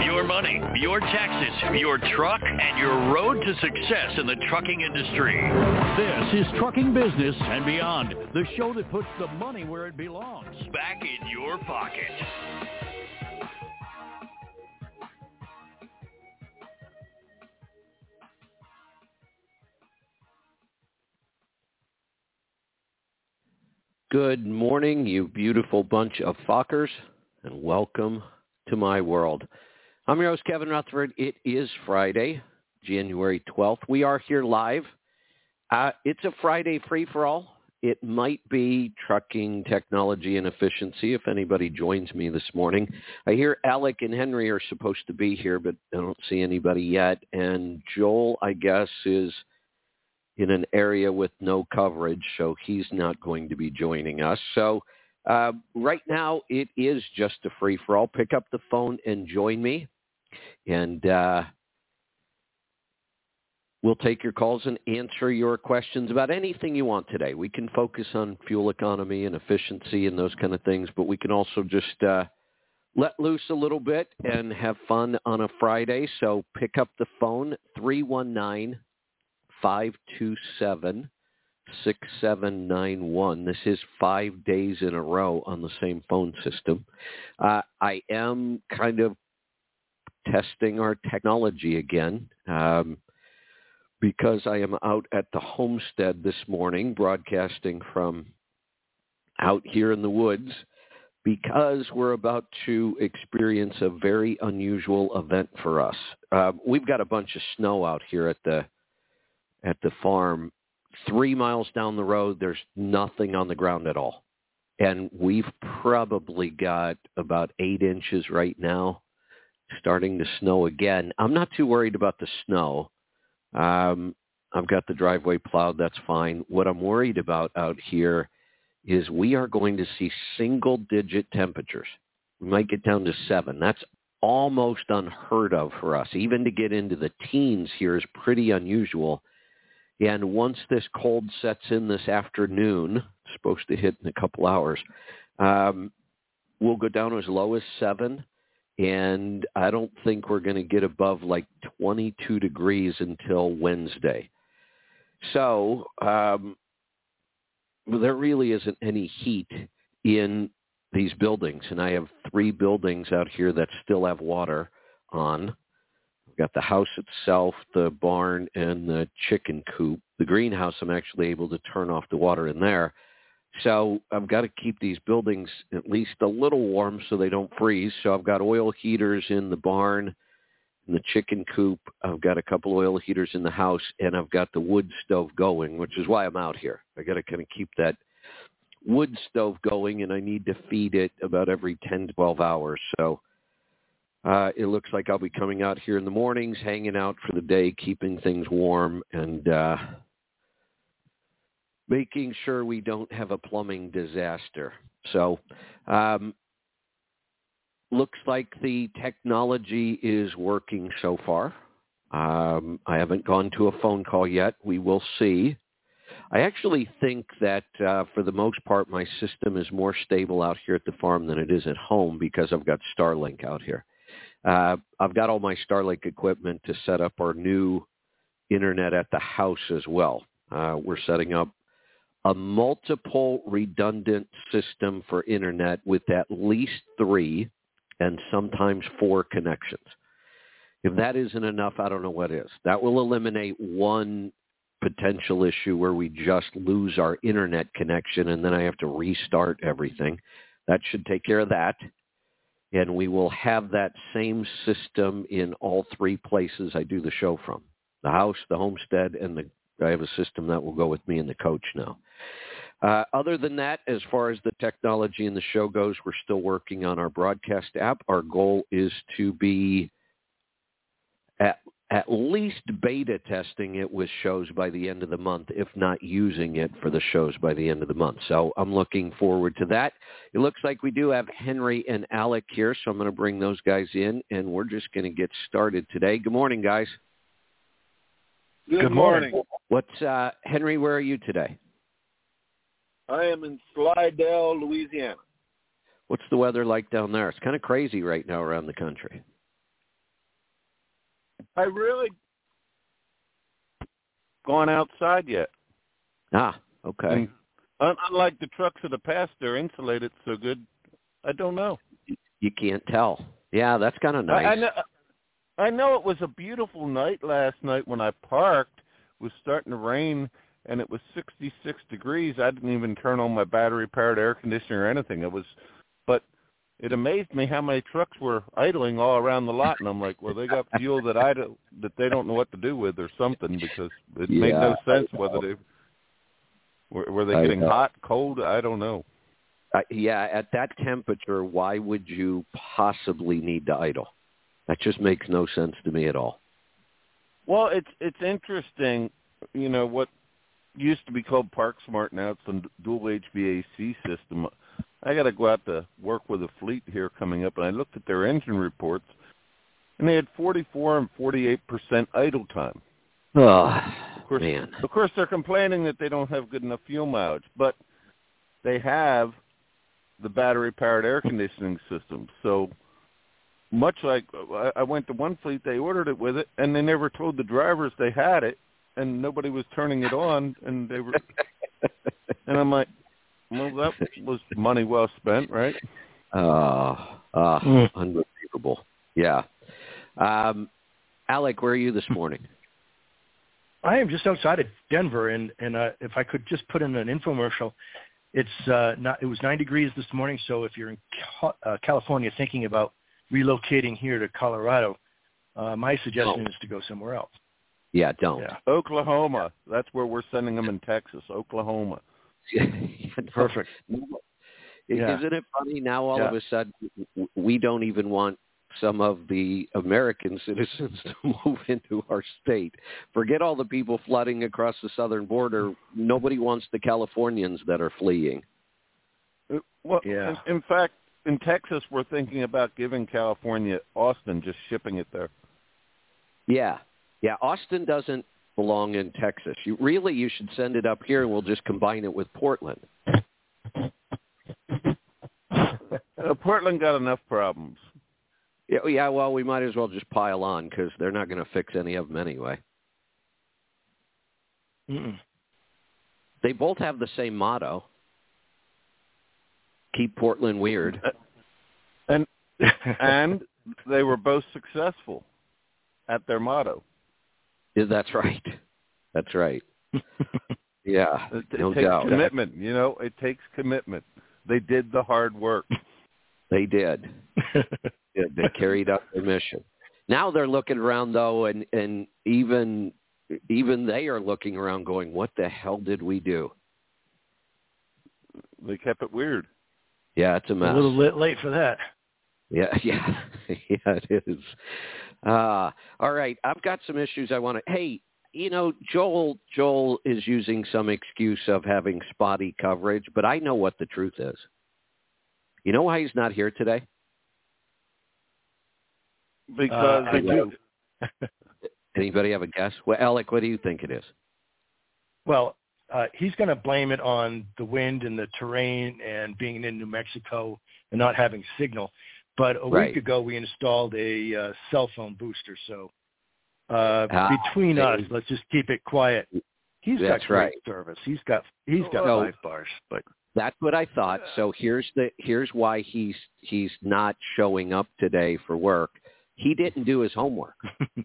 Your money, your taxes, your truck, and your road to success in the trucking industry. This is Trucking Business and Beyond, the show that puts the money where it belongs, back in your pocket. Good morning, you beautiful bunch of fuckers, and welcome to my world. I'm your host, Kevin Rutherford. It is Friday, January 12th. We are here live. It's a Friday free-for-all. It might be trucking technology and efficiency if anybody joins me this morning. I hear Alec and Henry are supposed to be here, but I don't see anybody yet. And Joel, I guess, is in an area with no coverage, so he's not going to be joining us. So right now it is just a free-for-all. Pick up the phone and join me, and we'll take your calls and answer your questions about anything you want today. We can focus on fuel economy and efficiency and those kind of things, but we can also just let loose a little bit and have fun on a Friday. So pick up the phone, 319-527-6791. This is 5 days in a row on the same phone system. I am kind of testing our technology again because I am out at the homestead this morning, broadcasting from out here in the woods, because we're about to experience a very unusual event for us. We've got a bunch of snow out here at the farm. 3 miles down the road, there's nothing on the ground at all. And we've probably got about 8 inches right now, starting to snow again. I'm not too worried about the snow. I've got the driveway plowed. That's fine. What I'm worried about out here is we are going to see single-digit temperatures. We might get down to 7. That's almost unheard of for us. Even to get into the teens here is pretty unusual. And once this cold sets in this afternoon, supposed to hit in a couple hours, we'll go down as low as 7. And I don't think we're going to get above like 22 degrees until Wednesday. So there really isn't any heat in these buildings. And I have 3 buildings out here that still have water on. I've got the house itself, the barn, and the chicken coop. The greenhouse, I'm actually able to turn off the water in there. So I've got to keep these buildings at least a little warm so they don't freeze. So I've got oil heaters in the barn, in the chicken coop. I've got a couple oil heaters in the house, and I've got the wood stove going, which is why I'm out here. I got to kind of keep that wood stove going, and I need to feed it about every 10, 12 hours. So it looks like I'll be coming out here in the mornings, hanging out for the day, keeping things warm, and making sure we don't have a plumbing disaster. So looks like the technology is working so far. I haven't gone to a phone call yet. We will see. I actually think that for the most part, my system is more stable out here at the farm than it is at home because I've got Starlink out here. I've got all my Starlink equipment to set up our new internet at the house as well. We're setting up a multiple redundant system for internet with at least 3 and sometimes 4 connections. If that isn't enough, I don't know what is. That will eliminate one potential issue where we just lose our internet connection and then I have to restart everything. That should take care of that. And we will have that same system in all 3 places I do the show from. The house, the homestead, and I have a system that will go with me in the coach now. Other than that, as far as the technology and the show goes, we're still working on our broadcast app. Our goal is to be at least beta testing it with shows by the end of the month, if not using it for the shows by the end of the month. So I'm looking forward to that. It looks like we do have Henry and Alec here, so I'm going to bring those guys in, and we're just going to get started today. Good morning, guys. Good morning. What's Henry, where are you today? I am in Slidell, Louisiana. What's the weather like down there? It's kind of crazy right now around the country. I really gone outside yet. Ah, okay. And unlike the trucks of the past, they're insulated so good. I don't know. You can't tell. Yeah, that's kind of nice. I know it was a beautiful night last night when I parked. It was starting to rain, and it was 66 degrees. I didn't even turn on my battery-powered air conditioner or anything. But it amazed me how many trucks were idling all around the lot, and I'm like, well, they got fuel that they don't know what to do with or something, because it made no sense whether were they getting hot, cold. I don't know. At that temperature, why would you possibly need to idle? That just makes no sense to me at all. Well, it's interesting, what used to be called ParkSmart, now it's the dual HVAC system. I got to go out to work with a fleet here coming up, and I looked at their engine reports, and they had 44 and 48% idle time. Oh, man. Of course, they're complaining that they don't have good enough fuel mileage, but they have the battery-powered air conditioning system. So much like I went to one fleet, they ordered it with it, and they never told the drivers they had it, and nobody was turning it on, and they were. And I'm like, well, that was money well spent, right? Unbelievable. Yeah. Alec, where are you this morning? I am just outside of Denver, and if I could just put in an infomercial, it was 9 degrees this morning, so if you're in California thinking about relocating here to Colorado, my suggestion is to go somewhere else. Yeah, don't. Yeah. Oklahoma. That's where we're sending them in Texas, Oklahoma. Perfect. Isn't it funny now all of a sudden we don't even want some of the American citizens to move into our state? Forget all the people flooding across the southern border. Nobody wants the Californians that are fleeing. Well, in fact, in Texas, we're thinking about giving California Austin, just shipping it there. Yeah. Austin doesn't belong in Texas. You should send it up here, and we'll just combine it with Portland. Portland got enough problems. Yeah. Well, we might as well just pile on because they're not going to fix any of them anyway. Mm-mm. They both have the same motto. Keep Portland weird. And they were both successful at their motto. Yeah, that's right. Yeah, it no takes doubt. Commitment. It takes commitment. They did the hard work. They did. They carried out their mission. Now they're looking around, though, and even they are looking around going, what the hell did we do? They kept it weird. Yeah, it's a mess. A little late for that. Yeah, it is. All right, I've got some issues I want to. Hey, Joel is using some excuse of having spotty coverage, but I know what the truth is. You know why he's not here today? Because I do. Anybody have a guess? Well, Alec, what do you think it is? Well, he's going to blame it on the wind and the terrain and being in New Mexico and not having signal. But a week ago, we installed a cell phone booster. So between us, let's just keep it quiet. He's got great service. He's got 5 bars. But that's what I thought. So here's why he's not showing up today for work. He didn't do his homework.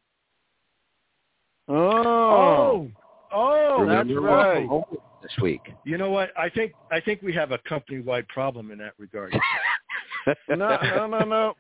Oh, that's right. This week. You know what? I think we have a company-wide problem in that regard. No.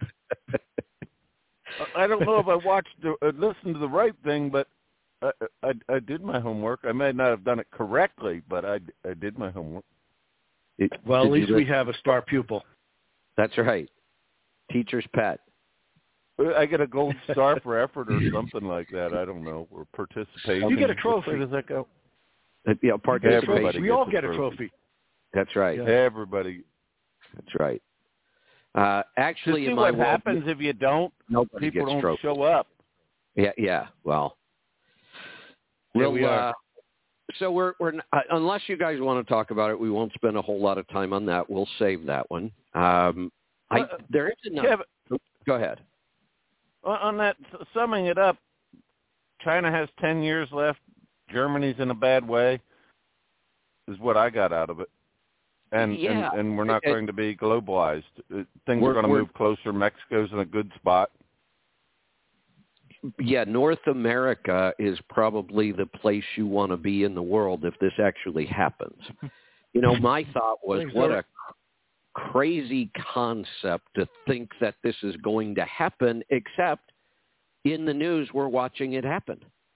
I don't know if I listened to the right thing, but I did my homework. I may not have done it correctly, but I did my homework. Well, at least we have a star pupil. That's right. Teacher's pet. I get a gold star for effort or something like that. I don't know. Or participation. You get a trophy. Where does that go? Participation. We all get a trophy. That's right. Yeah. Everybody. That's right. Actually, see what happens if you don't? People don't trophy. show up. Yeah. Well, we are. So we're unless you guys want to talk about it, we won't spend a whole lot of time on that. We'll save that one. There is enough. Kevin, go ahead. On that, summing it up, China has 10 years left. Germany's in a bad way, is what I got out of it. And we're not going to be globalized. Things are going to move closer. Mexico's in a good spot. Yeah, North America is probably the place you want to be in the world if this actually happens. You know, my thought was, what a crazy concept to think that this is going to happen, except in the news we're watching it happen.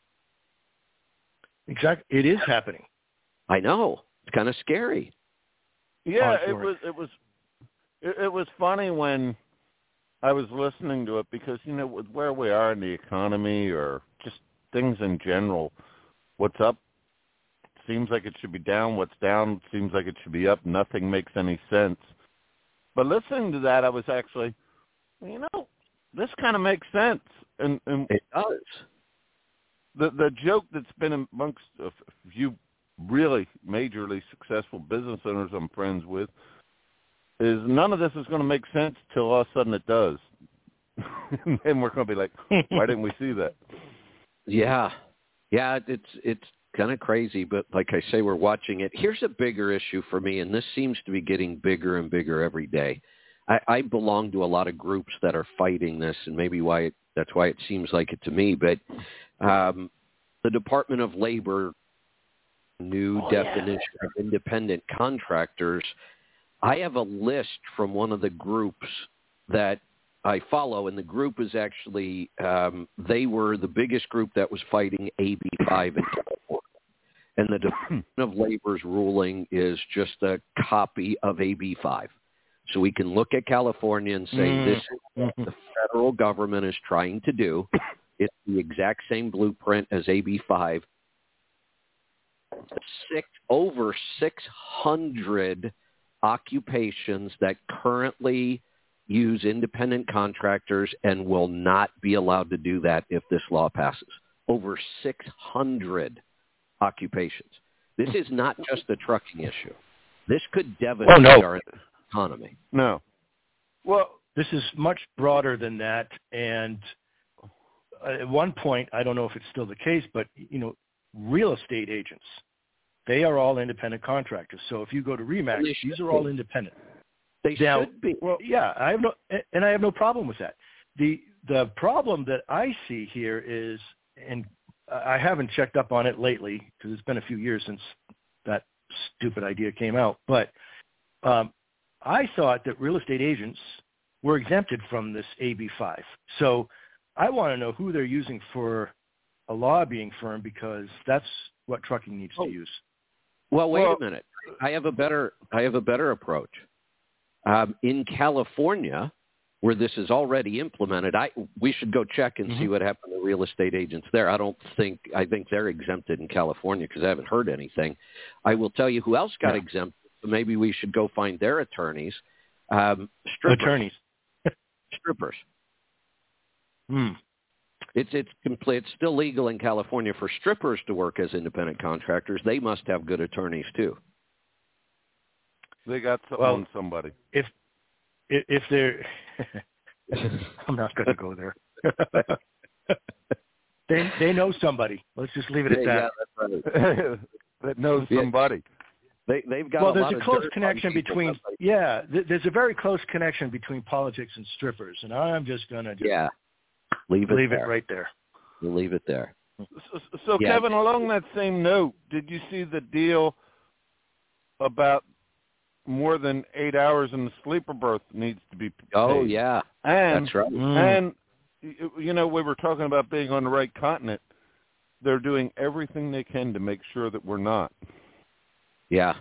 Exactly. It is happening. I know. It's kind of scary. Yeah, it was funny when I was listening to it because, you know, with where we are in the economy or just things in general, what's up seems like it should be down, what's down seems like it should be up. Nothing makes any sense. But listening to that, I was actually, you know, this kind of makes sense. And it does. The joke that's been amongst a few really majorly successful business owners I'm friends with is none of this is going to make sense till all of a sudden it does. And we're going to be like, why didn't we see that? Yeah, it's kind of crazy, but like I say, we're watching it. Here's a bigger issue for me, and this seems to be getting bigger and bigger every day. I belong to a lot of groups that are fighting this, and maybe that's why it seems like it to me, but the Department of Labor new definition of independent contractors. I have a list from one of the groups that I follow, and the group is actually, they were the biggest group that was fighting AB5 in California. And the Department of Labor's ruling is just a copy of AB5. So we can look at California and say, this is what the federal government is trying to do. It's the exact same blueprint as AB5. Over 600 occupations that currently use independent contractors and will not be allowed to do that if this law passes. Over 600 occupations. This is not just a trucking issue. This could devastate our economy. No. Well, this is much broader than that. And at one point, I don't know if it's still the case, but, you know, real estate agents, they are all independent contractors. So if you go to RE/MAX, these are all independent. They should be. Well, yeah, I have no problem with that. The problem that I see here is, and I haven't checked up on it lately because it's been a few years since that stupid idea came out, but I thought that real estate agents were exempted from this AB5. So I want to know who they're using for a lobbying firm because that's what trucking needs to use. Well, wait a minute. I have a better approach. In California, where this is already implemented, we should go check and see what happened to real estate agents there. I think they're exempted in California because I haven't heard anything. I will tell you who else got exempted. So maybe we should go find their attorneys. Strippers. Strippers. It's still legal in California for strippers to work as independent contractors. They must have good attorneys too. They got somebody. If they're, I'm not going to go there. They know somebody. Let's just leave it at that. Yeah, that's right. That knows somebody. They've got. There's a close connection between. There's a very close connection between politics and strippers, and I'm just going to leave it right there. We'll leave it there. So Kevin, along that same note, did you see the deal about more than 8 hours in the sleeper berth needs to be paid? Oh, yeah. And, that's right. And, you know, we were talking about being on the right continent. They're doing everything they can to make sure that we're not. Yeah.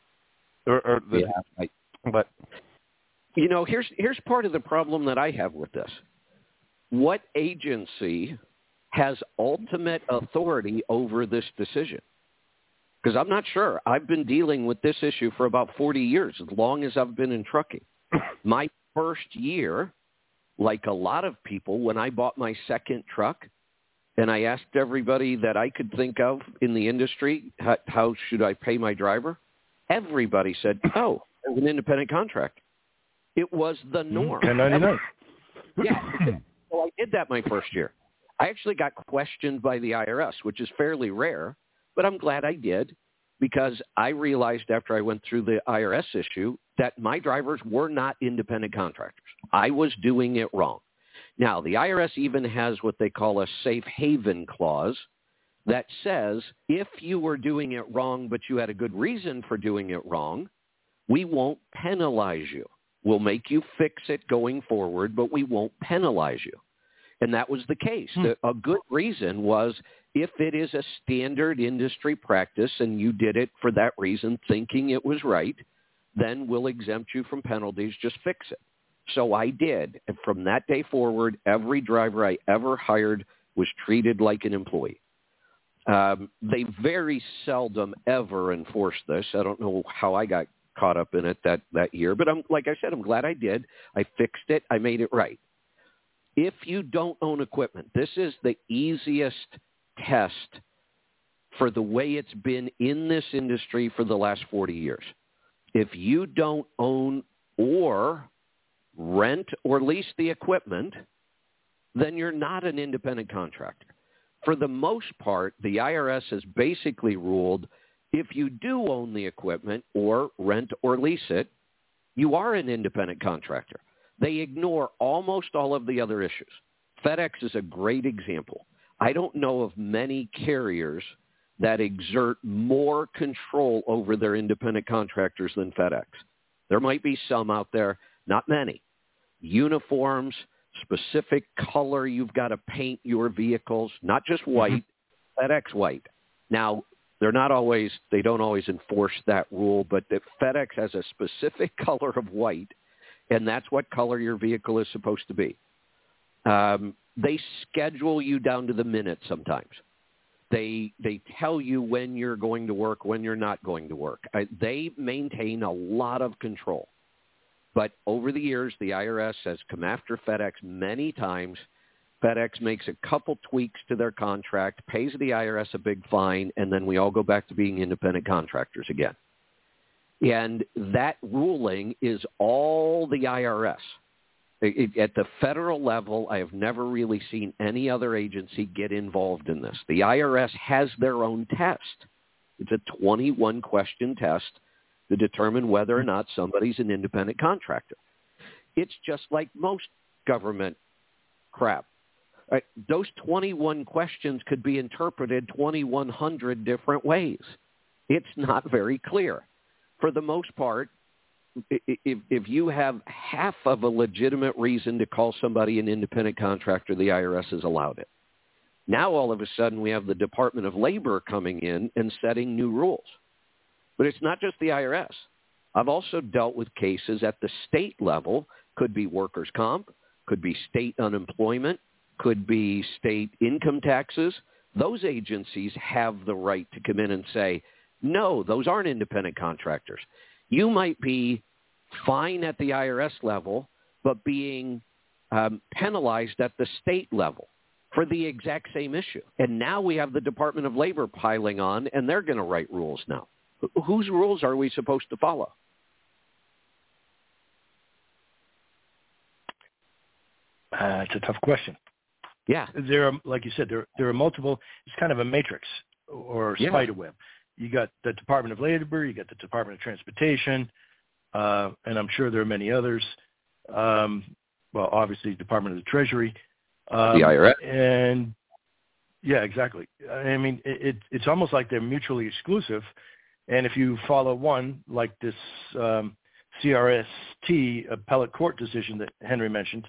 But, you know, here's part of the problem that I have with this. What agency has ultimate authority over this decision? Because I'm not sure. I've been dealing with this issue for about 40 years, as long as I've been in trucking. My first year, like a lot of people, when I bought my second truck, and I asked everybody that I could think of in the industry, how should I pay my driver? Everybody said, as an independent contractor. It was the norm. 1099. Yeah. So I did that my first year. I actually got questioned by the IRS, which is fairly rare, but I'm glad I did because I realized after I went through the IRS issue that my drivers were not independent contractors. I was doing it wrong. Now, the IRS even has what they call a safe haven clause that says if you were doing it wrong but you had a good reason for doing it wrong, we won't penalize you. We'll make you fix it going forward, but we won't penalize you. And that was the case. A good reason was if it is a standard industry practice and you did it for that reason, thinking it was right, then we'll exempt you from penalties. Just fix it. So I did. And from that day forward, every driver I ever hired was treated like an employee. They very seldom ever enforce this. I don't know how I got caught up in it that year, but like I said, I'm glad I did. I fixed it. I made it right. If you don't own equipment, this is the easiest test for the way it's been in this industry for the last 40 years. If you don't own or rent or lease the equipment, then you're not an independent contractor. For the most part, the IRS has basically ruled if you do own the equipment or rent or lease it, you are an independent contractor. They ignore almost all of the other issues. FedEx is a great example. I don't know of many carriers that exert more control over their independent contractors than FedEx. There might be some out there, not many. Uniforms, specific color you've got to paint your vehicles, not just white, FedEx white. Now, they don't always enforce that rule, but that FedEx has a specific color of white, and that's what color your vehicle is supposed to be. They schedule you down to the minute sometimes. They tell you when you're going to work, when you're not going to work. They maintain a lot of control. But over the years, the IRS has come after FedEx many times. FedEx makes a couple tweaks to their contract, pays the IRS a big fine, and then we all go back to being independent contractors again. And that ruling is all the IRS. At the federal level, I have never really seen any other agency get involved in this. The IRS has their own test. It's a 21-question test to determine whether or not somebody's an independent contractor. It's just like most government crap. Those 21 questions could be interpreted 2,100 different ways. It's not very clear. For the most part, if you have half of a legitimate reason to call somebody an independent contractor, the IRS has allowed it. Now, all of a sudden, we have the Department of Labor coming in and setting new rules. But it's not just the IRS. I've also dealt with cases at the state level, could be workers' comp, could be state unemployment, could be state income taxes. Those agencies have the right to come in and say, no, those aren't independent contractors. You might be fine at the IRS level, but being penalized at the state level for the exact same issue. And now we have the Department of Labor piling on, and they're going to write rules now. Whose rules are we supposed to follow? It's a tough question. Yeah. There are, like you said, there are multiple. It's kind of a matrix or spider web. You got the Department of Labor, you got the Department of Transportation, and I'm sure there are many others. Well, obviously, Department of the Treasury. The IRS. And, yeah, exactly. I mean, it's almost like they're mutually exclusive. And if you follow one, like this CRST appellate court decision that Henry mentioned,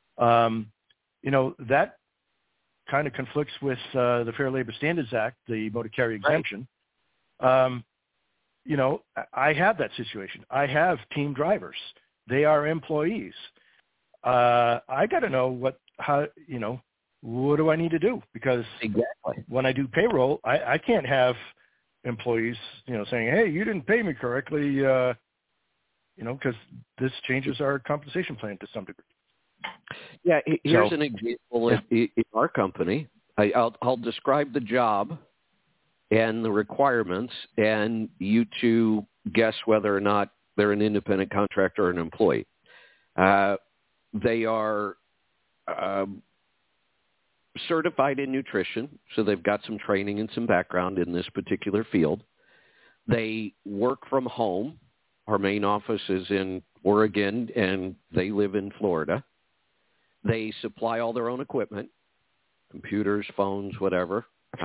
that kind of conflicts with the Fair Labor Standards Act, the motor carrier exemption. Right. I have that situation. I have team drivers. They are employees. I got to know what do I need to do? Because when I do payroll, I can't have employees, saying, hey, you didn't pay me correctly, because this changes our compensation plan to some degree. Yeah, here's an example in our company. I'll describe the job and the requirements, and you two guess whether or not they're an independent contractor or an employee. They are certified in nutrition, so they've got some training and some background in this particular field. They work from home. Our main office is in Oregon, and they live in Florida. They supply all their own equipment, computers, phones, whatever.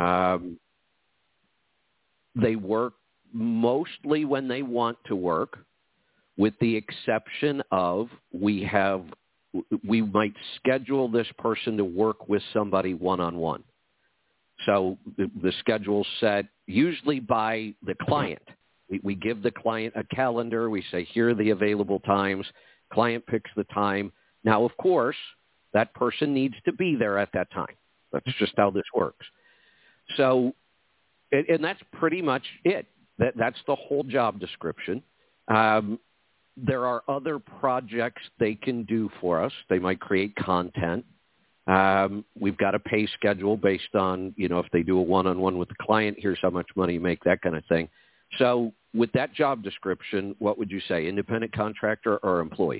They work mostly when they want to work, with the exception of we might schedule this person to work with somebody one-on-one. So the schedule's set usually by the client. We give the client a calendar. We say, here are the available times. Client picks the time. Now, of course, that person needs to be there at that time. That's just how this works. So, and that's pretty much it. That's the whole job description. There are other projects they can do for us. They might create content. We've got a pay schedule based on, if they do a one-on-one with the client, here's how much money you make, that kind of thing. So with that job description, what would you say, independent contractor or employee?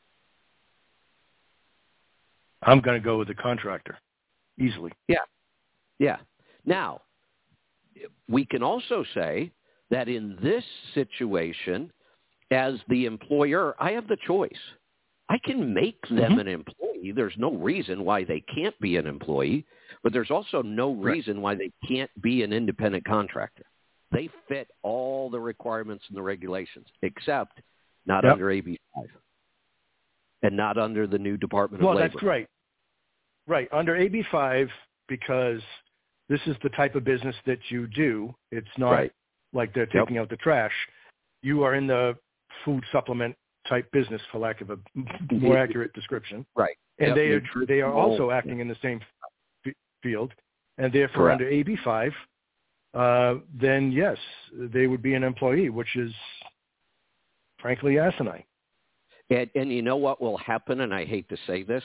I'm going to go with the contractor, easily. Yeah. Now, we can also say that in this situation, as the employer, I have the choice. I can make them an employee. There's no reason why they can't be an employee, but there's also no reason why they can't be an independent contractor. They fit all the requirements and the regulations, except not under AB 5 and not under the new Department of Labor. Well, that's right. Right. Under AB 5, because this is the type of business that you do. It's not like they're taking out the trash. You are in the food supplement type business, for lack of a more accurate description. Right. And they are also acting in the same field, and therefore under AB 5, then yes, they would be an employee, which is frankly asinine. And you know what will happen, and I hate to say this,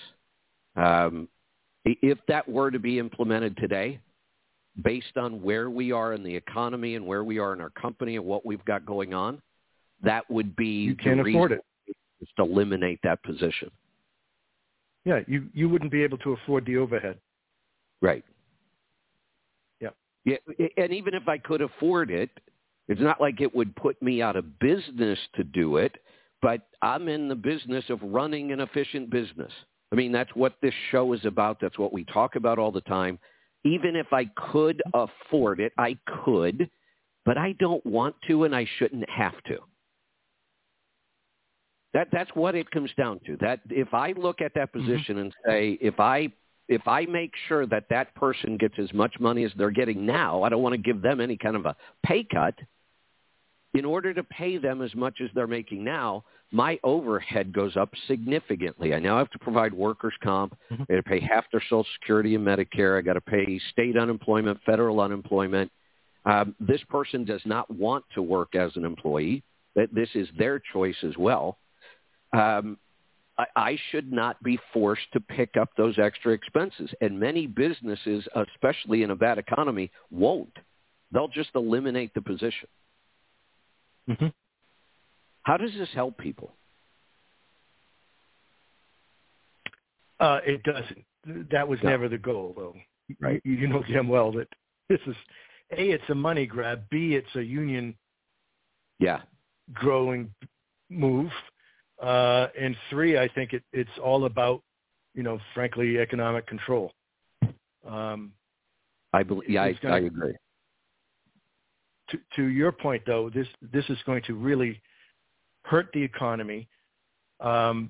if that were to be implemented today, based on where we are in the economy and where we are in our company and what we've got going on, that would be you can't afford it. Just eliminate that position. Yeah, you wouldn't be able to afford the overhead. Right. Yeah, and even if I could afford it, it's not like it would put me out of business to do it, but I'm in the business of running an efficient business. I mean, that's what this show is about. That's what we talk about all the time. Even if I could afford it, I could, but I don't want to, and I shouldn't have to. That's what it comes down to. That if I look at that position and say, if I make sure that that person gets as much money as they're getting now, I don't want to give them any kind of a pay cut. In order to pay them as much as they're making now, my overhead goes up significantly. I now have to provide workers' comp. I got to pay half their Social Security and Medicare. I got to pay state unemployment, federal unemployment. This person does not want to work as an employee. This is their choice as well. I should not be forced to pick up those extra expenses. And many businesses, especially in a bad economy, won't. They'll just eliminate the position. How does this help people? It doesn't. That was never the goal, though. Right? You know damn well that this is, A, it's a money grab. B, it's a union growing move. And 3, I think it's all about, frankly, economic control. I believe. I agree. To your point, though, this is going to really hurt the economy. The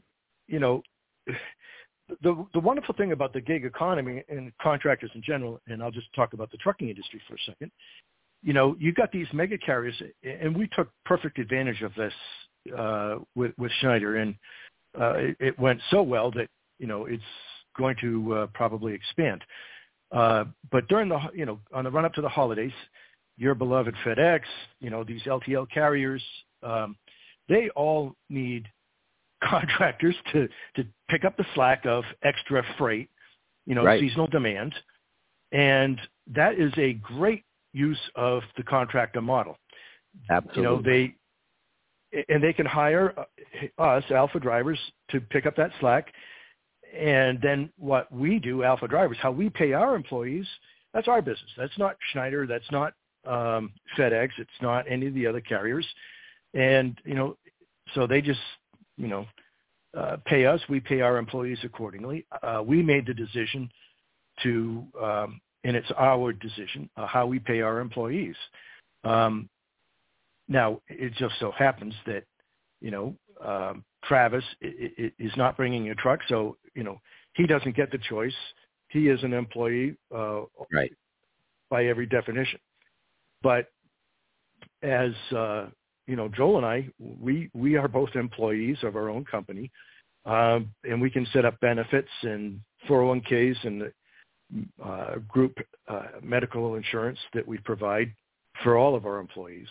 wonderful thing about the gig economy and contractors in general, and I'll just talk about the trucking industry for a second. You got these mega carriers, and we took perfect advantage of this with Schneider, and it went so well that it's going to probably expand. But during on the run up to the holidays, your beloved FedEx, these LTL carriers, they all need contractors to pick up the slack of extra freight, seasonal demand, and that is a great use of the contractor model. Absolutely. They can hire us, Alpha drivers, to pick up that slack. And then what we do, Alpha Drivers, how we pay our employees, that's our business. That's not Schneider. That's not FedEx. It's not any of the other carriers. And, so they just, pay us. We pay our employees accordingly. We made the decision to, and it's our decision, how we pay our employees. Now, it just so happens that, Travis is not bringing a truck, so, he doesn't get the choice. He is an employee right. by every definition. But as, Joel and I, we are both employees of our own company, and we can set up benefits and 401ks and group medical insurance that we provide for all of our employees.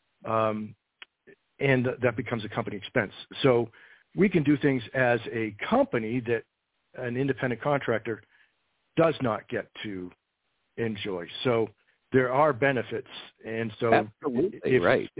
And that becomes a company expense. So we can do things as a company that an independent contractor does not get to enjoy. So there are benefits. And so absolutely right.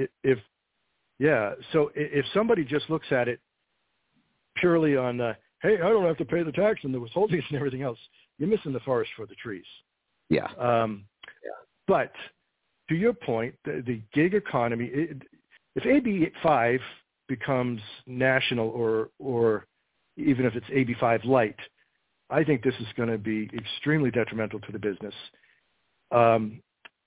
So if somebody just looks at it purely on, hey, I don't have to pay the tax and the withholdings and everything else, you're missing the forest for the trees. Yeah. But to your point, the gig economy, if AB5 becomes national or even if it's AB5 light, I think this is going to be extremely detrimental to the business. Can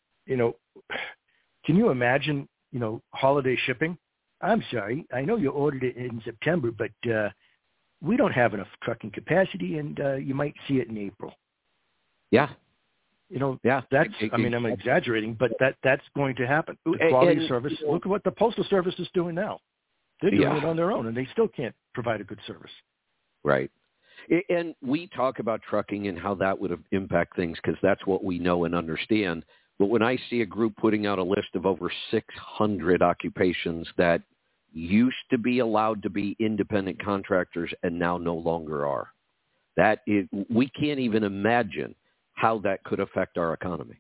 you imagine, holiday shipping? I'm sorry, I know you ordered it in September, but we don't have enough trucking capacity, and you might see it in April. Yeah. That's, I'm exaggerating, but that's going to happen. The quality of service, look at what the Postal Service is doing now. They're doing it on their own, and they still can't provide a good service. Right. And we talk about trucking and how that would impact things because that's what we know and understand. But when I see a group putting out a list of over 600 occupations that used to be allowed to be independent contractors and now no longer are, we can't even imagine how that could affect our economy.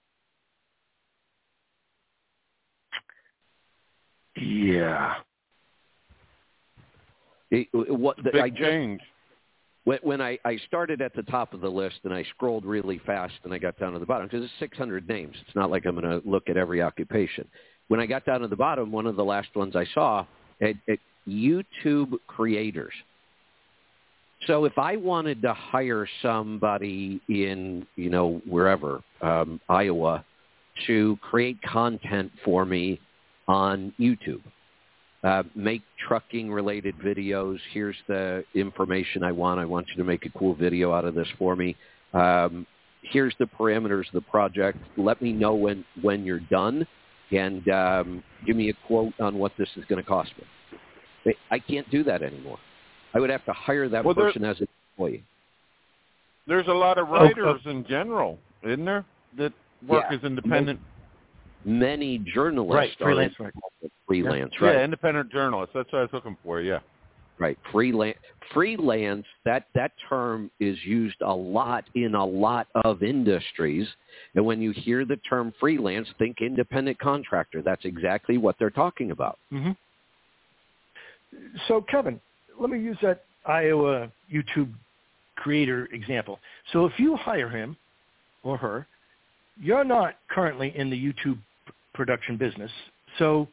Yeah. Change. When I started at the top of the list and I scrolled really fast and I got down to the bottom, because it's 600 names. It's not like I'm going to look at every occupation. When I got down to the bottom, one of the last ones I saw, YouTube creators. So if I wanted to hire somebody in, wherever, Iowa, to create content for me on YouTube, make trucking-related videos, here's the information I want you to make a cool video out of this for me. Here's the parameters of the project. Let me know when you're done, and give me a quote on what this is going to cost me. I can't do that anymore. I would have to hire that person as an employee. There's a lot of writers in general, isn't there, that work as independent? Many journalists are freelance, right? Yeah, independent journalists. That's what I was looking for, yeah. Right. Freelance, that term is used a lot in a lot of industries. And when you hear the term freelance, think independent contractor. That's exactly what they're talking about. Mm-hmm. So, Kevin, let me use that Iowa YouTube creator example. So if you hire him or her, you're not currently in the YouTube production business. So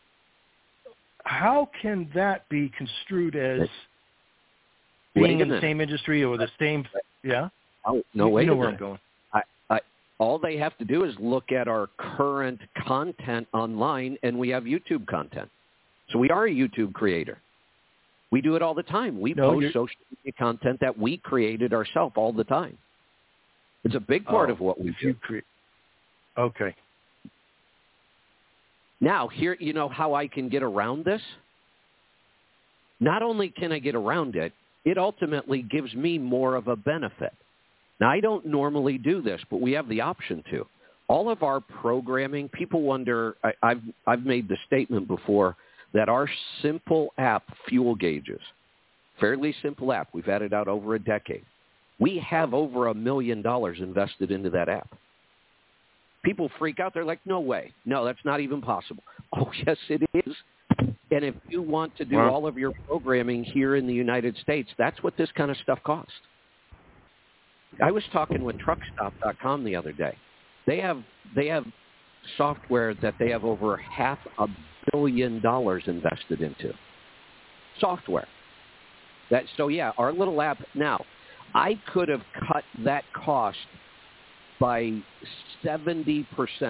how can that be construed as being in the same industry or the same? Yeah. Oh, no, wait. You know where I'm going. All they have to do is look at our current content online, and we have YouTube content. So we are a YouTube creator. We do it all the time. We post social media content that we created ourselves all the time. It's a big part of what we do. Okay. Now, here, you know how I can get around this? Not only can I get around it, it ultimately gives me more of a benefit. Now, I don't normally do this, but we have the option to. All of our programming, people wonder, I've made the statement before, that our simple app, Fuel Gauges, fairly simple app, we've had it out over a decade. We have over $1 million invested into that app. People freak out. They're like, no way. No, that's not even possible. Oh, yes, it is. And if you want to do all of your programming here in the United States, that's what this kind of stuff costs. I was talking with Truckstop.com the other day. They have software that they have over $500 million invested into. Software. Our little app. Now, I could have cut that cost by 70%.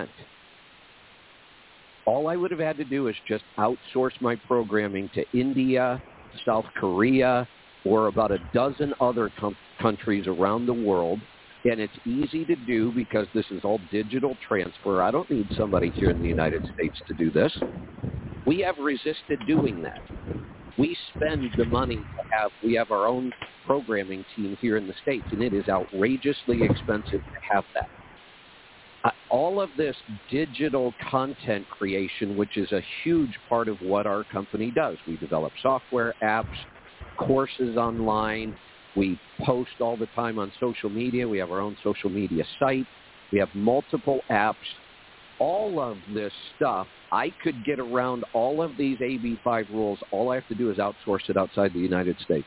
All I would have had to do is just outsource my programming to India, South Korea, or about a dozen other countries around the world. And it's easy to do because this is all digital transfer. I don't need somebody here in the United States to do this. We have resisted doing that. We spend the money we have our own programming team here in the States, and it is outrageously expensive to have that. All of this digital content creation, which is a huge part of what our company does. We develop software, apps, courses online. We post all the time on social media. We have our own social media site. We have multiple apps. All of this stuff, I could get around all of these AB5 rules. All I have to do is outsource it outside the United States.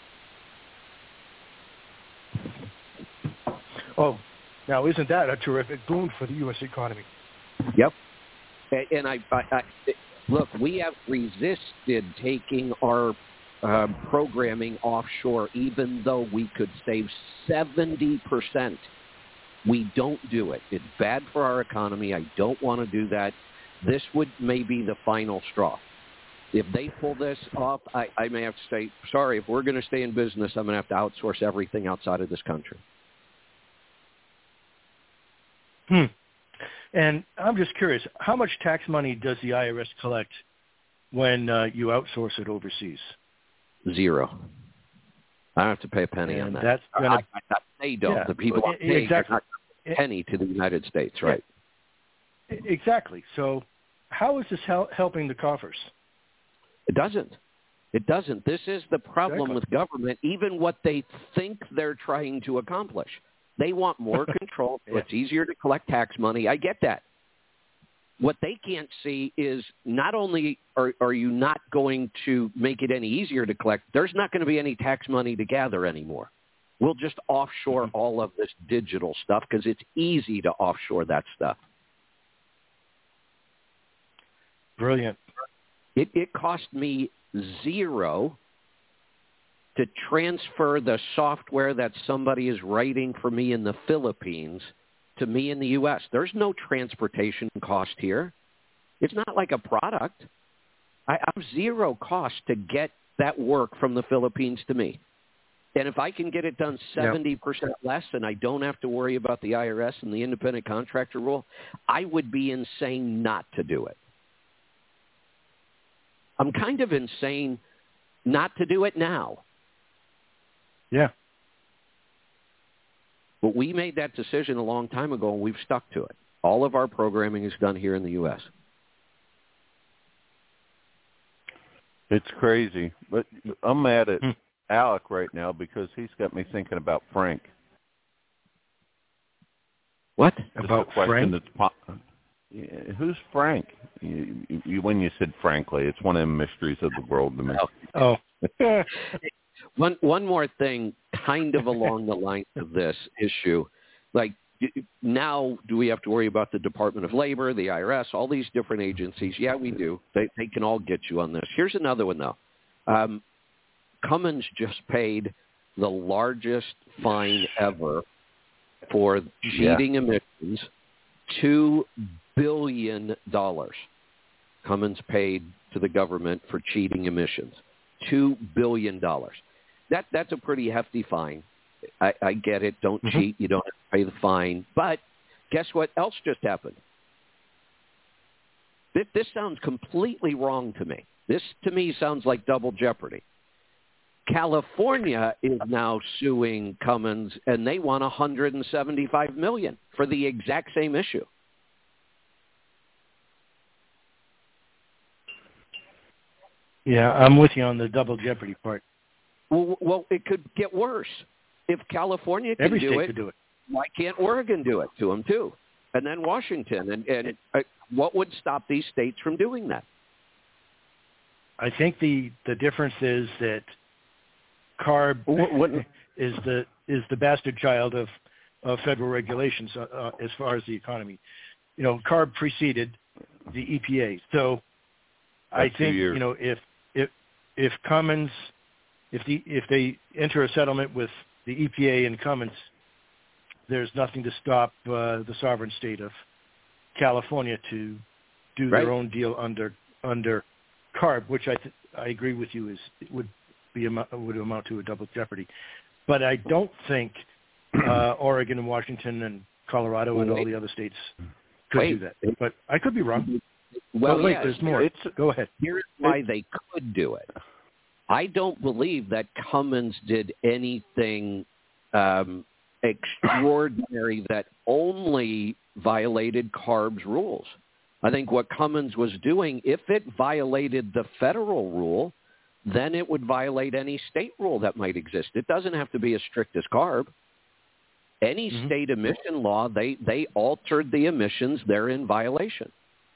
Oh, now isn't that a terrific boon for the U.S. economy? Yep. And I look, we have resisted taking our programming offshore, even though we could save 70%. We don't do it. It's bad for our economy. I don't want to do that. This would may be the final straw. If they pull this off, I may have to say, sorry, if we're going to stay in business, I'm going to have to outsource everything outside of this country. And I'm just curious, how much tax money does the IRS collect when you outsource it overseas? Zero. I don't have to pay a penny on that. That's gonna, they don't. Yeah. The people pay not a penny to the United States, right? Exactly. So how is this helping the coffers? It doesn't. It doesn't. This is the problem with government, even what they think they're trying to accomplish. They want more control, so it's easier to collect tax money. I get that. What they can't see is not only are you not going to make it any easier to collect, there's not going to be any tax money to gather anymore. We'll just offshore all of this digital stuff because it's easy to offshore that stuff. Brilliant. It cost me $0 to transfer the software that somebody is writing for me in the Philippines to me in the U.S. There's no transportation cost here. It's not like a product. I have $0 cost to get that work from the Philippines to me. And if I can get it done 70% less and I don't have to worry about the IRS and the independent contractor rule, I would be insane not to do it. I'm kind of insane not to do it now. Yeah. But we made that decision a long time ago, and we've stuck to it. All of our programming is done here in the U.S. It's crazy. But I'm mad at Alec right now because he's got me thinking about Frank. What? About Frank? Who's Frank? When you said frankly, it's one of the mysteries of the world to me. Oh. One more thing, kind of along the lines of this issue. Like, now do we have to worry about the Department of Labor, the IRS, all these different agencies? Yeah, we do. They can all get you on this. Here's another one, though. Cummins just paid the largest fine ever for cheating emissions, $2 billion. Cummins paid to the government for cheating emissions, $2 billion. That's a pretty hefty fine. I get it. Don't cheat. You don't have to pay the fine. But guess what else just happened? This sounds completely wrong to me. This, to me, sounds like double jeopardy. California is now suing Cummins, and they want $175 million for the exact same issue. Yeah, I'm with you on the double jeopardy part. Well, it could get worse. If California can Every do state it, could do it, why can't Oregon do it to them too? And then Washington. And what would stop these states from doing that? I think the difference is that CARB is the bastard child of federal regulations as far as the economy. CARB preceded the EPA, so I think if Cummins, if they enter a settlement with the EPA and Cummins, there's nothing to stop the sovereign state of California to do their own deal under CARB, which I agree with you would amount to a double jeopardy. But I don't think Oregon and Washington and Colorado and all the other states could do that. But I could be wrong. Well, there's more. Go ahead. Here's why they could do it. I don't believe that Cummins did anything extraordinary that only violated CARB's rules. I think what Cummins was doing, if it violated the federal rule, then it would violate any state rule that might exist. It doesn't have to be as strict as CARB. Any state emission law, they altered the emissions, they're in violation.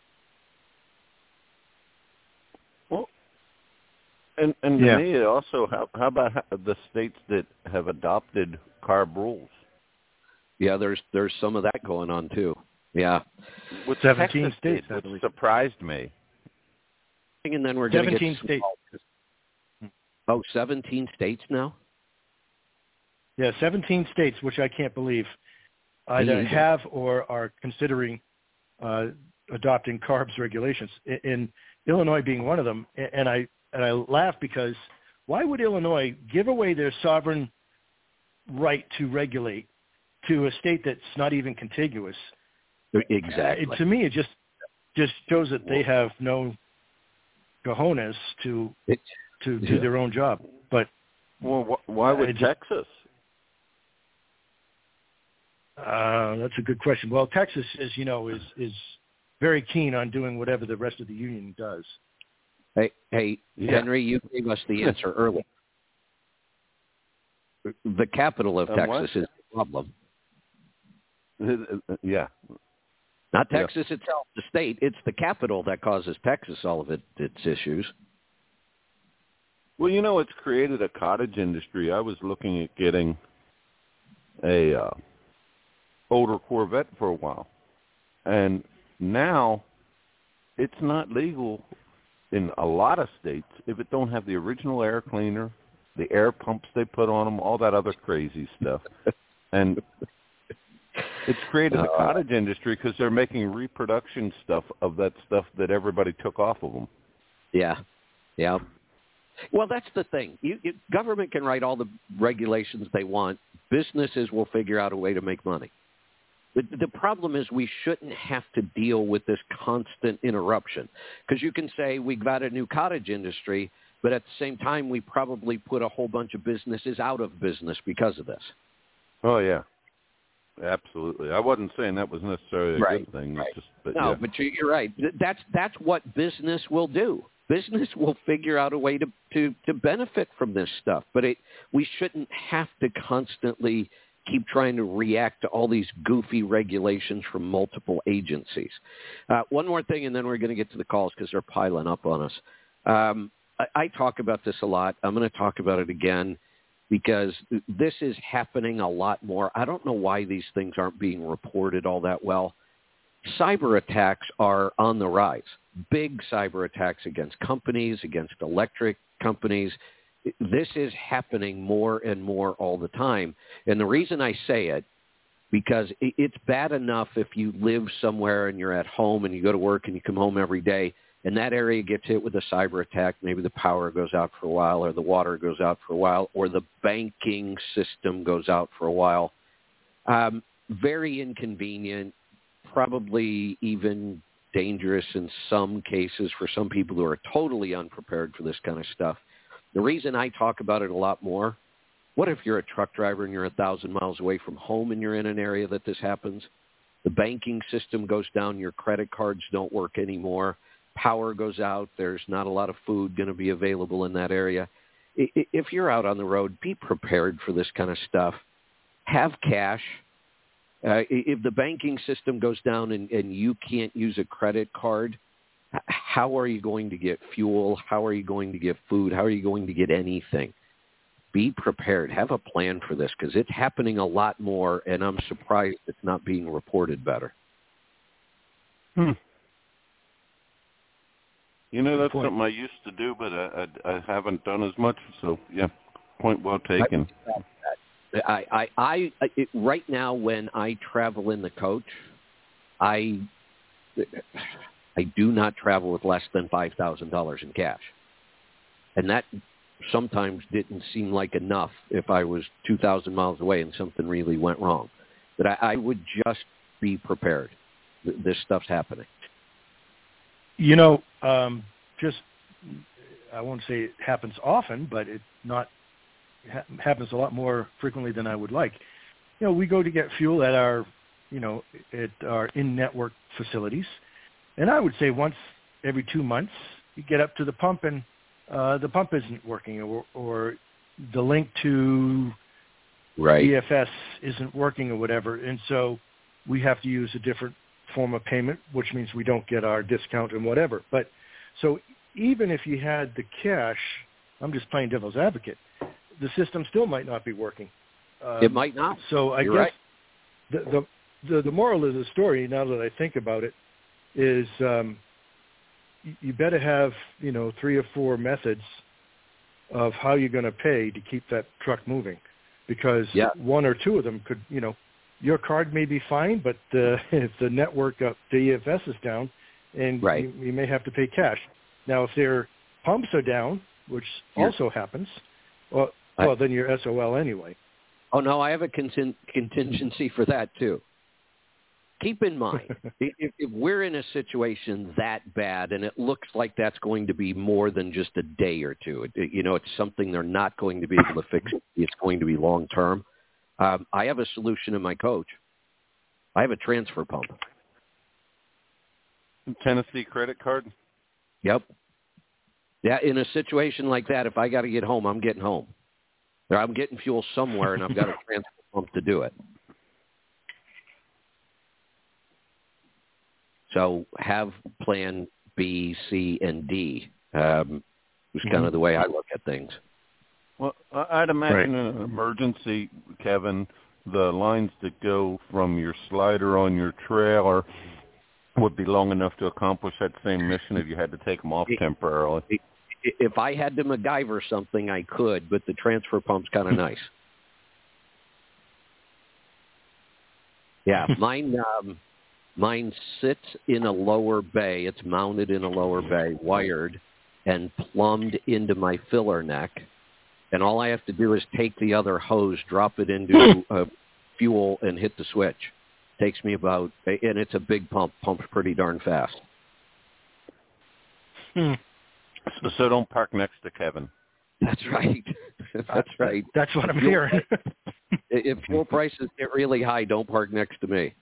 Well, and to me, also, how about the states that have adopted CARB rules? Yeah, there's some of that going on too. Yeah, with 17 states, which surprised me. And then we're going to get 17 states. 17 states now? Yeah, 17 states, which I can't believe either have or are considering adopting CARB's regulations. In Illinois being one of them, and I laugh because why would Illinois give away their sovereign right to regulate to a state that's not even contiguous? Exactly. To me, it just shows that they have no cojones to do their own job. But why would Texas? That's a good question. Well, Texas, as you know, is very keen on doing whatever the rest of the union does. Hey, Henry, you gave us the answer early. The capital of Texas is the problem. Yeah. Not Texas itself, the state. It's the capital that causes Texas all of its issues. Well, it's created a cottage industry. I was looking at getting a older Corvette for a while, and now it's not legal in a lot of states if it don't have the original air cleaner, the air pumps they put on them, all that other crazy stuff. And it's created a cottage industry because they're making reproduction stuff of that stuff that everybody took off of them. Yeah. Well, that's the thing. Government can write all the regulations they want. Businesses will figure out a way to make money. The problem is we shouldn't have to deal with this constant interruption because you can say we've got a new cottage industry, but at the same time we probably put a whole bunch of businesses out of business because of this. Oh, yeah. Absolutely. I wasn't saying that was necessarily a good thing. Right. But you're right. That's what business will do. Business will figure out a way to benefit from this stuff, but we shouldn't have to constantly keep trying to react to all these goofy regulations from multiple agencies. One more thing, and then we're going to get to the calls because they're piling up on us. I talk about this a lot. I'm going to talk about it again because this is happening a lot more. I don't know why these things aren't being reported all that well. Cyber attacks are on the rise. Big cyber attacks against companies, against electric companies. This is happening more and more all the time. And the reason I say it, because it's bad enough if you live somewhere and you're at home and you go to work and you come home every day and that area gets hit with a cyber attack. Maybe the power goes out for a while or the water goes out for a while or the banking system goes out for a while. Very inconvenient, probably even dangerous in some cases for some people who are totally unprepared for this kind of stuff. The reason I talk about it a lot more, what if you're a truck driver and you're 1,000 miles away from home and you're in an area that this happens? The banking system goes down, your credit cards don't work anymore, power goes out, there's not a lot of food going to be available in that area. If you're out on the road, be prepared for this kind of stuff. Have cash. If the banking system goes down and you can't use a credit card, how are you going to get fuel? How are you going to get food? How are you going to get anything? Be prepared. Have a plan for this because it's happening a lot more, and I'm surprised it's not being reported better. You know, that's something I used to do, but I haven't done as much. So, yeah, point well taken. Right now, when I travel in the coach, I do not travel with less than $5,000 in cash. And that sometimes didn't seem like enough if I was 2,000 miles away and something really went wrong. But I would just be prepared. This stuff's happening. You know, I won't say it happens often, but it happens a lot more frequently than I would like. You know, we go to get fuel at our in-network facilities, and I would say once every 2 months you get up to the pump and the pump isn't working, or the link to DFS isn't working or whatever, and so we have to use a different form of payment, which means we don't get our discount and whatever. But so even if you had the cash, I'm just playing devil's advocate, the system still might not be working. It might not. So I guess the moral of the story, now that I think about it, is you better have 3 or 4 methods of how you're going to pay to keep that truck moving, because 1 or 2 of them could, your card may be fine, but if the network of DFS is down, and you may have to pay cash. Now, if their pumps are down, which also happens, well, then you're SOL anyway. Oh, no, I have a contingency for that, too. Keep in mind, if we're in a situation that bad, and it looks like that's going to be more than just a day or two, it's something they're not going to be able to fix. It's going to be long-term. I have a solution in my coach. I have a transfer pump. Tennessee credit card? Yep. Yeah, in a situation like that, if I got to get home, I'm getting home. Or I'm getting fuel somewhere, and I've got a transfer pump to do it. So have plan B, C, and D. Is kind of the way I look at things. Well, I'd imagine in an emergency, Kevin, the lines that go from your slider on your trailer would be long enough to accomplish that same mission if you had to take them off temporarily. If I had to MacGyver something, I could, but the transfer pump's kind of nice. Yeah, mine sits in a lower bay. It's mounted in a lower bay, wired, and plumbed into my filler neck. And all I have to do is take the other hose, drop it into fuel, and hit the switch. Takes me and it's a big pump, pumps pretty darn fast. So don't park next to Kevin. That's right. That's right. That's what I'm hearing. If fuel prices get really high, don't park next to me.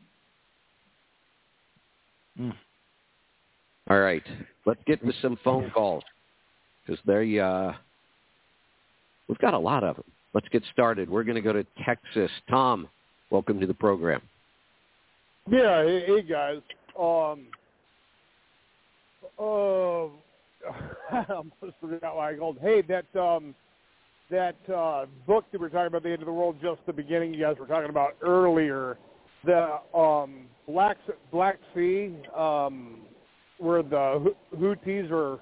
All right. Let's get to some phone calls, because we've got a lot of them. Let's get started. We're going to go to Texas. Tom, welcome to the program. Yeah, hey guys. I almost forgot why I called. Hey, that book that we were talking about, The End of the World, Just the Beginning, you guys were talking about earlier, the Black Sea, where the Houthis are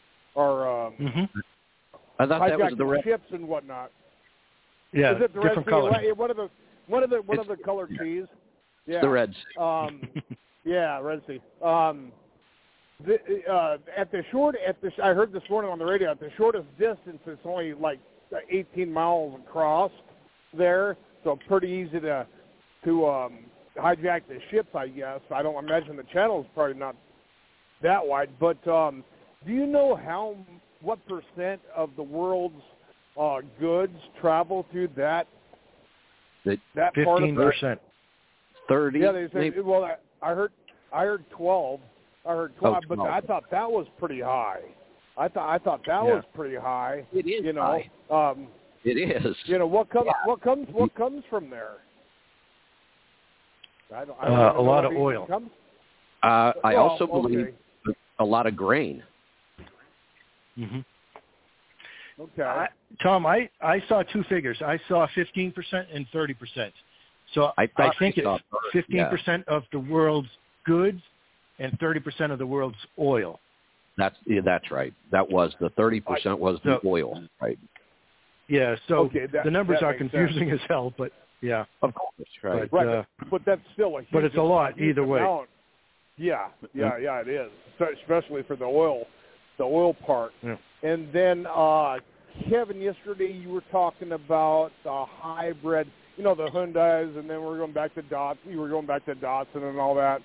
I thought that was the red ships and whatnot. Yeah, is it the different Red colors. Sea? What are the colored seas? Yeah. It's the Red Sea. Yeah, Red Sea. I heard this morning on the radio, at the shortest distance, it's only like 18 miles across there, so pretty easy to hijack the ships, I guess. I don't imagine the channel is probably not that wide, but do you know what percent of the world's goods travel through that part of 15%. 30? Yeah, they say. Well, I heard 12. I heard 12, but I thought that was pretty high. I thought that was pretty high. It is high. It is. What comes from there? I don't a lot of oil. I also believe a lot of grain. Mm-hmm. Okay. Tom, I saw two figures. I saw 15% and 30%. So I think it's 15% of the world's goods and 30% of the world's oil. That's right. That was the 30% was the oil, right? Yeah. So okay, the numbers are sense. confusing as hell, but yeah. Of course, right. But that's still a huge, but it's a lot either way. Amount. Yeah, it is, especially for the oil part. Yeah. And then, Kevin, yesterday you were talking about the hybrid, the Hyundais, and then we're going back to Datsun. You were going back to Datsun and all that.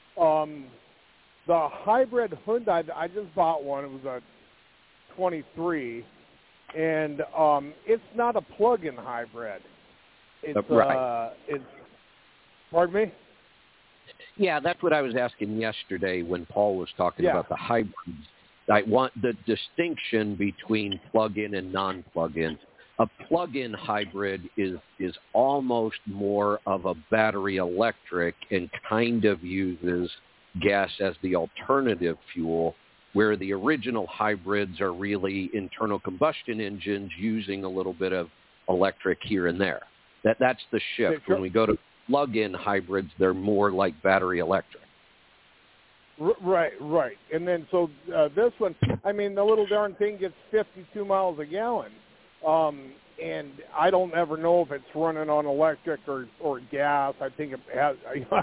The hybrid Hyundai, I just bought one. It was a 23, and it's not a plug-in hybrid. It's right. It's. Pardon me? Yeah, that's what I was asking yesterday when Paul was talking about the hybrids. I want the distinction between plug-in and non-plug-in. A plug-in hybrid is almost more of a battery electric and kind of uses gas as the alternative fuel, where the original hybrids are really internal combustion engines using a little bit of electric here and there. That's the shift. When we go to plug-in hybrids, they're more like battery electric. Right. And then so this one, the little darn thing gets 52 miles a gallon. And I don't ever know if it's running on electric or gas. I think it has.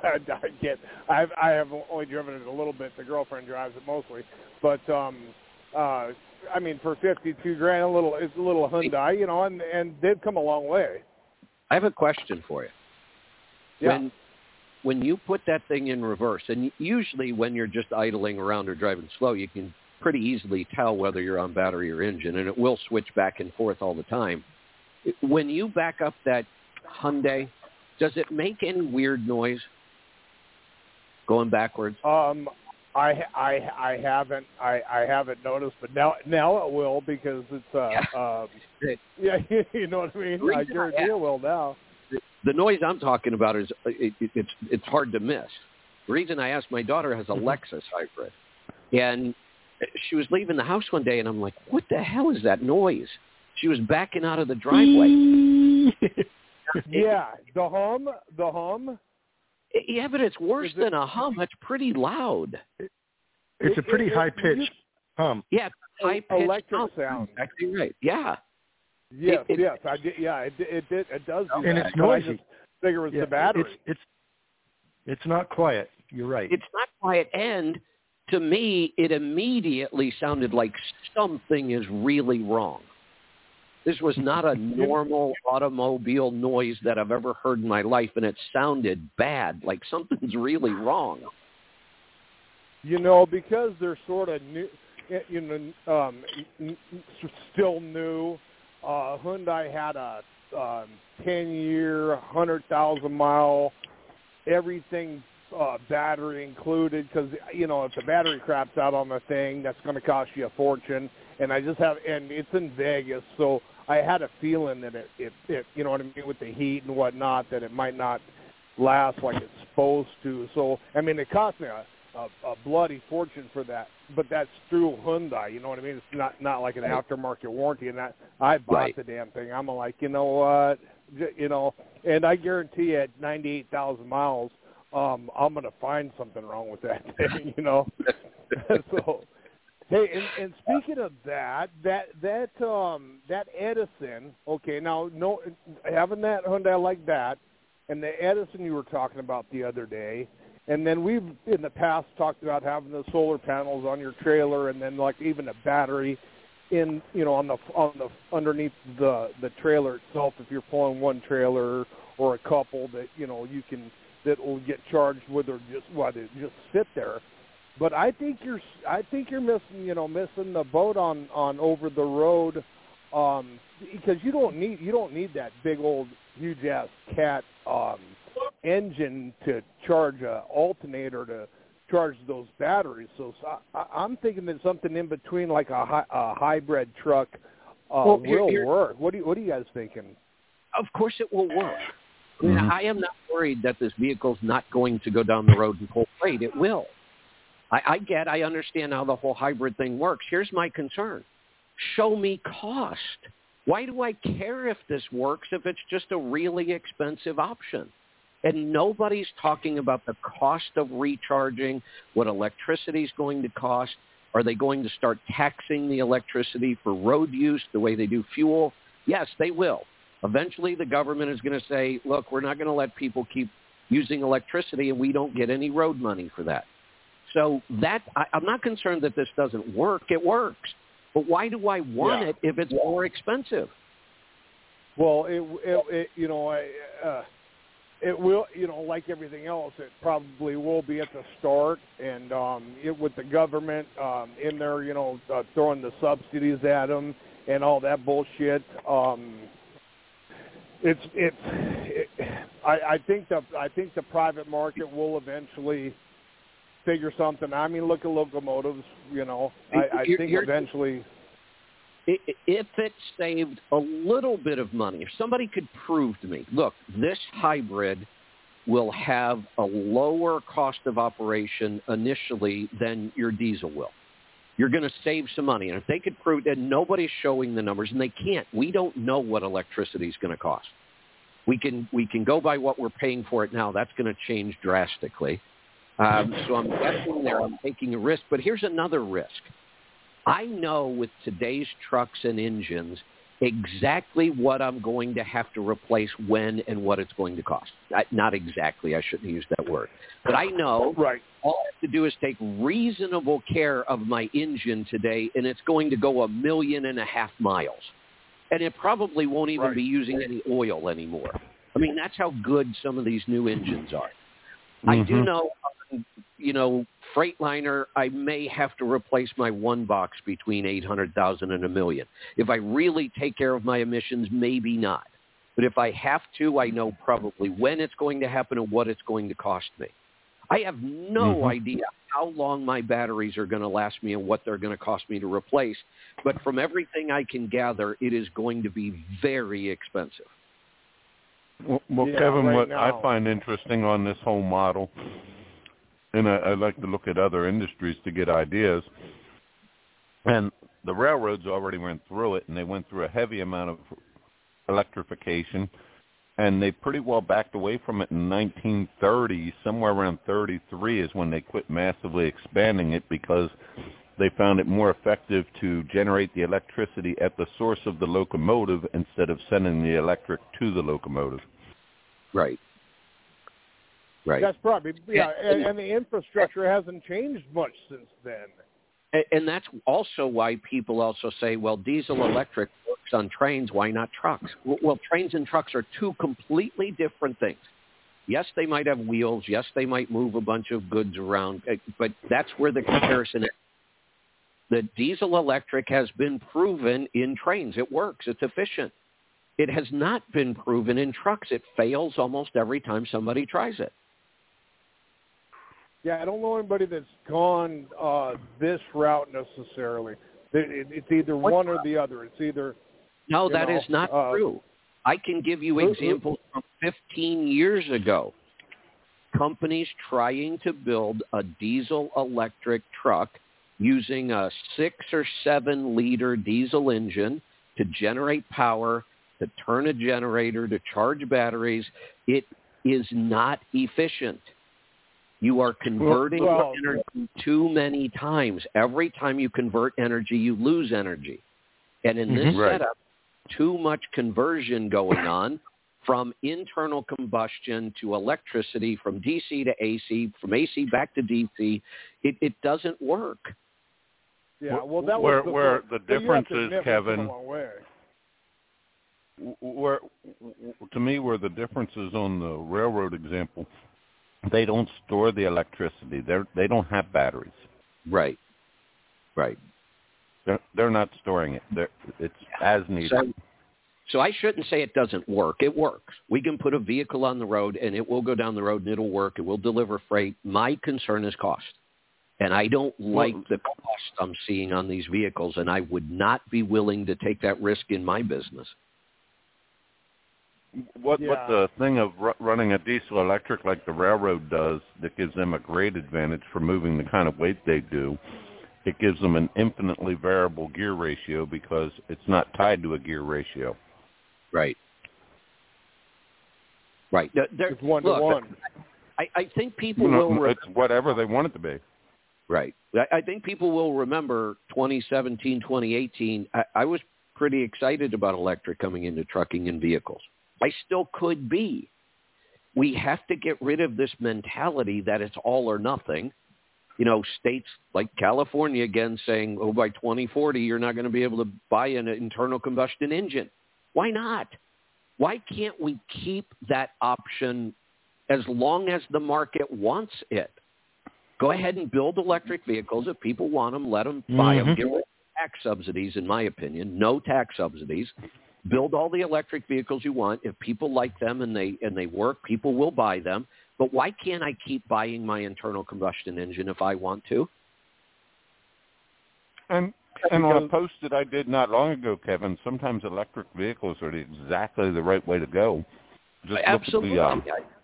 I have only driven it a little bit. The girlfriend drives it mostly, but for $52,000, it's a little Hyundai, and they've come a long way. I have a question for you. Yeah. When you put that thing in reverse, and usually when you're just idling around or driving slow, you can pretty easily tell whether you're on battery or engine, and it will switch back and forth all the time. When you back up that Hyundai, does it make any weird noise going backwards? I haven't noticed, but now it will, because it's you know what I mean. I guarantee it will now. The noise I'm talking about is it's hard to miss. The reason I asked, my daughter has a Lexus hybrid, and she was leaving the house one day, and I'm like, what the hell is that noise? She was backing out of the driveway. Yeah, the hum. Yeah, but it's worse than a hum. It's pretty loud. It's a pretty high-pitched hum. Yeah, high-pitched electric sound. Exactly right. Yeah. Yes, I did. Yeah, it does do and that. It's noisy. I just figure it was the battery. It's not quiet. You're right. It's not quiet, and to me, it immediately sounded like something is really wrong. This was not a normal automobile noise that I've ever heard in my life, and it sounded bad, like something's really wrong. Because they're sort of new, still new. Hyundai had a 10-year, 100,000-mile, everything battery included, because if the battery craps out on the thing, that's going to cost you a fortune. And and it's in Vegas, so I had a feeling that it you know what I mean, with the heat and whatnot, that it might not last like it's supposed to. So it cost me a bloody fortune for that, but that's through Hyundai. You know what I mean? It's not like an aftermarket warranty, and I bought the damn thing. I'm like, you know what, and I guarantee at 98,000 miles, I'm gonna find something wrong with that thing, So, hey, and speaking of that Edison, okay, now having that Hyundai like that, and the Edison you were talking about the other day. And then we've in the past talked about having the solar panels on your trailer, and then like even a battery in on the underneath the trailer itself, if you're pulling one trailer or a couple that that will get charged with, or just sit there. But I think you're missing the boat on over the road, because you don't need that big old huge ass cat engine to charge a alternator to charge those batteries. So I'm thinking that something in between, like a hybrid truck, will work. What are you guys thinking? Of course it will work. I am not worried that this vehicle's not going to go down the road and pull freight. It will. I understand how the whole hybrid thing works. Here's my concern. Show me cost. Why do I care if this works if it's just a really expensive option? And nobody's talking about the cost of recharging, what electricity is going to cost. Are they going to start taxing the electricity for road use the way they do fuel? Yes, they will. Eventually, the government is going to say, look, we're not going to let people keep using electricity, and we don't get any road money for that. So I'm not concerned that this doesn't work. It works. But why do I want it if it's more expensive? Well, it will, like everything else, it probably will be at the start, and with the government in there, throwing the subsidies at them and all that bullshit. I think the private market will eventually figure something. I mean, look at locomotives. I think eventually. If it saved a little bit of money, if somebody could prove to me, look, this hybrid will have a lower cost of operation initially than your diesel will. You're going to save some money. And if they could prove that, nobody's showing the numbers, and they can't. We don't know what electricity is going to cost. We can go by what we're paying for it now. That's going to change drastically. So I'm guessing there, I'm taking a risk. But here's another risk. I know with today's trucks and engines exactly what I'm going to have to replace when and what it's going to cost. Not exactly. I shouldn't use that word. But I know all I have to do is take reasonable care of my engine today, and it's going to go 1.5 million miles. And it probably won't even be using any oil anymore. I mean, that's how good some of these new engines are. Mm-hmm. I do know, Freightliner, I may have to replace my one box between 800,000 and 1 million. If I really take care of my emissions, maybe not. But if I have to, I know probably when it's going to happen and what it's going to cost me. I have no idea how long my batteries are going to last me and what they're going to cost me to replace. But from everything I can gather, it is going to be very expensive. Well, Kevin, what I find interesting on this whole model, and I like to look at other industries to get ideas, and the railroads already went through it, and they went through a heavy amount of electrification, and they pretty well backed away from it in 1930. Somewhere around 33 is when they quit massively expanding it because they found it more effective to generate the electricity at the source of the locomotive instead of sending the electric to the locomotive. Right. That's probably, and the infrastructure hasn't changed much since then. And that's also why people also say, well, diesel electric works on trains, why not trucks? Well, trains and trucks are two completely different things. Yes, they might have wheels. Yes, they might move a bunch of goods around, but that's where the comparison is. The diesel electric has been proven in trains. It works. It's efficient. It has not been proven in trucks. It fails almost every time somebody tries it. Yeah, I don't know anybody that's gone this route necessarily. It's either one or the other. It's either... No, that is not true. I can give you examples from 15 years ago. Companies trying to build a diesel-electric truck using a 6 or 7 liter diesel engine to generate power, to turn a generator, to charge batteries. It is not efficient. You are converting energy too many times. Every time you convert energy, you lose energy. And in this setup, too much conversion going on from internal combustion to electricity, from DC to AC, from AC back to DC. It doesn't work. Yeah, well, that was where the difference is, Kevin. To me, where the difference is on the railroad example, they don't store the electricity. They don't have batteries. Right. They're not storing it. It's as needed. So I shouldn't say it doesn't work. It works. We can put a vehicle on the road, and it will go down the road, and it'll work. It will deliver freight. My concern is cost. And I don't like the cost I'm seeing on these vehicles, and I would not be willing to take that risk in my business. what the thing of running a diesel electric like the railroad does that gives them a great advantage for moving the kind of weight they do, it gives them an infinitely variable gear ratio because it's not tied to a gear ratio. Right. Right. It's 1-to-1. I think people will... It's whatever they want it to be. Right. I think people will remember 2017, 2018. I was pretty excited about electric coming into trucking and vehicles. I still could be. We have to get rid of this mentality that it's all or nothing. You know, states like California, again, saying, oh, by 2040, you're not going to be able to buy an internal combustion engine. Why not? Why can't we keep that option as long as the market wants it? Go ahead and build electric vehicles. If people want them, let them buy them. Get rid of tax subsidies, in my opinion. No tax subsidies. Build all the electric vehicles you want. If people like them and they work, people will buy them. But why can't I keep buying my internal combustion engine if I want to? And on a post that I did not long ago, Kevin, sometimes electric vehicles are exactly the right way to go. Just Absolutely. Look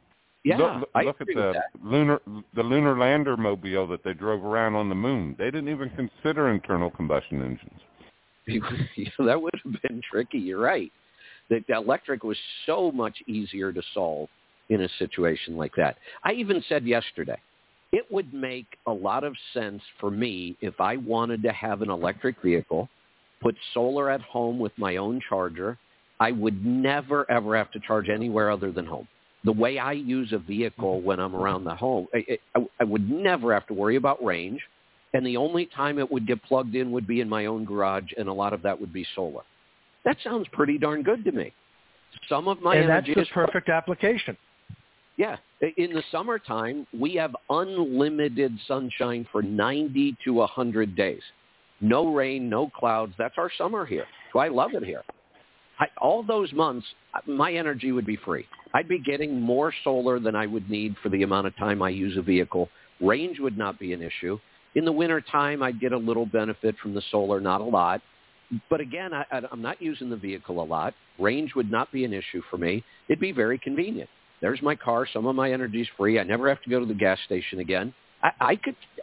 at the lunar lander mobile that they drove around on the moon. They didn't even consider internal combustion engines. That would have been tricky. You're right. The electric was so much easier to solve in a situation like that. I even said yesterday, it would make a lot of sense for me if I wanted to have an electric vehicle, put solar at home with my own charger. I would never, ever have to charge anywhere other than home. The way I use a vehicle when I'm around the home, I would never have to worry about range. And the only time it would get plugged in would be in my own garage, and a lot of that would be solar. That sounds pretty darn good to me. Some of my energy that's the perfect application. Yeah. In the summertime, we have unlimited sunshine for 90 to 100 days. No rain, no clouds. That's our summer here. So I love it here. All those months, my energy would be free. I'd be getting more solar than I would need for the amount of time I use a vehicle. Range would not be an issue. In the wintertime, I'd get a little benefit from the solar, not a lot. But again, I'm not using the vehicle a lot. Range would not be an issue for me. It'd be very convenient. There's my car. Some of my energy is free. I never have to go to the gas station again. I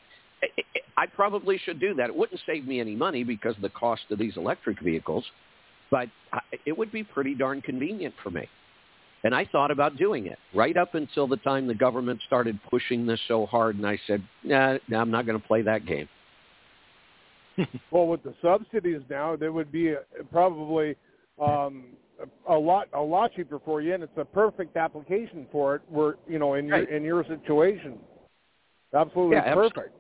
probably should do that. It wouldn't save me any money because of the cost of these electric vehicles, but it would be pretty darn convenient for me. And I thought about doing it right up until the time the government started pushing this so hard, and I said, nah, I'm not going to play that game. Well, with the subsidies now, there would be probably a lot cheaper for you, and it's a perfect application for it. Where in your situation, absolutely perfect. Absolutely.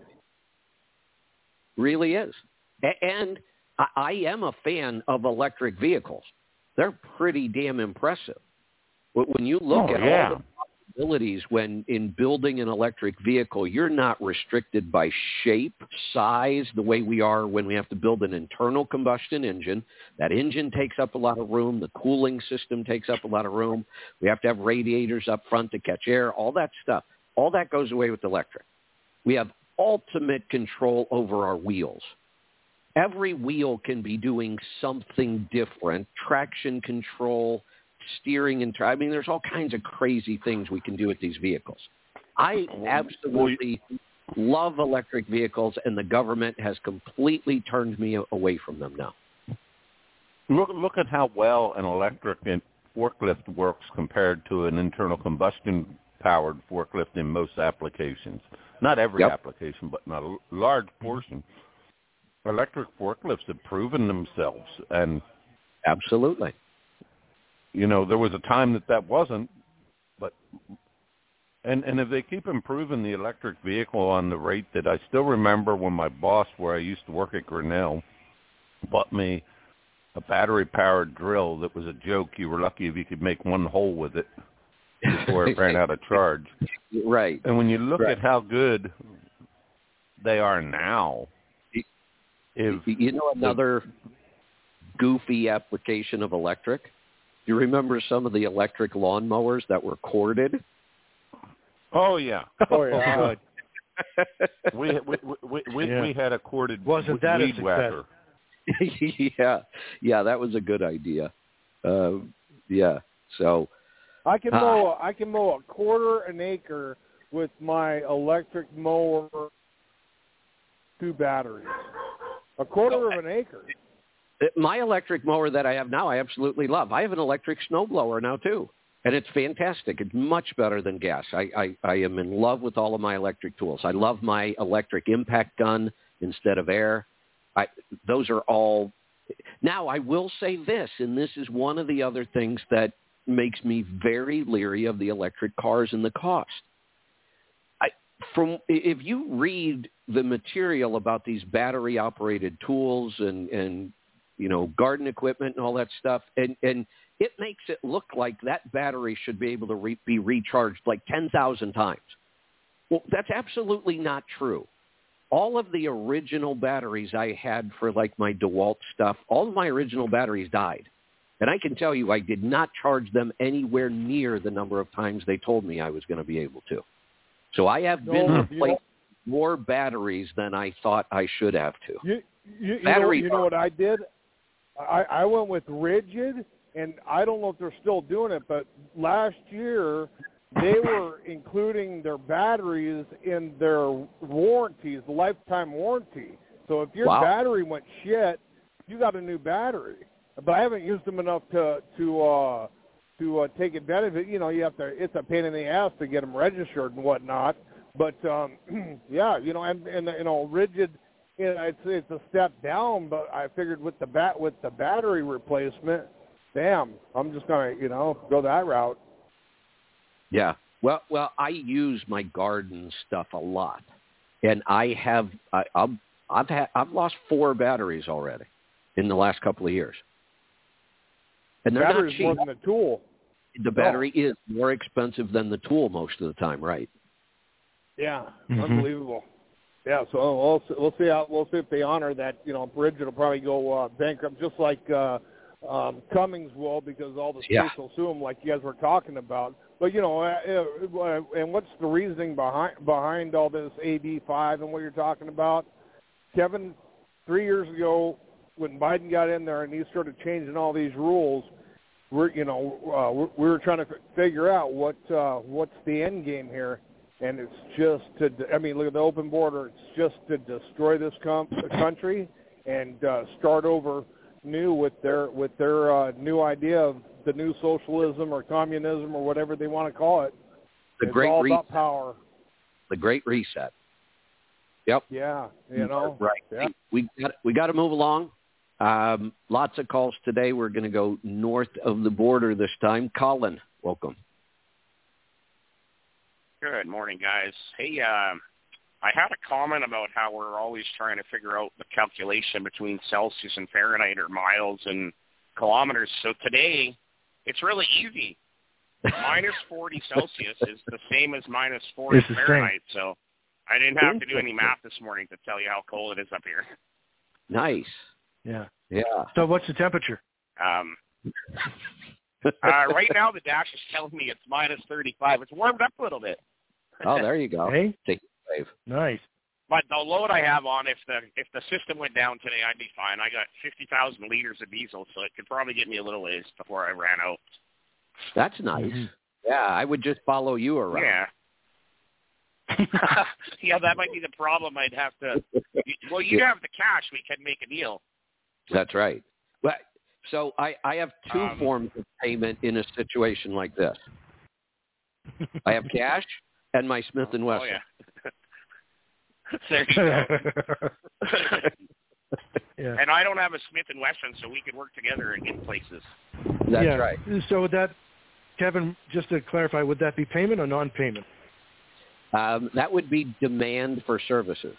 Really is, and I am a fan of electric vehicles. They're pretty damn impressive. When you look at all the possibilities when in building an electric vehicle, you're not restricted by shape, size, the way we are when we have to build an internal combustion engine. That engine takes up a lot of room. The cooling system takes up a lot of room. We have to have radiators up front to catch air, all that stuff. All that goes away with electric. We have ultimate control over our wheels. Every wheel can be doing something different, traction control, steering, and there's all kinds of crazy things we can do with these vehicles. I absolutely love electric vehicles, and the government has completely turned me away from them now. Look at how well an electric forklift works compared to an internal combustion-powered forklift in most applications. Not every application, but not a large portion. Electric forklifts have proven themselves, and absolutely. There was a time that wasn't, but and if they keep improving the electric vehicle on the rate that I still remember when my boss, where I used to work at Grinnell, bought me a battery-powered drill that was a joke. You were lucky if you could make one hole with it before it ran out of charge. Right. And when you look at how good they are now, another goofy application of electric. You remember some of the electric lawnmowers that were corded? Oh yeah. Oh yeah. we had a corded Wasn't that weed a whacker. Yeah, that was a good idea. So I can mow a quarter an acre with my electric mower, 2 batteries. A quarter of an acre. My electric mower that I have now, I absolutely love. I have an electric snowblower now too, and it's fantastic. It's much better than gas. I am in love with all of my electric tools. I love my electric impact gun instead of air. Those are all. Now, I will say this, and this is one of the other things that makes me very leery of the electric cars and the cost. If you read the material about these battery-operated tools and garden equipment and all that stuff, and it makes it look like that battery should be able to be recharged like 10,000 times. Well, that's absolutely not true. All of the original batteries I had for like my DeWalt stuff, all of my original batteries died. And I can tell you I did not charge them anywhere near the number of times they told me I was going to be able to. So I have been replaced more batteries than I thought I should have to. You know what I did? I went with Rigid, and I don't know if they're still doing it, but last year they were including their batteries in their warranties, the lifetime warranty. So if your battery went shit, you got a new battery. But I haven't used them enough to take advantage of it. You have to. It's a pain in the ass to get them registered and whatnot. But yeah, and Rigid. It's a step down, but I figured with the battery replacement, damn, I'm just gonna go that route. Yeah. Well, I use my garden stuff a lot, and I've lost 4 batteries already in the last couple of years, and they're not cheap. More than the tool. The battery is more expensive than the tool most of the time, right? Yeah, unbelievable. Yeah, so we'll see if they honor that. Rigid will probably go bankrupt, just like Cummins will, because all the states will sue them, like you guys were talking about. But and what's the reasoning behind all this AB5 and what you're talking about, Kevin? 3 years ago, when Biden got in there and he started changing all these rules, we were trying to figure out what's the end game here. And it's just look at the open border. It's just to destroy this country and start over new with their new idea of the new socialism or communism or whatever they want to call it. It's all about power. The Great Reset. Yep. Yeah. Right. Yeah. We got to move along. Lots of calls today. We're going to go north of the border this time. Colin, welcome. Good morning, guys. Hey, I had a comment about how we're always trying to figure out the calculation between Celsius and Fahrenheit or miles and kilometers. So today, it's really easy. Minus 40 Celsius is the same as minus 40 Fahrenheit. So I didn't have to do any math this morning to tell you how cold it is up here. Nice. Yeah. Yeah. So what's the temperature? Right now, the dash is telling me it's minus 35. It's warmed up a little bit. Oh, there you go. Hey, take a wave. Nice. But the load I have on, if the system went down today, I'd be fine. I got 50,000 liters of diesel, so it could probably get me a little ways before I ran out. That's nice. Mm-hmm. Yeah, I would just follow you around. Yeah. Yeah, that might be the problem. I'd have to. Well, you have the cash. We can make a deal. That's right. Well, so I have 2 forms of payment in a situation like this. I have cash and my Smith & Wesson. Oh, yeah. There you go. Yeah. And I don't have a Smith & Wesson, so we could work together and get places. That's right. So would that, Kevin, just to clarify, would that be payment or non-payment? That would be demand for services.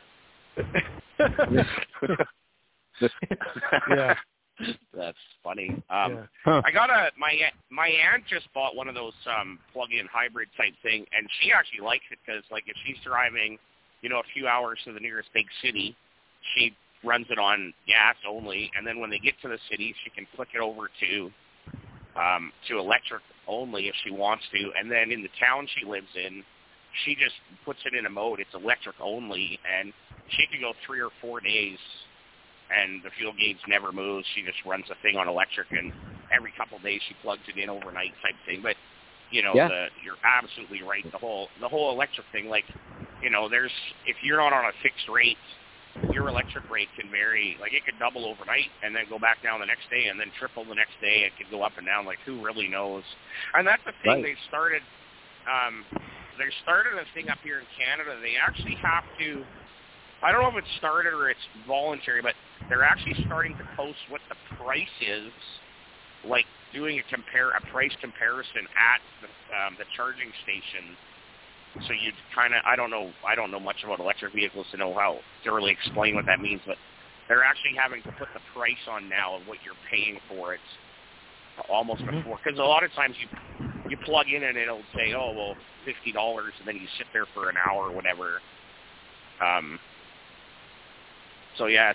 Yeah. That's funny. I got my aunt just bought one of those plug-in hybrid type thing, and she actually likes it because, like, if she's driving, a few hours to the nearest big city, she runs it on gas only, and then when they get to the city, she can flick it over to electric only if she wants to, and then in the town she lives in, she just puts it in a mode. It's electric only, and she can go 3 or 4 days, and the fuel gauge never moves. She just runs the thing on electric, and every couple of days she plugs it in overnight type thing. But you're absolutely right. The whole electric thing, like, if you're not on a fixed rate, your electric rate can vary. Like, it could double overnight and then go back down the next day and then triple the next day. It could go up and down. Like, who really knows? And that's the thing. Right. They started a thing up here in Canada. They actually have to, I don't know if it's started or it's voluntary, but they're actually starting to post what the price is, like doing a price comparison at the charging station. So you'd kind of, I don't know much about electric vehicles to know how to really explain what that means, but they're actually having to put the price on now of what you're paying for it almost before. Because a lot of times you plug in and it'll say, oh, well, $50, and then you sit there for an hour or whatever. So yeah,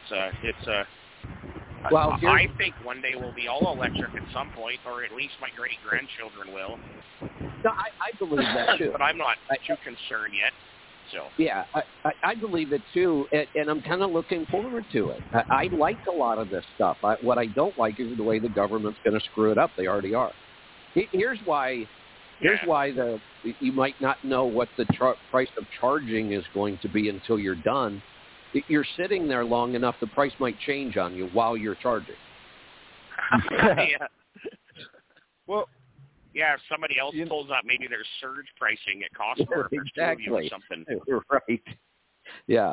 I think one day we'll be all electric at some point, or at least my great-grandchildren will. No, I believe that too. But I'm not too concerned yet. So yeah, I believe it too, and I'm kind of looking forward to it. I like a lot of this stuff. What I don't like is the way the government's going to screw it up. They already are. Here's why. Here's why you might not know what the price of charging is going to be until you're done. You're sitting there long enough, the price might change on you while you're charging. Yeah. Well, yeah, if somebody else pulls up, maybe there's surge pricing at Costco if there's 2 of you or something. Right. Yeah.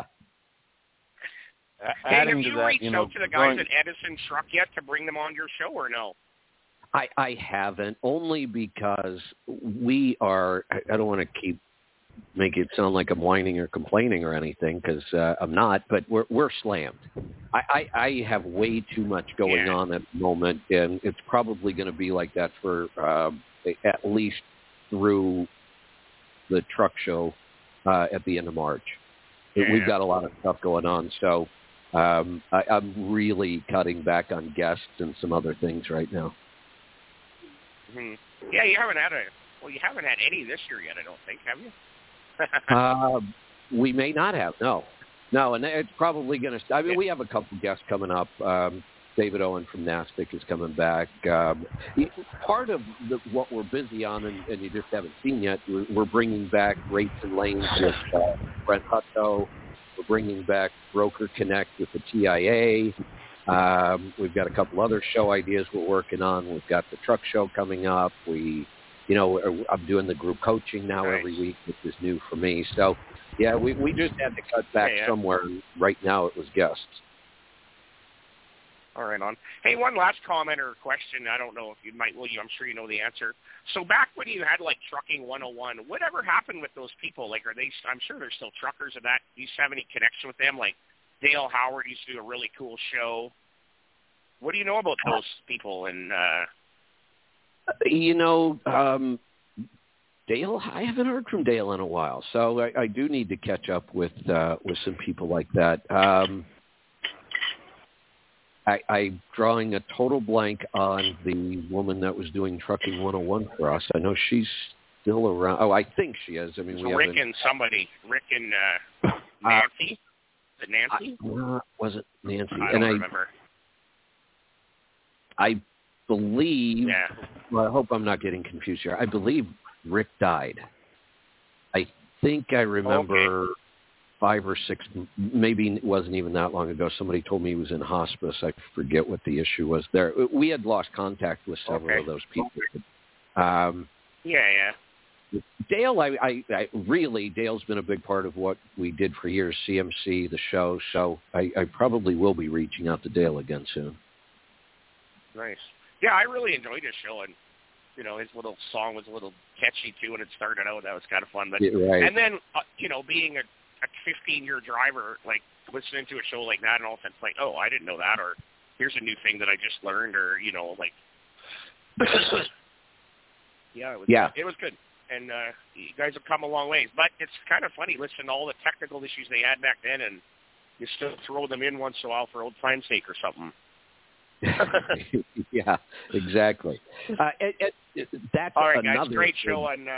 Hey, have you reached out to the guys at Edison Truck yet to bring them on your show or no? I haven't, only because we are, I don't want to make it sound like I'm whining or complaining or anything, because I'm not, but we're slammed. I have way too much going on at the moment, and it's probably going to be like that for at least through the truck show at the end of March. We've got a lot of stuff going on, so I'm really cutting back on guests and some other things right now. Mm-hmm. Yeah, you haven't had any this year yet, I don't think, have you? We may not have, no, and it's probably going to. I mean, we have a couple guests coming up. David Owen from NASTIC is coming back. Part of what we're busy on, and you just haven't seen yet, we're bringing back Rates and Lanes with Brent Hutto. We're bringing back Broker Connect with the TIA. We've got a couple other show ideas we're working on. We've got the truck show coming up. I'm doing the group coaching now every week, which is new for me. So, yeah, we just had to cut back somewhere. Right now it was guests. All right, on. Hey, one last comment or question. I don't know if you might, Will you? I'm sure you know the answer. So back when you had, like, Trucking 101, whatever happened with those people? Like, I'm sure they're still truckers of that. Do you have any connection with them? Like, Dale Howard used to do a really cool show. What do you know about those people? And Dale, I haven't heard from Dale in a while, so I do need to catch up with some people like that. I'm drawing a total blank on the woman that was doing Trucking 101 for us. I know she's still around. Oh, I think she is. I mean, Rick and Nancy. Is it Nancy? Was it Nancy? I don't remember. I believe. Yeah. Well, I hope I'm not getting confused here. I believe Rick died. I think I remember 5 or 6. Maybe it wasn't even that long ago. Somebody told me he was in hospice. I forget what the issue was there. We had lost contact with several of those people. Dale, I really, Dale's been a big part of what we did for years, CMC, the show, so I probably will be reaching out to Dale again soon. Nice. Yeah, I really enjoyed his show, and, his little song was a little catchy, too, when it started out. That was kind of fun. But And then, being a 15-year driver, like, listening to a show like that, and all of a sudden it's like, oh, I didn't know that, or here's a new thing that I just learned, or, like... It was good. And you guys have come a long ways. But it's kind of funny listening to all the technical issues they had back then, and you still throw them in once in a while for old time's sake or something. Yeah, exactly. That's all right, another guys. Great show. And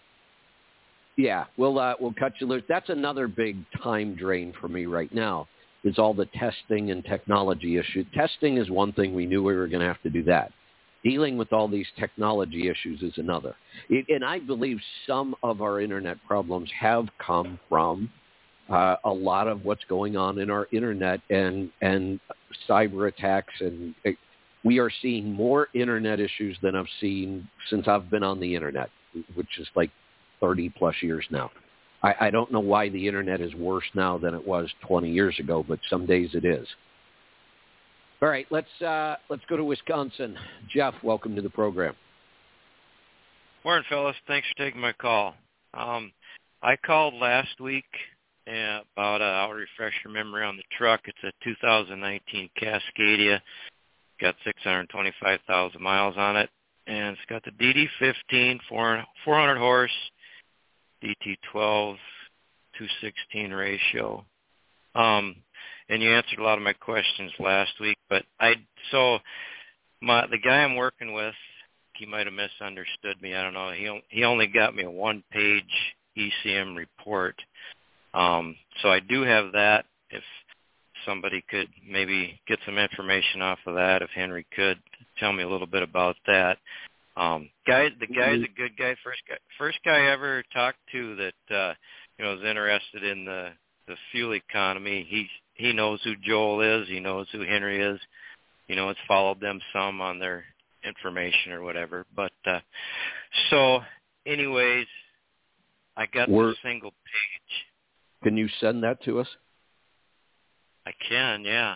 we'll cut you loose. That's another big time drain for me right now. is all the testing and technology issues. Testing is one thing. We knew we were going to have to do that. Dealing with all these technology issues is another. And I believe some of our internet problems have come from a lot of what's going on in our internet and cyber attacks. And we are seeing more internet issues than I've seen since I've been on the internet, which is like 30 plus years now. I don't know why the internet is worse now than it was 20 years ago, but some days it is. All right, let's go to Wisconsin. Jeff, welcome to the program. Morning, fellas. Thanks for taking my call. I called last week about I'll refresh your memory on the truck. It's a 2019 Cascadia. Got 625,000 miles on it, and it's got the DD15 400 horse, DT12 216 ratio. And you answered a lot of my questions last week, but the guy I'm working with, he might have misunderstood me. I don't know. He only got me a one-page ECM report. So I do have that. If somebody could maybe get some information off of that, if Henry could tell me a little bit about that. The guy's a good guy. First guy I ever talked to that was interested in the fuel economy. He knows who Joel is. He knows who Henry is. Has followed them some on their information or whatever. But so, anyways, I got the single page. Can you send that to us? I can, yeah.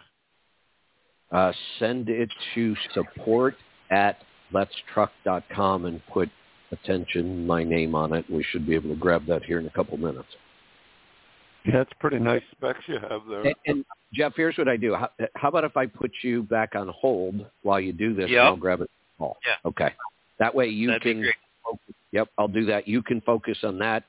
Send it to support@letstruck.com and put attention, my name on it. We should be able to grab that here in a couple minutes. Yeah, it's pretty nice specs you have there. And Jeff, here's what I do. How about if I put you back on hold while you do this, and I'll grab it. Oh, yeah. Okay. That way you That'd can. Be great. Yep, I'll do that. You can focus on that.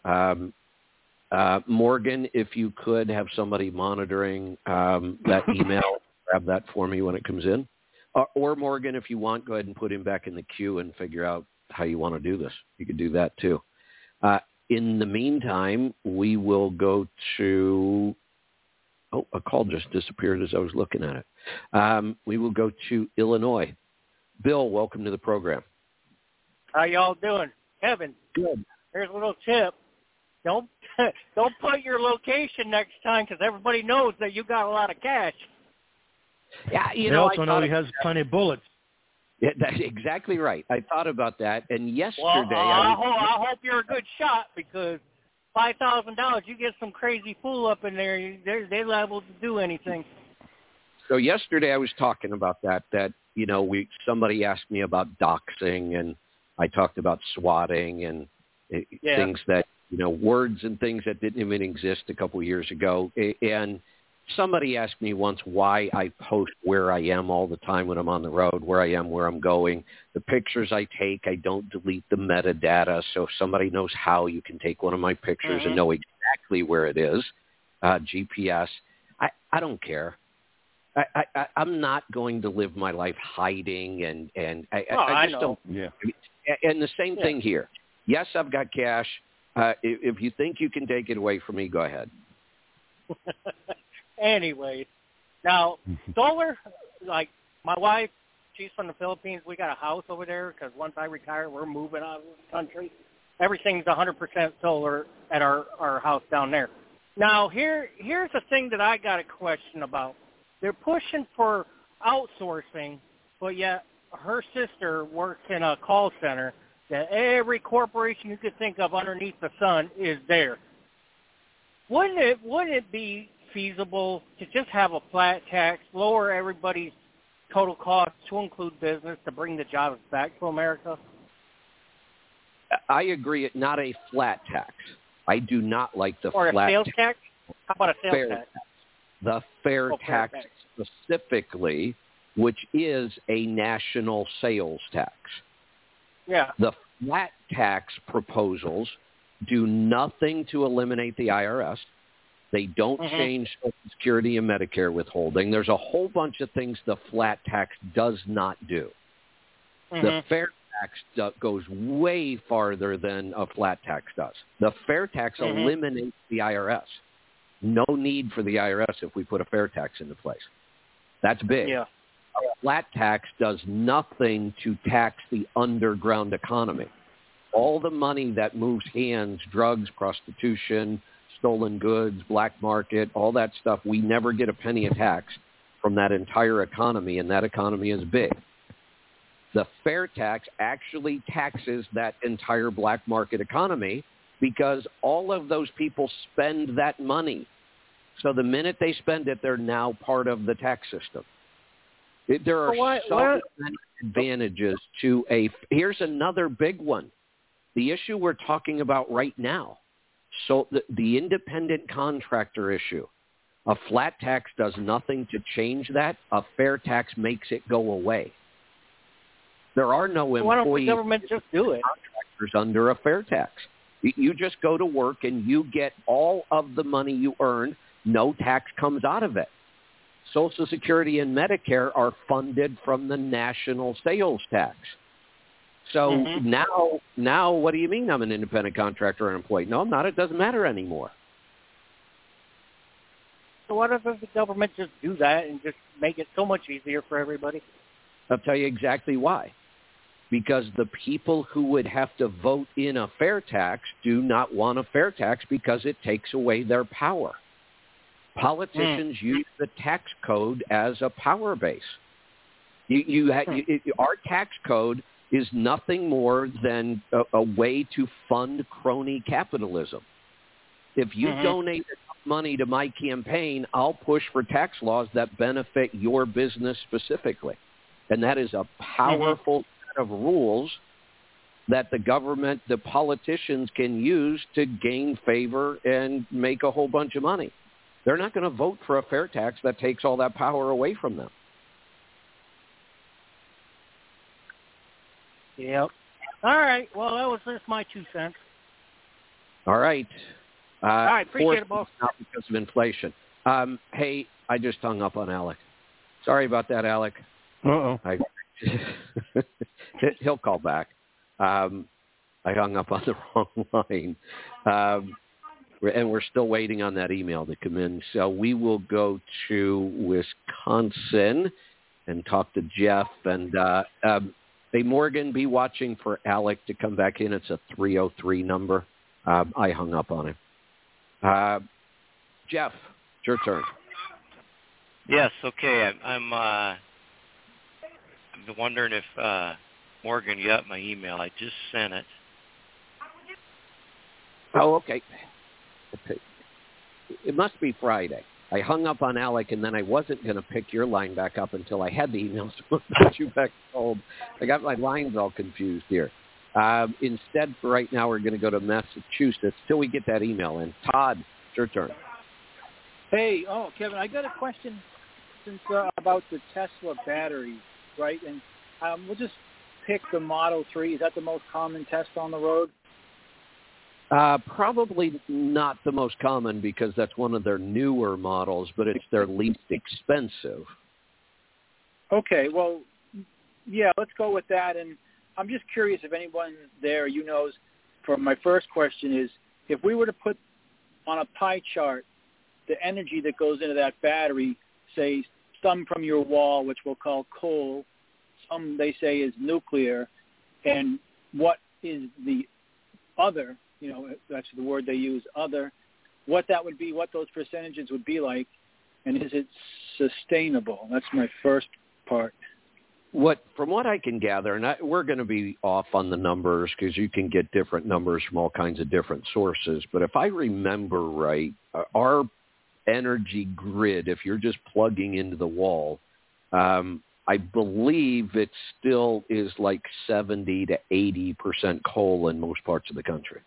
Morgan, if you could have somebody monitoring that email, grab that for me when it comes in. Or Morgan, if you want, go ahead and put him back in the queue and figure out how you want to do this. You could do that too. In the meantime, we will go to, a call just disappeared as I was looking at it. We will go to Illinois. Bill, welcome to the program. How y'all doing? Kevin. Good. Here's a little tip. Don't put your location next time because everybody knows that you got a lot of cash. Yeah, they also know he has plenty of bullets. Yeah, that's exactly right. I thought about that, and yesterday I hope you're a good shot because $5,000, you get some crazy fool up in there, they're liable to do anything. So yesterday I was talking about that somebody asked me about doxing, and I talked about swatting and things that words and things that didn't even exist a couple of years ago, and somebody asked me once why I post where I am all the time when I'm on the road, where I am, where I'm going. The pictures I take, I don't delete the metadata. So if somebody knows how, you can take one of my pictures and know exactly where it is. GPS. I don't care. I'm not going to live my life hiding and I just don't. Yeah. And the same thing here. Yes, I've got cash. If you think you can take it away from me, go ahead. Anyways, now solar, like my wife, she's from the Philippines. We got a house over there because once I retire, we're moving out of the country. Everything's 100% solar at our house down there. Now here's the thing that I got a question about. They're pushing for outsourcing, but yet her sister works in a call center that every corporation you could think of underneath the sun is there. Wouldn't it be feasible to just have a flat tax, lower everybody's total cost to include business to bring the jobs back to America? I agree. Not a flat tax. I do not like the or flat a sales tax. How about a sales tax? The fair tax specifically, which is a national sales tax. Yeah. The flat tax proposals do nothing to eliminate the IRS. They don't change Social Security and Medicare withholding. There's a whole bunch of things the flat tax does not do. The fair tax goes way farther than a flat tax does. The fair tax eliminates the IRS. No need for the IRS if we put a fair tax into place. That's big. Yeah. A flat tax does nothing to tax the underground economy. All the money that moves hands, drugs, prostitution, stolen goods, black market, all that stuff, we never get a penny of tax from that entire economy, and that economy is big. The fair tax actually taxes that entire black market economy because all of those people spend that money. So the minute they spend it, they're now part of the tax system. There are so many advantages to here's another big one. The issue we're talking about right now. So the independent contractor issue. A flat tax does nothing to change that. A fair tax makes it go away. There are no employees. Why don't the government just do it? Contractors under a fair tax. You just go to work and you get all of the money you earn. No tax comes out of it. Social Security and Medicare are funded from the national sales tax. So now, what do you mean I'm an independent contractor or an employee? No, I'm not. It doesn't matter anymore. So what if the government just do that and just make it so much easier for everybody? I'll tell you exactly why. Because the people who would have to vote in a fair tax do not want a fair tax because it takes away their power. Politicians use the tax code as a power base. Our tax code is nothing more than a way to fund crony capitalism. If you donate money to my campaign, I'll push for tax laws that benefit your business specifically. And that is a powerful set of rules that the government, the politicians can use to gain favor and make a whole bunch of money. They're not going to vote for a fair tax that takes all that power away from them. Yep. All right. Well, that was just my 2 cents. All right. All right. Appreciate it, boss. Not because of inflation. Hey, I just hung up on Alec. Sorry about that, Alec. Uh-oh. He'll call back. I hung up on the wrong line. And we're still waiting on that email to come in. So we will go to Wisconsin and talk to Jeff. And hey, Morgan, be watching for Alec to come back in. It's a 303 number. I hung up on him. Jeff, it's your turn. Yes, okay. I'm wondering if Morgan got my email. I just sent it. Oh, okay. It must be Friday. I hung up on Alec, and then I wasn't going to pick your line back up until I had the email, so I put you back home. I got my lines all confused here. Instead, for right now, we're going to go to Massachusetts till we get that email in. Todd, it's your turn. Hey, Kevin, I got a question about the Tesla batteries, right? And we'll just pick the Model 3. Is that the most common test on the road? Probably not the most common because that's one of their newer models, but it's their least expensive. Okay, well, yeah, let's go with that. And I'm just curious if anyone there knows, for my first question is, if we were to put on a pie chart the energy that goes into that battery, say some from your wall, which we'll call coal, some they say is nuclear, and what is the other, that's the word they use, other, what that would be, what those percentages would be like, and is it sustainable? That's my first part. From what I can gather, and we're going to be off on the numbers because you can get different numbers from all kinds of different sources, but if I remember right, our energy grid, if you're just plugging into the wall, I believe it still is like 70 to 80% coal in most parts of the country.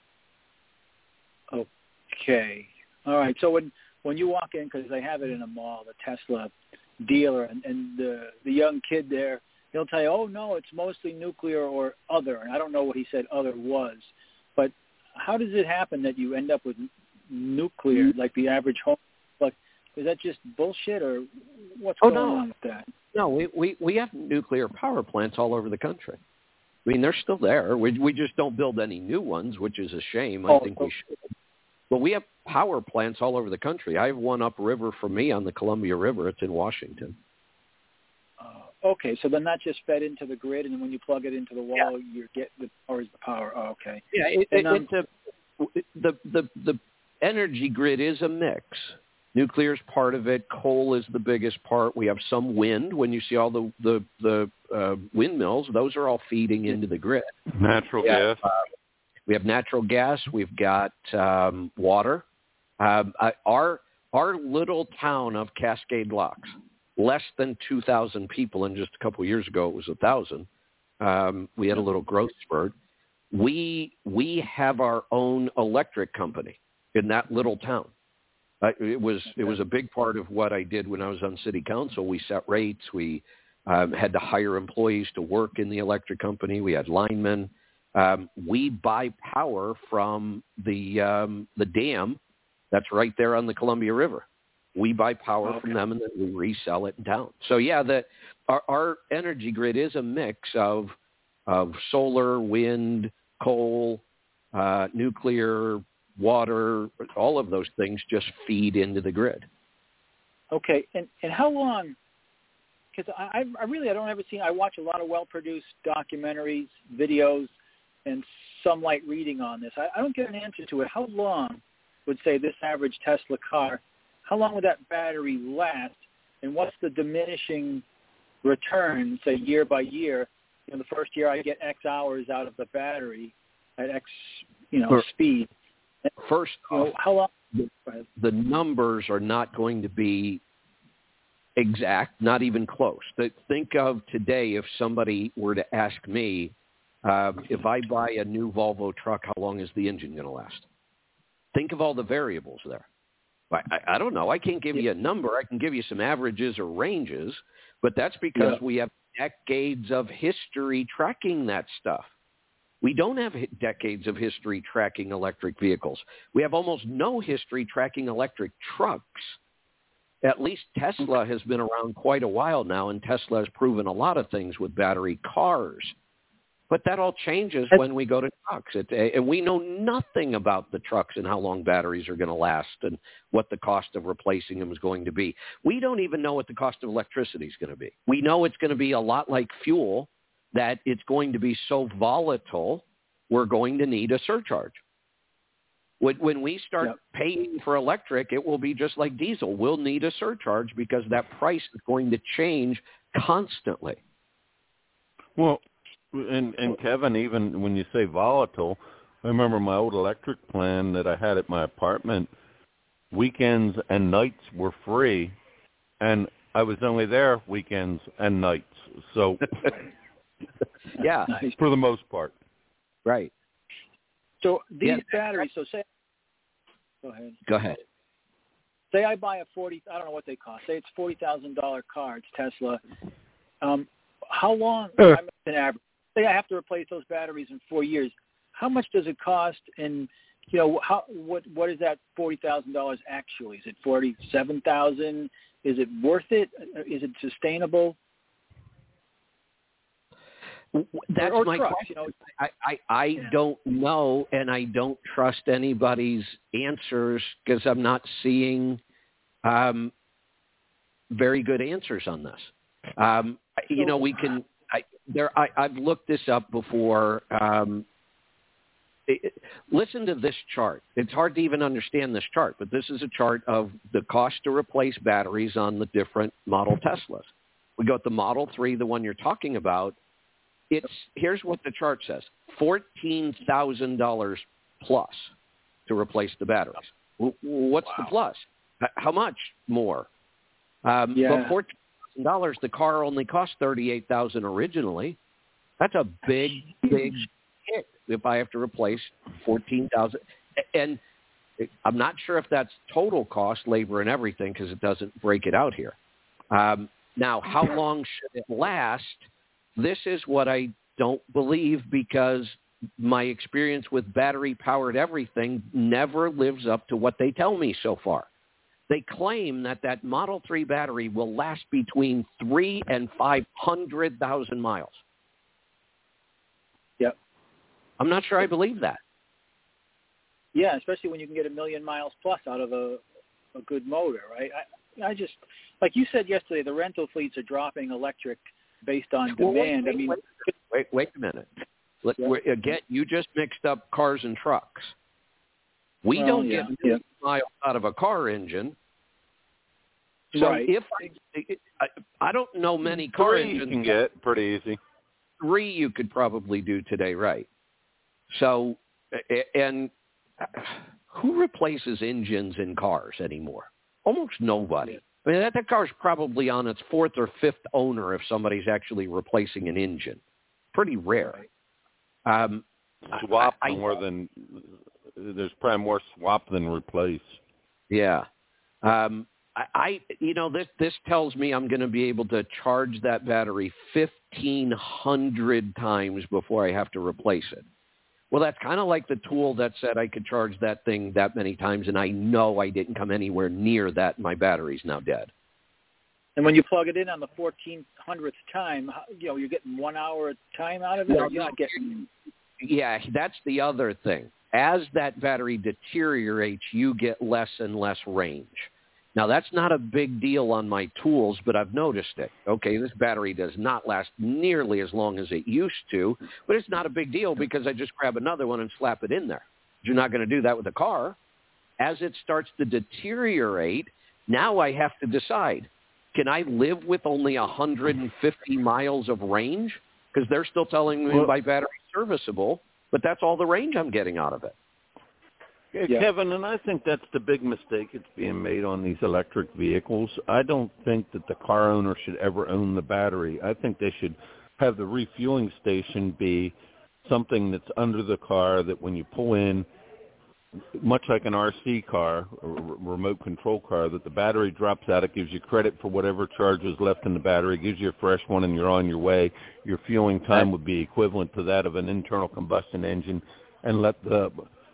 Okay. All right. So when you walk in, because they have it in a mall, the Tesla dealer, and the young kid there, he'll tell you, oh, no, it's mostly nuclear or other. And I don't know what he said other was. But how does it happen that you end up with nuclear, like the average home? Like, is that just bullshit, or what's going on with that? No, we have nuclear power plants all over the country. I mean, they're still there. We just don't build any new ones, which is a shame. I think we should. But we have power plants all over the country. I have one upriver from me on the Columbia River. It's in Washington. Okay, so then that just fed into the grid, and then when you plug it into the wall, you get the power. Oh, okay. Yeah, the energy grid is a mix. Nuclear is part of it. Coal is the biggest part. We have some wind. When you see all the windmills, those are all feeding into the grid. Natural gas. We have natural gas. We've got water. Our little town of Cascade Locks, less than 2,000 people, and just a couple of years ago it was 1,000. We had a little growth spurt. We have our own electric company in that little town. It was a big part of what I did when I was on city council. We set rates. We had to hire employees to work in the electric company. We had linemen. We buy power from the dam that's right there on the Columbia River. We buy power from them, and then we resell it in town. So, yeah, our energy grid is a mix of solar, wind, coal, nuclear, water. All of those things just feed into the grid. Okay, and how long? Because I don't ever see. I watch a lot of well-produced documentaries, videos, and some light reading on this. I don't get an answer to it. How long would say this average Tesla car? How long would that battery last, and what's the diminishing return, say, year by year? The first year I get X hours out of the battery at X, speed. First off, how long? The numbers are not going to be exact, not even close. Think of today, if somebody were to ask me, if I buy a new Volvo truck, how long is the engine going to last? Think of all the variables there. I don't know. I can't give you a number. I can give you some averages or ranges, but that's because we have decades of history tracking that stuff. We don't have decades of history tracking electric vehicles. We have almost no history tracking electric trucks. At least Tesla has been around quite a while now, and Tesla has proven a lot of things with battery cars. But that all changes when we go to trucks. And we know nothing about the trucks and how long batteries are going to last and what the cost of replacing them is going to be. We don't even know what the cost of electricity is going to be. We know it's going to be a lot like fuel, that it's going to be so volatile, we're going to need a surcharge. When we start paying for electric, it will be just like diesel. We'll need a surcharge because that price is going to change constantly. Well, and Kevin, even when you say volatile, I remember my old electric plan that I had at my apartment. Weekends and nights were free, and I was only there weekends and nights. So, yeah, for the most part, right. So these batteries. So say, Go ahead. Say I buy a I don't know what they cost. Say it's $40,000 car. It's Tesla. How long? I'm an average. Say I have to replace those batteries in 4 years. How much does it cost? And what is that $40,000 actually? Is it $47,000? Is it worth it? Is it sustainable? That's my question. I don't know, and I don't trust anybody's answers because I'm not seeing very good answers on this. We can. I've looked this up before. Listen to this chart. It's hard to even understand this chart, but this is a chart of the cost to replace batteries on the different model Teslas. We got the Model 3, the one you're talking about. Here's what the chart says: $14,000 plus to replace the batteries. What's the plus? How much more? But $14,000, the car only cost $38,000 originally. That's a big hit if I have to replace $14,000. And I'm not sure if that's total cost, labor, and everything, because it doesn't break it out here. Now, how long should it last? This is what I don't believe, because my experience with battery-powered everything never lives up to what they tell me so far. They claim that Model 3 battery will last between 300,000 and 500,000 miles. Yep. I'm not sure I believe that. Yeah, especially when you can get 1 million miles plus out of a good motor, right? I just, like you said yesterday, the rental fleets are dropping electric based on demand. Wait a minute. Again, you just mixed up cars and trucks. We don't get miles out of a car engine. So if I don't know many car engines. 3 you can get pretty easy. 3 you could probably do today, right? So, and who replaces engines in cars anymore? Almost nobody. I mean, that car's probably on its 4th or 5th owner if somebody's actually replacing an engine. Pretty rare. Swap more than there's probably more swap than replace. Yeah. This tells me I'm going to be able to charge that battery 1,500 times before I have to replace it. Well, that's kind of like the tool that said I could charge that thing that many times, and I know I didn't come anywhere near that. My battery's now dead. And when you plug it in on the 1,400th time, you're getting 1 hour time out of it, or you're not getting... Yeah, that's the other thing. As that battery deteriorates, you get less and less range. Now, that's not a big deal on my tools, but I've noticed it. Okay, this battery does not last nearly as long as it used to, but it's not a big deal because I just grab another one and slap it in there. You're not going to do that with a car. As it starts to deteriorate, now I have to decide, can I live with only 150 miles of range? Because they're still telling me my battery's serviceable, but that's all the range I'm getting out of it. Yeah, Kevin, and I think that's the big mistake that's being made on these electric vehicles. I don't think that the car owner should ever own the battery. I think they should have the refueling station be something that's under the car that when you pull in, much like an RC car or remote control car, that the battery drops out. It gives you credit for whatever charge is left in the battery, gives you a fresh one, and you're on your way. Your fueling time would be equivalent to that of an internal combustion engine, and let the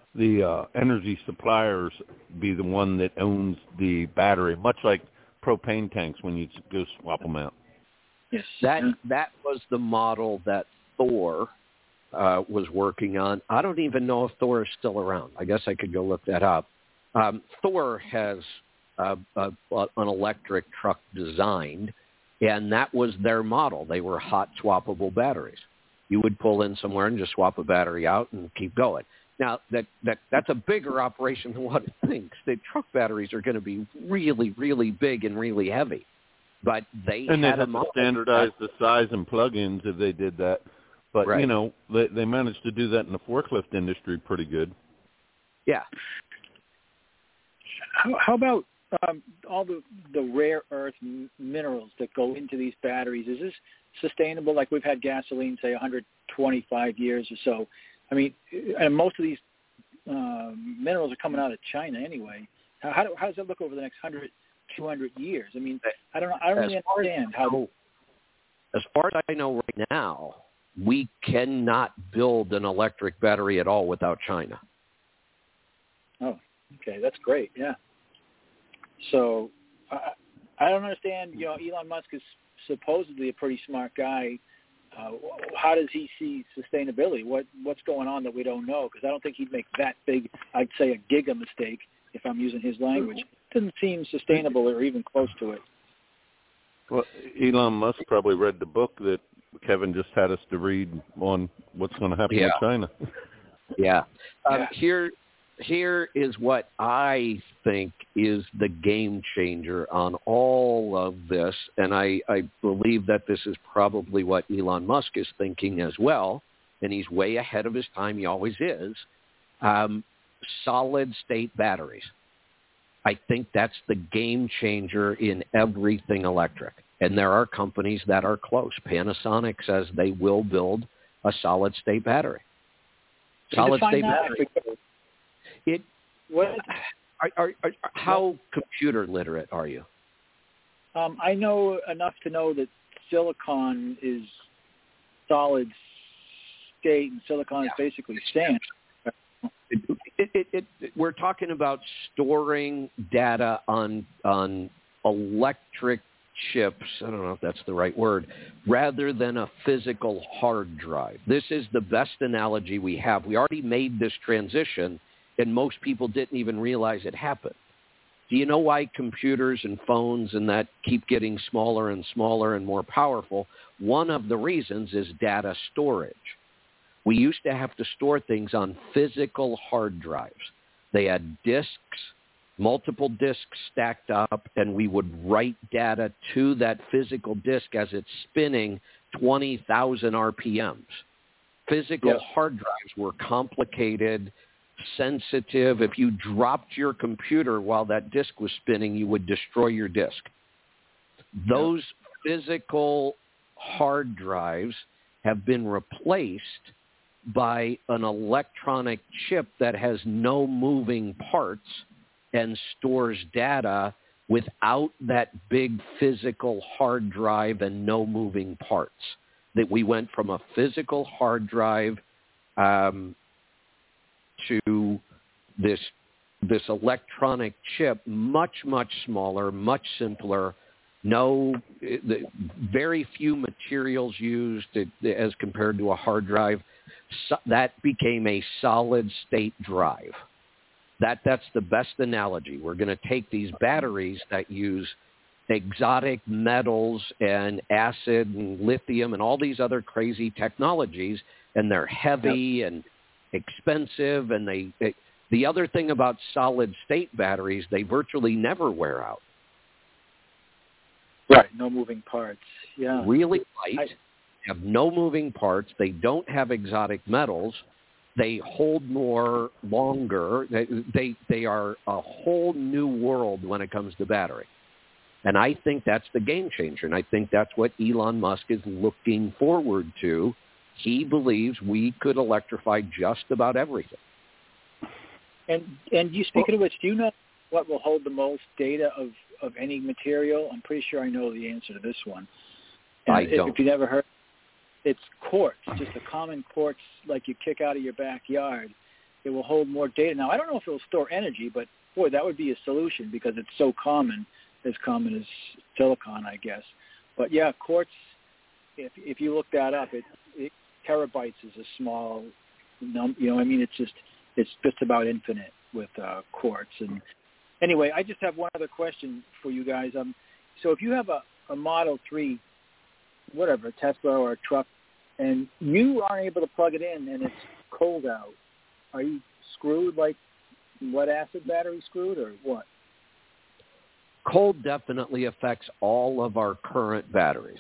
energy suppliers be the one that owns the battery, much like propane tanks when you go swap them out. Yes. That was the model that Thor was working on. I don't even know if Thor is still around. I guess I could go look that up. Thor has an electric truck designed, and that was their model. They were hot swappable batteries. You would pull in somewhere and just swap a battery out and keep going. Now, that's a bigger operation than what it thinks. The truck batteries are going to be really, really big and really heavy. But they had a to standardize the size and plug-ins if they did that. But, right. They managed to do that in the forklift industry pretty good. Yeah. How about all the rare earth minerals that go into these batteries? Is this sustainable? Like we've had gasoline, say, 125 years or so. I mean, and most of these minerals are coming out of China anyway. How does that look over the next 100, 200 years? I mean, I don't really understand how. As far as I know right now, we cannot build an electric battery at all without China. Oh, okay, that's great. Yeah. So I don't understand. Elon Musk is supposedly a pretty smart guy. How does he see sustainability? What's going on that we don't know? Because I don't think he'd make that big, I'd say a giga mistake, if I'm using his language. It doesn't seem sustainable or even close to it. Well, Elon Musk probably read the book that Kevin just had us to read on what's going to happen with China. Yeah. Here is what I think is the game changer on all of this, and I believe that this is probably what Elon Musk is thinking as well, and he's way ahead of his time. He always is. Solid-state batteries. I think that's the game changer in everything electric, and there are companies that are close. Panasonic says they will build a solid-state battery. Solid-state battery. How computer literate are you? I know enough to know that silicon is solid state, and silicon is basically sand. We're talking about storing data on electric chips, I don't know if that's the right word, rather than a physical hard drive. This is the best analogy we have. We already made this transition, and most people didn't even realize it happened. Do you know why computers and phones and that keep getting smaller and smaller and more powerful? One of the reasons is data storage. We used to have to store things on physical hard drives. They had disks, multiple disks stacked up, and we would write data to that physical disk as it's spinning 20,000 RPMs. Physical hard drives were complicated, sensitive. If you dropped your computer while that disk was spinning, you would destroy your disk. Those physical hard drives have been replaced by an electronic chip that has no moving parts and stores data without that big physical hard drive and no moving parts. That we went from a physical hard drive to this electronic chip, much, much smaller, much simpler, very few materials used as compared to a hard drive. So that became a solid-state drive. That's the best analogy. We're going to take these batteries that use exotic metals and acid and lithium and all these other crazy technologies, and they're heavy and expensive, and the other thing about solid-state batteries, they virtually never wear out. Right, no moving parts. Yeah. Really light, have no moving parts. They don't have exotic metals. They hold more longer. They are a whole new world when it comes to battery. And I think that's the game changer. And I think that's what Elon Musk is looking forward to. He believes we could electrify just about everything. And you, speaking of which, do you know what will hold the most data of any material? I'm pretty sure I know the answer to this one. And I don't. If you never heard, it's quartz, just a common quartz like you kick out of your backyard. It will hold more data. Now, I don't know if it will store energy, but, boy, that would be a solution because it's so common as silicon, I guess. But, yeah, quartz, if you look that up, terabytes is a small number. I mean, it's just about infinite with quartz. And anyway, I just have one other question for you guys. So if you have a Model 3, whatever, a Tesla or a truck, and you aren't able to plug it in and it's cold out, are you screwed like lead-acid battery screwed or what? Cold definitely affects all of our current batteries.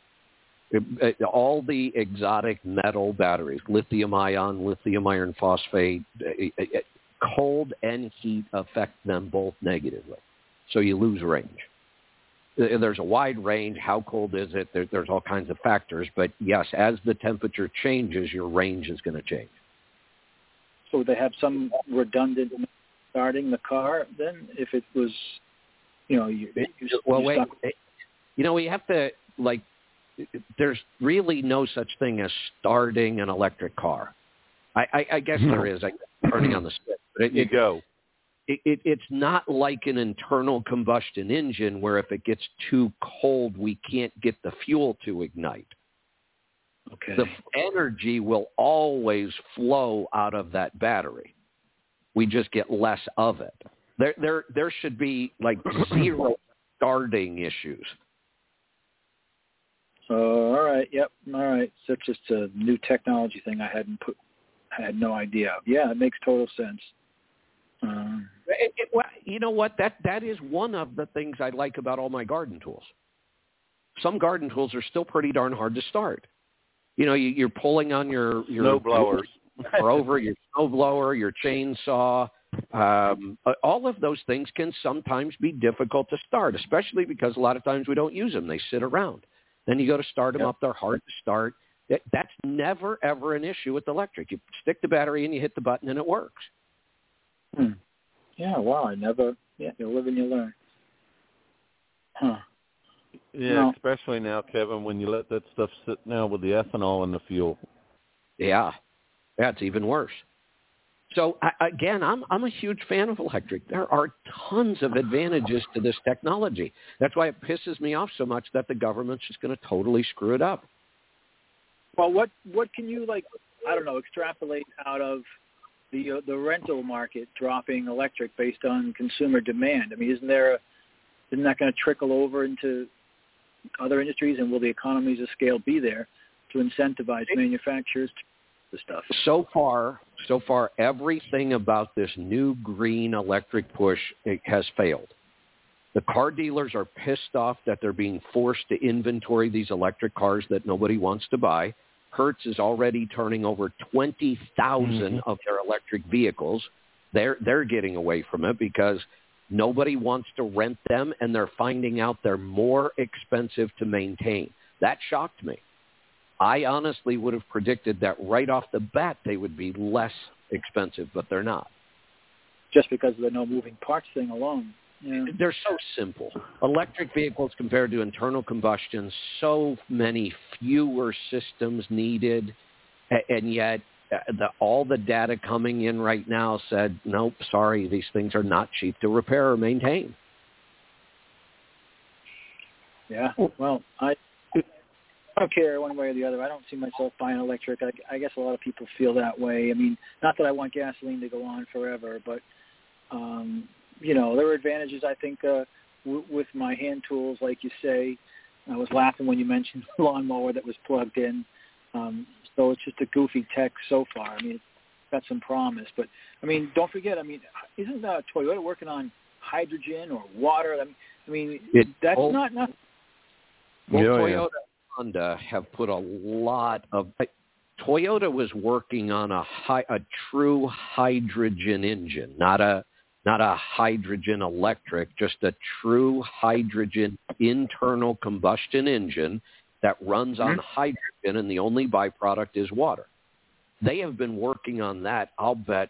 All the exotic metal batteries, lithium ion, lithium iron phosphate, cold and heat affect them both negatively. So you lose range. There's a wide range. How cold is it? There's all kinds of factors. But, yes, as the temperature changes, your range is going to change. So they have some redundant starting the car then if it was, we have to, there's really no such thing as starting an electric car. I guess there is. Turning on the switch. It's not like an internal combustion engine where if it gets too cold, we can't get the fuel to ignite. Okay. The energy will always flow out of that battery. We just get less of it. There should be zero starting issues. All right. Yep. All right. So it's just a new technology thing I had no idea of. Yeah, it makes total sense. You know what? That is one of the things I like about all my garden tools. Some garden tools are still pretty darn hard to start. You're pulling on your snow blowers, or over your snow blower, your chainsaw. All of those things can sometimes be difficult to start, especially because a lot of times we don't use them. They sit around. Then you go to start them up. They're hard to start. That's never, ever an issue with electric. You stick the battery in, you hit the button, and it works. Yeah, wow, you live and you learn. Huh. Yeah, especially now, Kevin, when you let that stuff sit now with the ethanol in the fuel. Yeah, it's even worse. So, again, I'm a huge fan of electric. There are tons of advantages to this technology. That's why it pisses me off so much that the government's just going to totally screw it up. Well, what can you, extrapolate out of the rental market dropping electric based on consumer demand? I mean, isn't that going to trickle over into other industries, and will the economies of scale be there to incentivize manufacturers to do the stuff? So far, everything about this new green electric push has failed. The car dealers are pissed off that they're being forced to inventory these electric cars that nobody wants to buy. Hertz is already turning over 20,000 of their electric vehicles. They're getting away from it because nobody wants to rent them, and they're finding out they're more expensive to maintain. That shocked me. I honestly would have predicted that right off the bat they would be less expensive, but they're not. Just because of the no moving parts thing alone. Yeah. They're so simple. Electric vehicles compared to internal combustion, so many fewer systems needed, and yet all the data coming in right now said, nope, sorry, these things are not cheap to repair or maintain. Yeah, well, I don't care one way or the other. I don't see myself buying electric. I guess a lot of people feel that way. I mean, not that I want gasoline to go on forever, but there are advantages, I think, with my hand tools, like you say. I was laughing when you mentioned the lawnmower that was plugged in. So it's just a goofy tech so far. I mean, it's got some promise. But, I mean, don't forget, isn't Toyota working on hydrogen or water? I mean, that's not nothing. Well, Toyota and Honda have put a lot of – Toyota was working on a true hydrogen engine, not a hydrogen electric, just a true hydrogen internal combustion engine that runs on hydrogen, and the only byproduct is water. They have been working on that, I'll bet,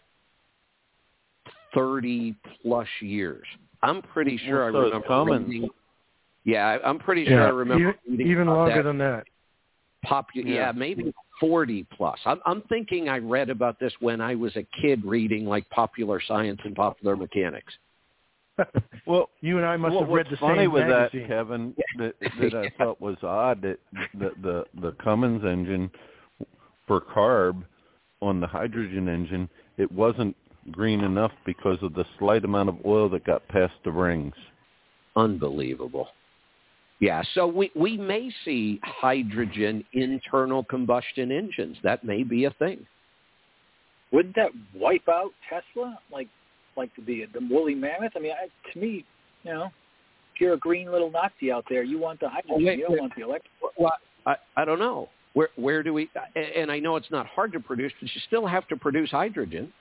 30-plus years. I'm pretty sure I remember reading. Yeah, I'm pretty sure I remember reading even longer than that. Maybe 40-plus. I'm thinking I read about this when I was a kid reading, like, Popular Science and Popular Mechanics. Well, you and I must have read the same magazine. What's funny with magazine. that, Kevin, that I thought was odd, that the Cummins engine for CARB on the hydrogen engine, it wasn't green enough because of the slight amount of oil that got past the rings. Unbelievable. Yeah, so we may see hydrogen internal combustion engines. That may be a thing. Wouldn't that wipe out Tesla? Like the woolly mammoth? I mean, to me, if you're a green little Nazi out there, you want the hydrogen, you don't want the electric. Well, I don't know. Where do we – and I know it's not hard to produce, but you still have to produce hydrogen.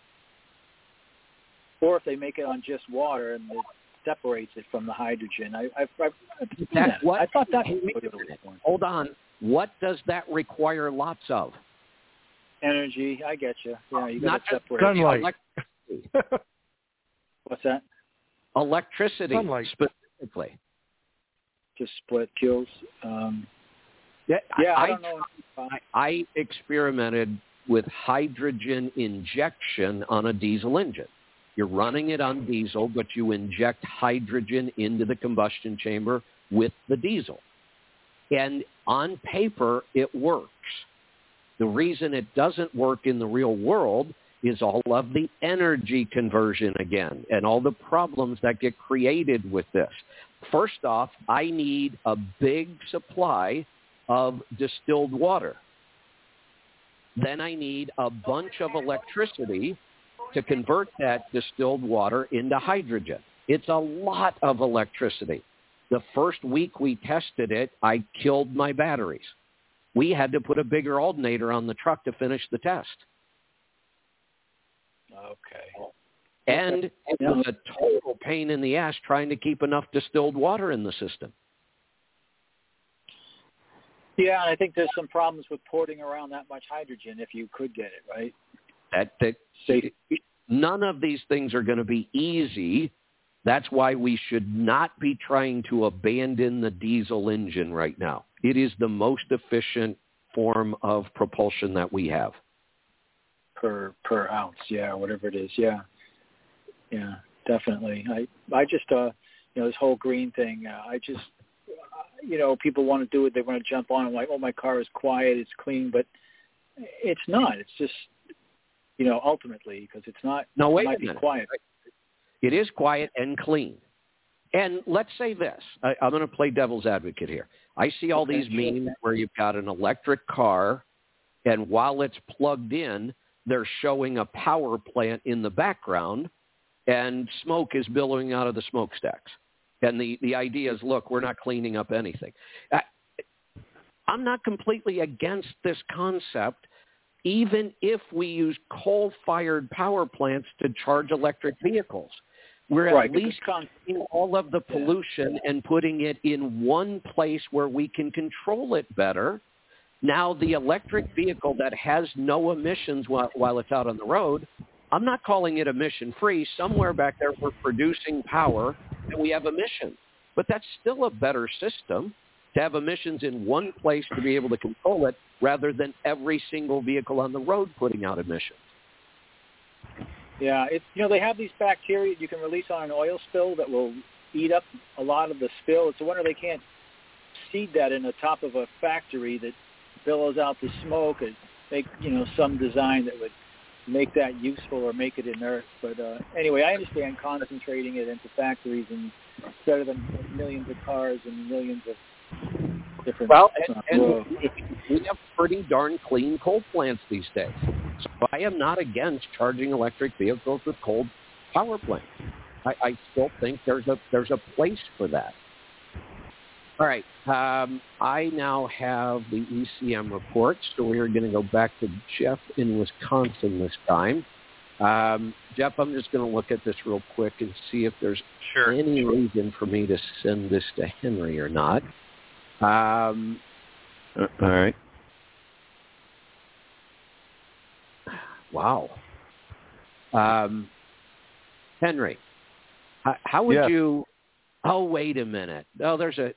Or if they make it on just water and it separates it from the hydrogen. I thought that was Hold on. What does that require lots of? Energy. I get you. Yeah, you got to separate. Sunlight. What's that? Electricity, sunlight. Specifically. Just split kills. I don't know. I experimented with hydrogen injection on a diesel engine. You're running it on diesel, but you inject hydrogen into the combustion chamber with the diesel. And on paper, it works. The reason it doesn't work in the real world is all of the energy conversion again and all the problems that get created with this. First off, I need a big supply of distilled water. Then I need a bunch of electricity to convert that distilled water into hydrogen. It's a lot of electricity. The first week we tested it, I killed my batteries. We had to put a bigger alternator on the truck to finish the test. Okay. And it was a total pain in the ass trying to keep enough distilled water in the system. Yeah, and I think there's some problems with porting around that much hydrogen if you could get it, right? None of these things are going to be easy. That's why we should not be trying to abandon the diesel engine right now. It is the most efficient form of propulsion that we have. Per ounce, yeah, whatever it is, yeah, definitely. I just, this whole green thing, people want to do it. They want to jump on and like, oh, my car is quiet, it's clean, but it's not. It's just ultimately, because it's not. No, wait it might a minute. Be quiet. It is quiet and clean. And let's say this. I'm going to play devil's advocate here. I see all these memes where you've got an electric car, and while it's plugged in, they're showing a power plant in the background, and smoke is billowing out of the smokestacks. And the idea is, look, we're not cleaning up anything. I'm not completely against this concept, even if we use coal-fired power plants to charge electric vehicles. We're at least taking all of the pollution and putting it in one place where we can control it better. Now, the electric vehicle that has no emissions while it's out on the road, I'm not calling it emission-free. Somewhere back there we're producing power and we have emissions. But that's still a better system to have emissions in one place to be able to control it rather than every single vehicle on the road putting out emissions. Yeah, they have these bacteria you can release on an oil spill that will eat up a lot of the spill. It's a wonder they can't seed that in the top of a factory that billows out the smoke and make, some design that would make that useful or make it inert. But anyway, I understand concentrating it into factories and instead of them millions of cars and millions of different. Well, and we have pretty darn clean coal plants these days. So I am not against charging electric vehicles with coal power plants. I still think there's a place for that. All right. I now have the ECM report, so we're going to go back to Jeff in Wisconsin this time. Jeff, I'm just going to look at this real quick and see if there's any reason for me to send this to Henry or not. All right. Wow. Henry, how would you... Oh, wait a minute. Oh, there's a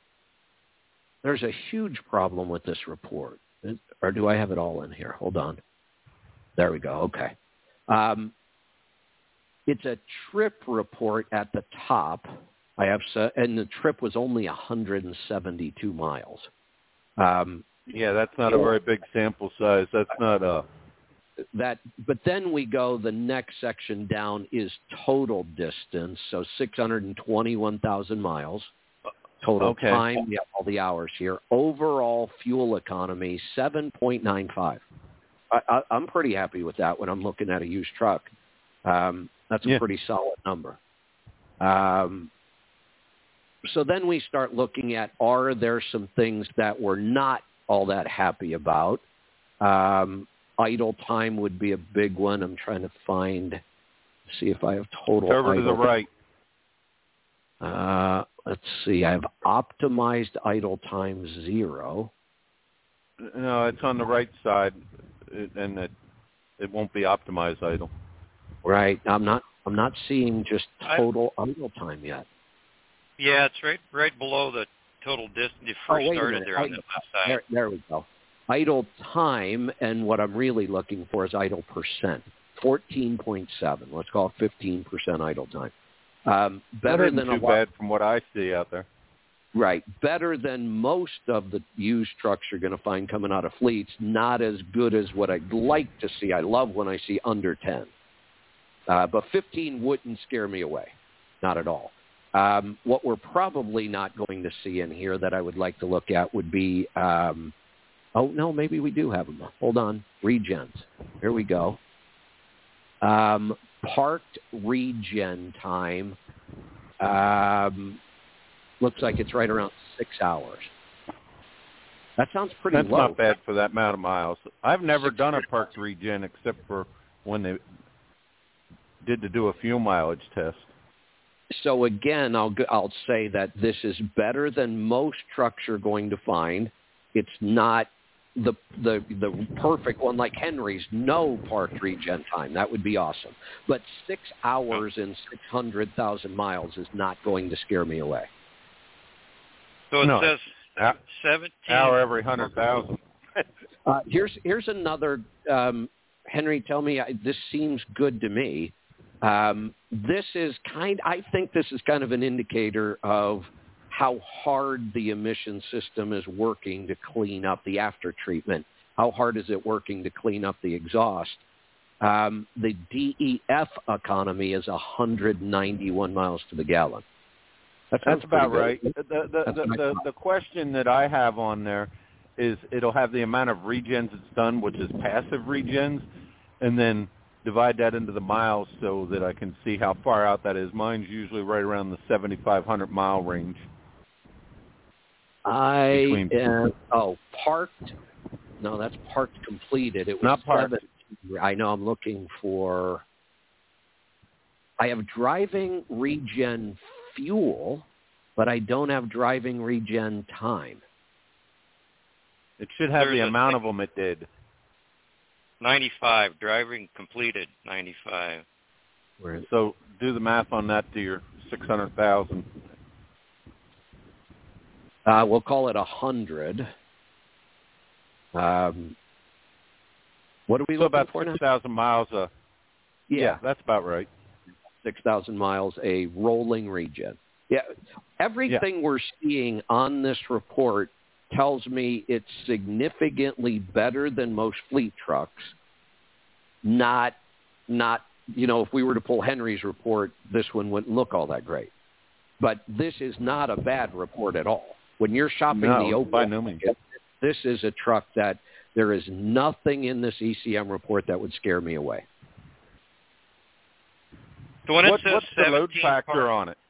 huge problem with this report. Or do I have it all in here? Hold on. There we go. Okay. It's a trip report at the top. And the trip was only 172 miles. Yeah, that's not a very big sample size. That's not a... But then we go, the next section down is total distance, so 621,000 miles. Total time, we have all the hours here. Overall fuel economy, 7.95. I'm pretty happy with that when I'm looking at a used truck. That's a pretty solid number. So then we start looking at, are there some things that we're not all that happy about? Idle time would be a big one. I'm trying to see if I have total. Over to the right. Let's see. I have optimized idle time 0. No, it's on the right side, and it won't be optimized idle. Right. I'm not seeing just total idle time yet. Yeah, it's right below the total distance. You first started there on the left side. There we go. Idle time, and what I'm really looking for is idle percent, 14.7. Let's call it 15% idle time. Better than too bad from what I see out there. Right. Better than most of the used trucks you're going to find coming out of fleets. Not as good as what I'd like to see. I love when I see under 10. But 15 wouldn't scare me away. Not at all. What we're probably not going to see in here that I would like to look at would be... oh, no, maybe we do have them. Hold on. Regens. Here we go. Parked regen time looks like it's right around 6 hours. That sounds pretty low. That's not bad for that amount of miles. I've never done a parked regen except for when they did to do a fuel mileage test. So, again, I'll say that this is better than most trucks you're going to find. It's not the perfect one like Henry's, no parked regen time. That would be awesome. But 6 hours in 600,000 miles is not going to scare me away. So it says 17 hour every 100,000. Here's another. Henry, tell me. This seems good to me. This is I think this is kind of an indicator of how hard the emission system is working to clean up the after treatment. How hard is it working to clean up the exhaust? The DEF economy is 191 miles to the gallon. That's about right. Good. The question that I have on there is it'll have the amount of regens it's done, which is passive regens, and then divide that into the miles so that I can see how far out that is. Mine's usually right around the 7,500 mile range. Parked. No, that's parked completed. It was not parked. I know. I'm looking for. I have driving regen fuel, but I don't have driving regen time. It should have the amount of them it did. 95, driving completed, 95. So do the math on that to your 600,000. We'll call it 100. What are we looking about for now? 6,000 miles. Yeah, that's about right. 6,000 miles, a rolling regen. Yeah, everything we're seeing on this report tells me it's significantly better than most fleet trucks. Not, if we were to pull Henry's report, this one wouldn't look all that great. But this is not a bad report at all. When you're shopping the Opel, by no means. This is a truck that there is nothing in this ECM report that would scare me away. So when what's the load factor on it?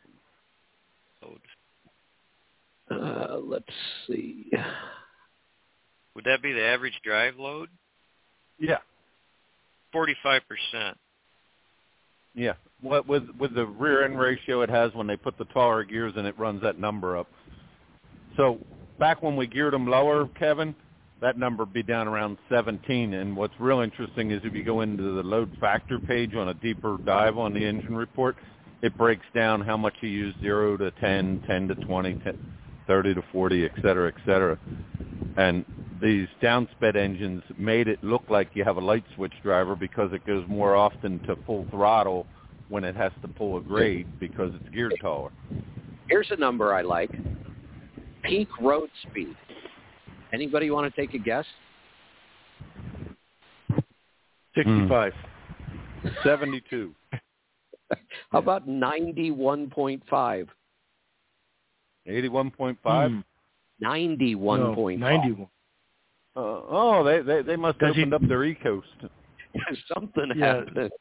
Let's see. Would that be the average drive load? Yeah. 45%. Yeah. What with the rear end ratio it has when they put the taller gears in, it runs that number up. So back when we geared them lower, Kevin, that number would be down around 17. And what's real interesting is if you go into the load factor page on a deeper dive on the engine report, it breaks down how much you use 0 to 10, 10 to 20, 30 to 40, et cetera, et cetera. And these downsped engines made it look like you have a light switch driver because it goes more often to full throttle when it has to pull a grade because it's geared taller. Here's a number I like. Peak road speed. Anybody want to take a guess? 65. 72. How about 91.5? 81.5? 91.5. 91. They must have opened up their e-coast. Something happened.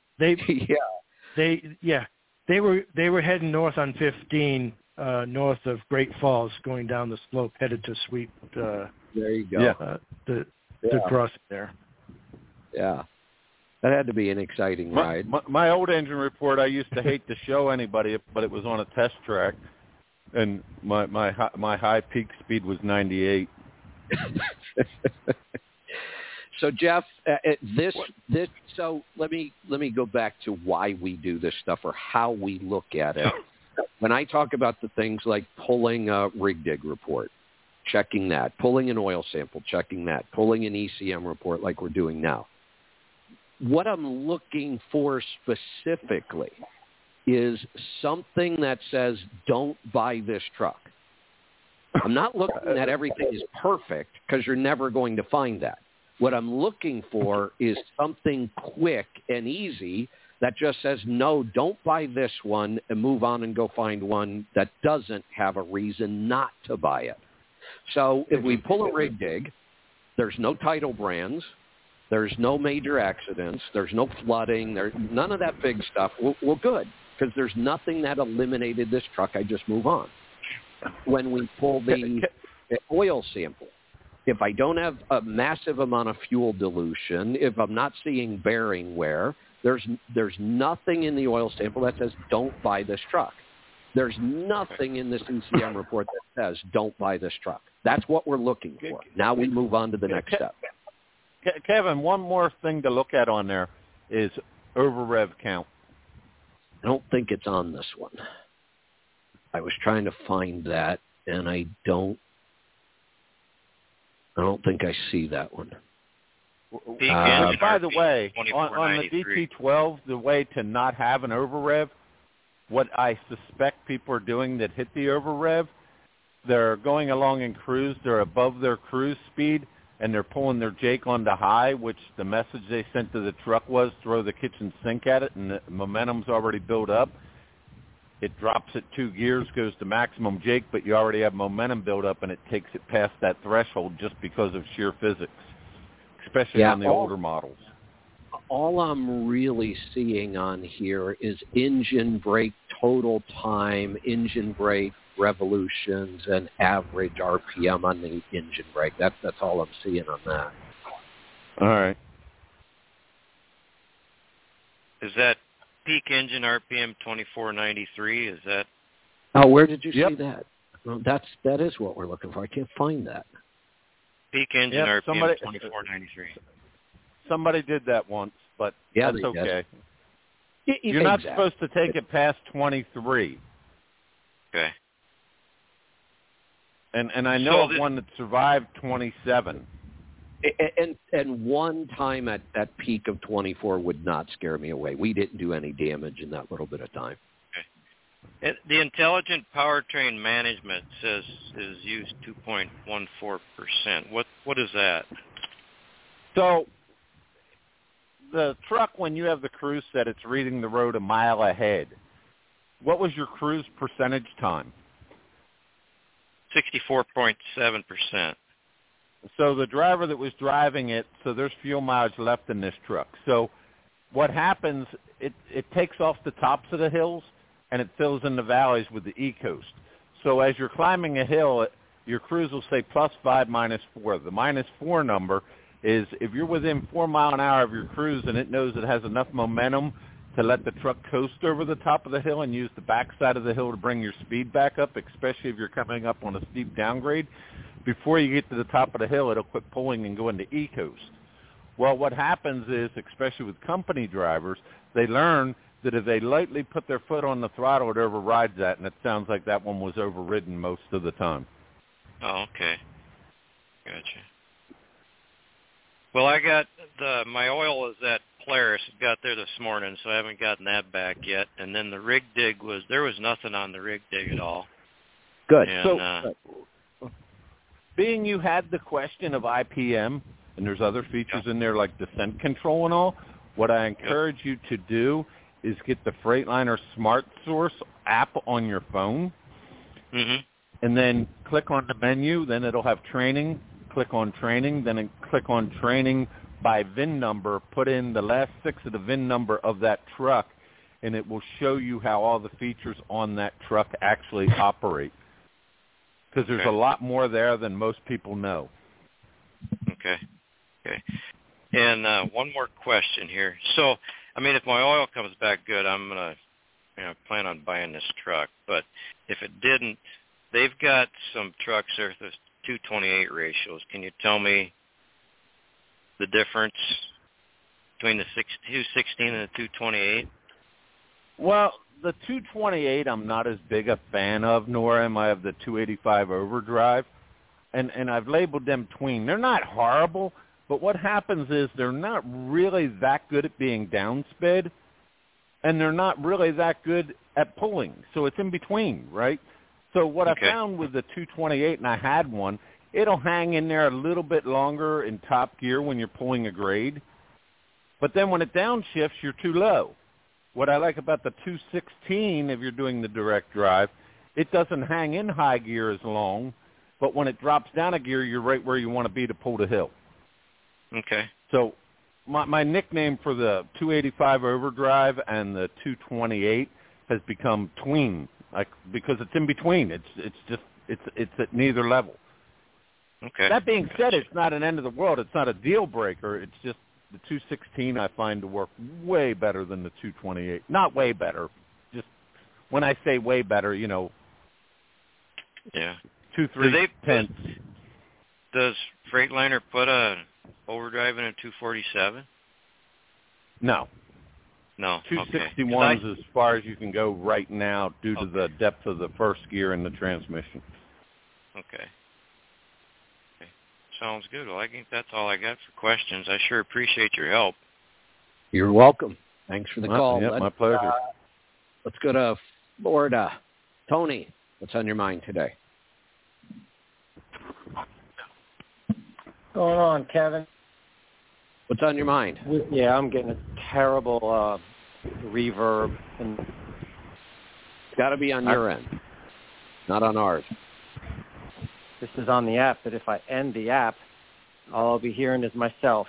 They were heading north on 15, north of Great Falls, going down the slope, headed to Sweet. There you go. The crossing there. Yeah. That had to be an exciting ride. My old engine report, I used to hate to show anybody, but it was on a test track, and my high peak speed was 98. So Jeff, so let me go back to why we do this stuff or how we look at it. When I talk about the things like pulling a rig dig report, checking that, pulling an oil sample, checking that, pulling an ECM report like we're doing now, what I'm looking for specifically is something that says, don't buy this truck. I'm not looking at everything is perfect because you're never going to find that. What I'm looking for is something quick and easy that just says, no, don't buy this one and move on and go find one that doesn't have a reason not to buy it. So if we pull a rig dig, there's no title brands. There's no major accidents. There's no flooding. There's none of that big stuff. Well, good, because there's nothing that eliminated this truck. I just move on. When we pull the oil sample, if I don't have a massive amount of fuel dilution, if I'm not seeing bearing wear, there's nothing in the oil sample that says don't buy this truck. There's nothing in this ECM report that says don't buy this truck. That's what we're looking for. Now we move on to the next step. Kevin, one more thing to look at on there is over rev count. I don't think it's on this one. I was trying to find that, and I don't think I see that one. By the way, on the DT12, the way to not have an over rev, what I suspect people are doing that hit the over rev, they're going along in cruise, they're above their cruise speed, and they're pulling their Jake onto high, which the message they sent to the truck was throw the kitchen sink at it, and the momentum's already built up. It drops at 2 gears, goes to maximum Jake, but you already have momentum built up, and it takes it past that threshold just because of sheer physics, especially on the older models. All I'm really seeing on here is engine brake total time, engine brake revolutions, and average RPM on the engine brake. That's all I'm seeing on that. All right. Is that peak engine RPM 2493? Is that? Oh, where did you see that? Well, that is what we're looking for. I can't find that. Peak engine RPM 2493. Somebody did that once, but that's okay. You're not supposed to take it past 23. Okay. And I know of one that survived 27. And one time at that peak of 24 would not scare me away. We didn't do any damage in that little bit of time. Okay. The intelligent powertrain management says is used 2.14%. What is that? So the truck, when you have the cruise set, it's reading the road a mile ahead. What was your cruise percentage time? 64.7%. So the driver that was driving it, so there's fuel mileage left in this truck. So what happens, it takes off the tops of the hills, and it fills in the valleys with the E-Coast. So as you're climbing a hill, your cruise will say +5, -4. The -4 number is if you're within 4 miles an hour of your cruise and it knows it has enough momentum to let the truck coast over the top of the hill and use the backside of the hill to bring your speed back up, especially if you're coming up on a steep downgrade. Before you get to the top of the hill, it'll quit pulling and go into E-Coast. Well, what happens is, especially with company drivers, they learn that if they lightly put their foot on the throttle, it overrides that, and it sounds like that one was overridden most of the time. Oh, okay. Gotcha. Well, I got my oil is at Polaris. It got there this morning, so I haven't gotten that back yet. And then the rig dig there was nothing on the rig dig at all. Good. And, being you had the question of IPM, and there's other features in there like descent control and all, what I encourage you to do is get the Freightliner Smart Source app on your phone, and then click on the menu. Then it'll have training. Click on training, then click on training by VIN number. Put in the last 6 of the VIN number of that truck, and it will show you how all the features on that truck actually operate. Because there's a lot more there than most people know. Okay. And one more question here. So, I mean, if my oil comes back good, I'm going to plan on buying this truck. But if it didn't, they've got some trucks there with 228 ratios. Can you tell me the difference between the 216 and the 228? Well, the 228 I'm not as big a fan of, nor am I of the 285 overdrive. And I've labeled them tween. They're not horrible, but what happens is they're not really that good at being downsped, and they're not really that good at pulling. So it's in between, right? So what I found with the 228, and I had one, it'll hang in there a little bit longer in top gear when you're pulling a grade. But then when it downshifts, you're too low. What I like about the 216, if you're doing the direct drive, it doesn't hang in high gear as long, but when it drops down a gear, you're right where you want to be to pull the hill. Okay. So my nickname for the 285 overdrive and the 228 has become tween. Because it's in between. It's at neither level. Okay. That being said, it's not an end of the world. It's not a deal breaker. It's just the 216 I find to work way better than the 228. Not way better. Just when I say way better, 2-3 tenths. Does Freightliner put a overdrive in a 247? No. No. 261 is as far as you can go right now due to the depth of the first gear in the transmission. Okay. Sounds good. Well, I think that's all I got for questions. I sure appreciate your help. You're welcome. Thanks for the call. Yeah, my pleasure. Let's go to Florida. Tony, what's on your mind today? going on, Kevin? What's on your mind? Yeah, I'm getting a terrible reverb. And it's got to be on your end, not on ours. This is on the app, but if I end the app, all I'll be hearing is myself.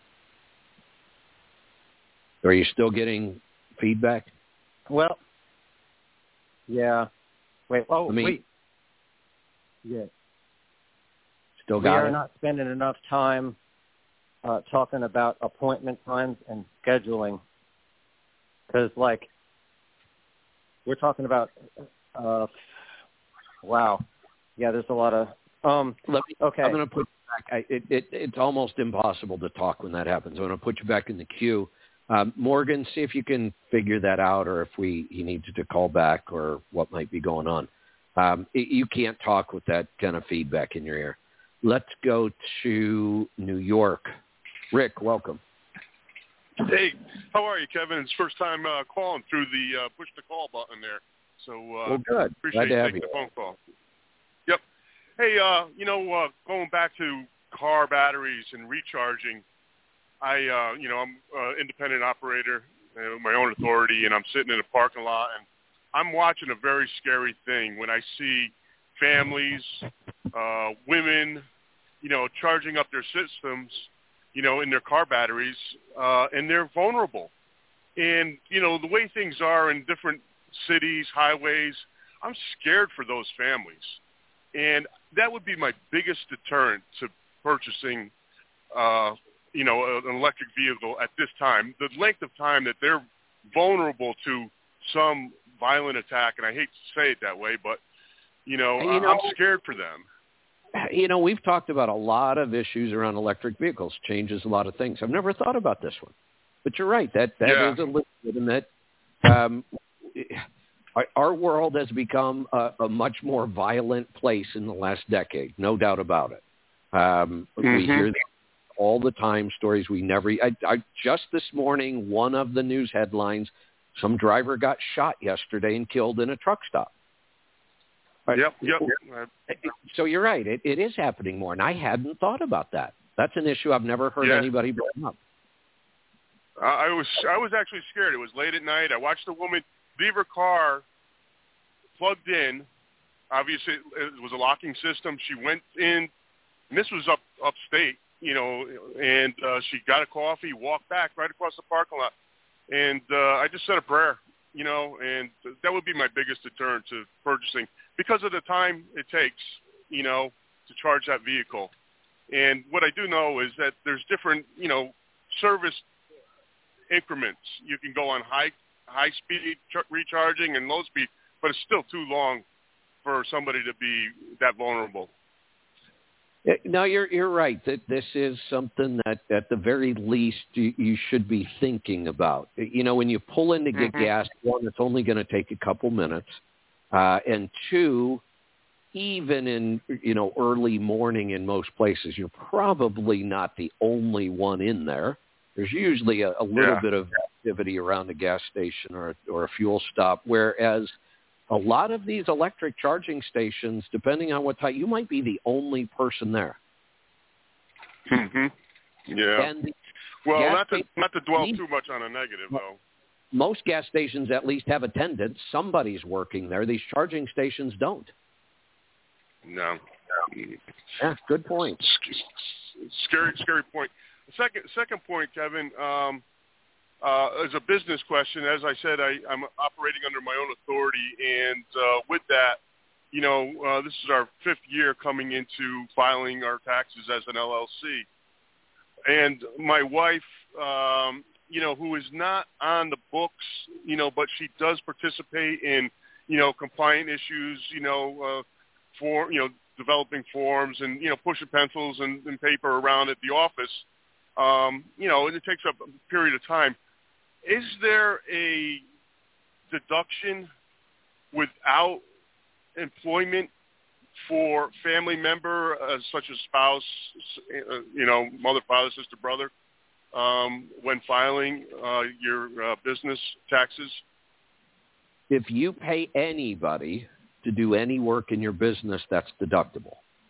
Are you still getting feedback? Well, yeah. Wait. Wait. Yeah. Still got it? We are not spending enough time talking about appointment times and scheduling. Because, we're talking about, wow. Yeah, there's a lot of, okay. I'm going to put you back. It's almost impossible to talk when that happens. I'm going to put you back in the queue. Morgan, see if you can figure that out, or if he needs to call back, or what might be going on. You can't talk with that kind of feedback in your ear. Let's go to New York. Rick, welcome. Hey, how are you, Kevin? It's first time calling through the push the call button there. So well, good. Appreciate Glad to have taking you. the phone call. Yep. Hey, going back to car batteries and recharging, I'm an independent operator, my own authority, and I'm sitting in a parking lot, and I'm watching a very scary thing when I see families, women, charging up their systems, in their car batteries, and they're vulnerable. And, the way things are in different cities, highways, I'm scared for those families. And that would be my biggest deterrent to purchasing, an electric vehicle at this time. The length of time that they're vulnerable to some violent attack, and I hate to say it that way, but, I'm scared for them. We've talked about a lot of issues around electric vehicles, changes a lot of things. I've never thought about this one. But you're right, that is a legitimate. Our world has become a much more violent place in the last decade, no doubt about it. We hear all the time stories we never. I just this morning, one of the news headlines, some driver got shot yesterday and killed in a truck stop. Yep. So you're right. It is happening more, and I hadn't thought about that. That's an issue I've never heard anybody bring up. I was actually scared. It was late at night. I watched a woman leave her car plugged in. Obviously, it was a locking system. She went in, and this was upstate, and she got a coffee, walked back right across the parking lot, and I just said a prayer, and that would be my biggest deterrent to purchasing, because of the time it takes, to charge that vehicle. And what I do know is that there's different, service increments. You can go on high speed recharging and low speed, but it's still too long for somebody to be that vulnerable. No, you're right. That this is something that at the very least you should be thinking about. When you pull in to get gas, one, it's only going to take a couple minutes. And two, even in, early morning in most places, you're probably not the only one in there. There's usually a little bit of activity around a gas station or a fuel stop, whereas a lot of these electric charging stations, depending on what type, you might be the only person there. Yeah. And well, not to dwell too much on a negative, though. Most gas stations at least have attendants. Somebody's working there. These charging stations don't. No. Yeah, good point. Scary point. Second point, Kevin, is a business question. As I said, I'm operating under my own authority, and with that, this is our 5th year coming into filing our taxes as an LLC. And my wife, who is not on the books, but she does participate in, compliant issues, for, developing forms and, pushing pencils and paper around at the office, and it takes up a period of time. Is there a deduction without employment for family member, such as spouse, mother, father, sister, brother, when filing your business taxes? If you pay anybody to do any work in your business, that's deductible.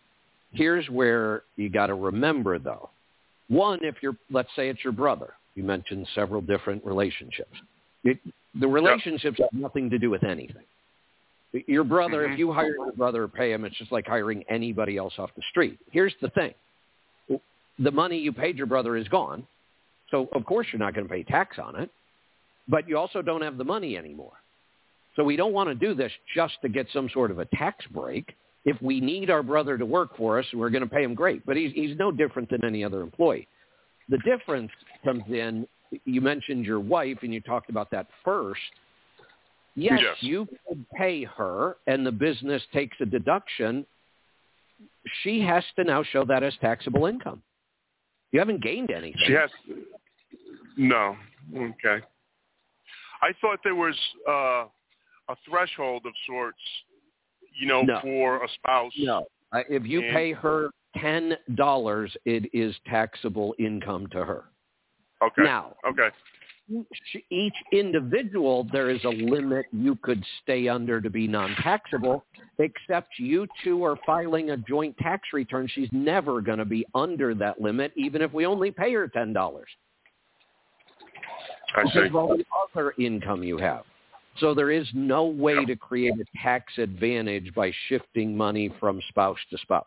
Here's where you got to remember, though. One, let's say it's your brother. You mentioned several different relationships. The relationships have nothing to do with anything. Your brother, if you hire your brother or pay him, it's just like hiring anybody else off the street. Here's the thing. The money you paid your brother is gone. So, of course, you're not going to pay tax on it. But you also don't have the money anymore. So we don't want to do this just to get some sort of a tax break. If we need our brother to work for us, we're going to pay him great. But he's no different than any other employee. The difference comes in, you mentioned your wife, and you talked about that first. Yes, you could pay her, and the business takes a deduction. She has to now show that as taxable income. You haven't gained anything. She has. No. Okay. I thought there was a threshold of sorts, for a spouse. No. If you pay her $10, it is taxable income to her. Okay. Now, each individual, there is a limit you could stay under to be non-taxable, except you two are filing a joint tax return. She's never going to be under that limit, even if we only pay her $10. Because of all the other income you have. So there is no way to create a tax advantage by shifting money from spouse to spouse.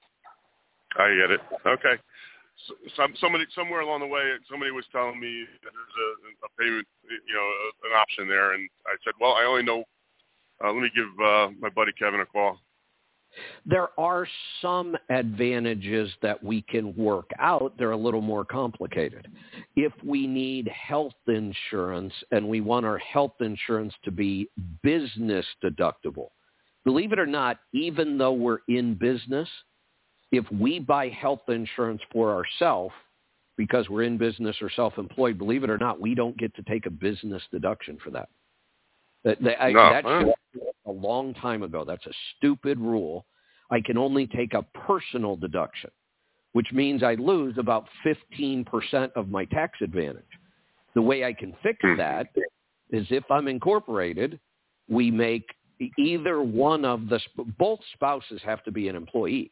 I get it. Okay. Somebody somewhere along the way, somebody was telling me that there's a payment, an option there, and I said, well, I only know. Let me give my buddy Kevin a call. There are some advantages that we can work out. They're a little more complicated. If we need health insurance and we want our health insurance to be business deductible, believe it or not, even though we're in business, if we buy health insurance for ourselves because we're in business or self-employed, believe it or not, we don't get to take a business deduction for that. That a long time ago. That's a stupid rule. I can only take a personal deduction, which means I lose about 15% of my tax advantage. The way I can fix that is if I'm incorporated, we make either one of both spouses have to be an employee.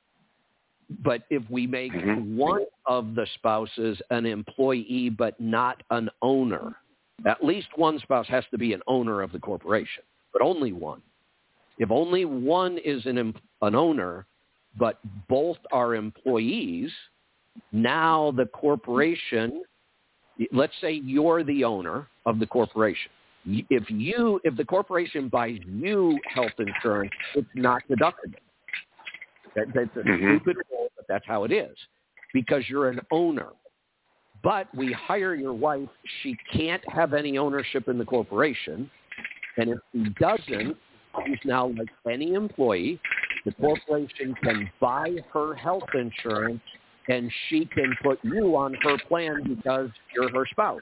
But if we make one of the spouses an employee but not an owner, at least one spouse has to be an owner of the corporation, but only one. If only one is an owner, but both are employees, now the corporation, let's say you're the owner of the corporation. If the corporation buys you health insurance, it's not deductible. That's a stupid rule, but that's how it is, because you're an owner. But we hire your wife, she can't have any ownership in the corporation, and if she doesn't, she's now like any employee. The corporation can buy her health insurance, and she can put you on her plan because you're her spouse.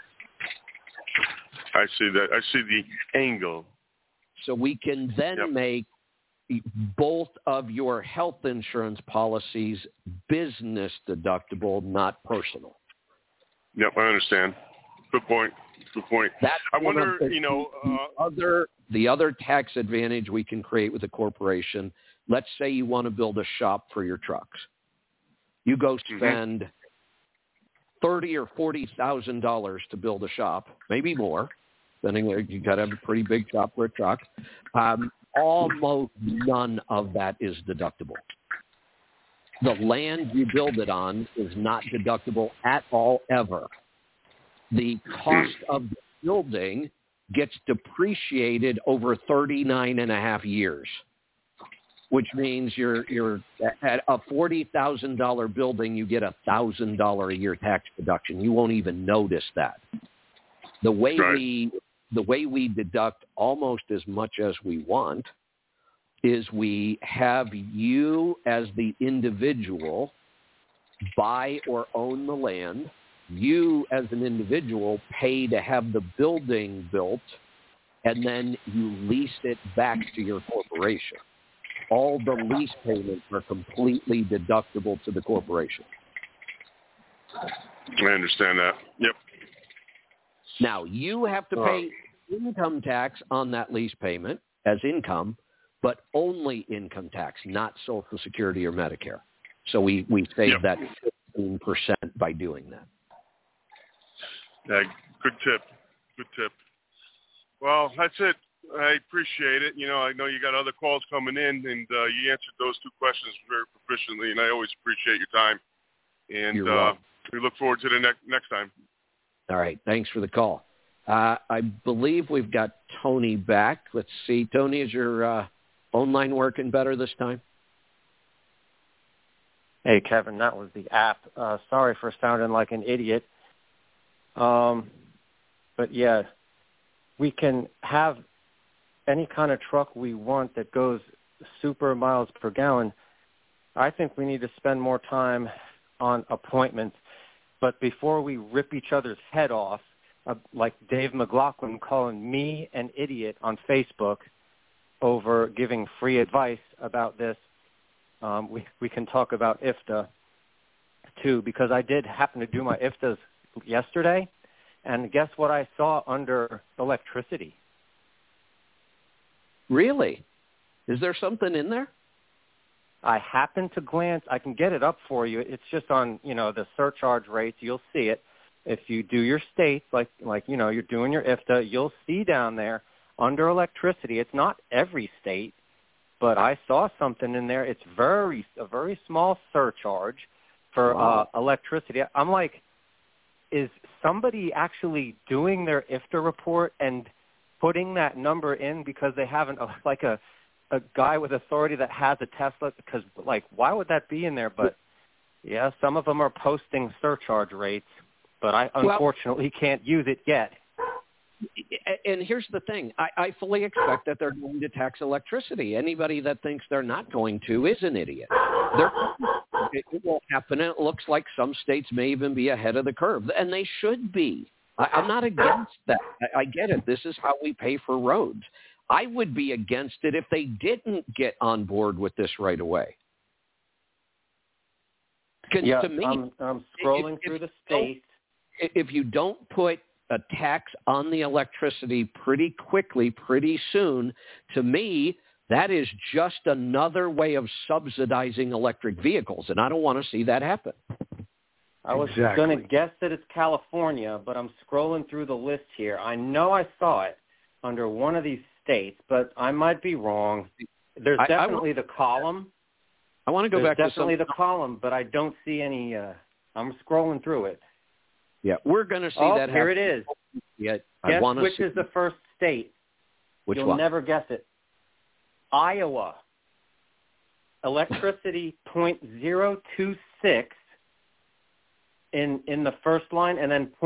I see that. I see the angle. So we can then make both of your health insurance policies business deductible, not personal. Yep, I understand. Good point. I wonder, the other tax advantage we can create with a corporation. Let's say you want to build a shop for your trucks. You go spend $30,000 or $40,000 to build a shop, maybe more. You got to have a pretty big shop for a truck. Almost none of that is deductible. The land you build it on is not deductible at all, ever. The cost of the building gets depreciated over 39 and a half years, which means you're at a $40,000 building, you get $1,000 a year tax deduction. You won't even notice that. The way we deduct almost as much as we want is we have you as the individual buy or own the land. You as an individual pay to have the building built, and then you lease it back to your corporation. All the lease payments are completely deductible to the corporation. I understand that. Yep. Now, you have to pay income tax on that lease payment as income, but only income tax, not Social Security or Medicare. So we save that 15% by doing that. Yeah, good tip. Well, that's it. I appreciate it. I know you got other calls coming in, and you answered those two questions very proficiently, and I always appreciate your time. And we look forward to the next time. All right. Thanks for the call. I believe we've got Tony back. Let's see. Tony, is your phone line working better this time? Hey, Kevin, that was the app. Sorry for sounding like an idiot. But, yeah, we can have any kind of truck we want that goes super miles per gallon. I think we need to spend more time on appointments. But before we rip each other's head off, like Dave McLaughlin calling me an idiot on Facebook over giving free advice about this, we can talk about IFTA too, because I did happen to do my IFTAs yesterday, and guess what I saw under electricity? Really? Is there something in there? I happened to glance. I can get it up for you. It's just on, the surcharge rates. You'll see it. If you do your states, like you're doing your IFTA, you'll see down there under electricity. It's not every state, but I saw something in there. It's a very small surcharge for electricity. I'm like, is somebody actually doing their IFTA report and putting that number in because they have a guy with authority that has a Tesla? Because, why would that be in there? But, yeah, some of them are posting surcharge rates, but I unfortunately can't use it yet. And here's the thing. I fully expect that they're going to tax electricity. Anybody that thinks they're not going to is an idiot. It won't happen. It looks like some states may even be ahead of the curve, and they should be. I'm not against that. I get it. This is how we pay for roads. I would be against it if they didn't get on board with this right away. Yeah, to me, I'm scrolling through the states. If you don't put a tax on the electricity pretty quickly, pretty soon, to me, that is just another way of subsidizing electric vehicles, and I don't want to see that happen. I was going to guess that it's California, but I'm scrolling through the list here. I know I saw it under one of these states, but I might be wrong. There's definitely the column. I want to go back to definitely the column, but I don't see any. I'm scrolling through it. Yeah, we're going to see that happen. Here it is. Yeah, guess which is the first state. Which You'll one? never guess it. Iowa. Electricity 0.026 in the first line, and then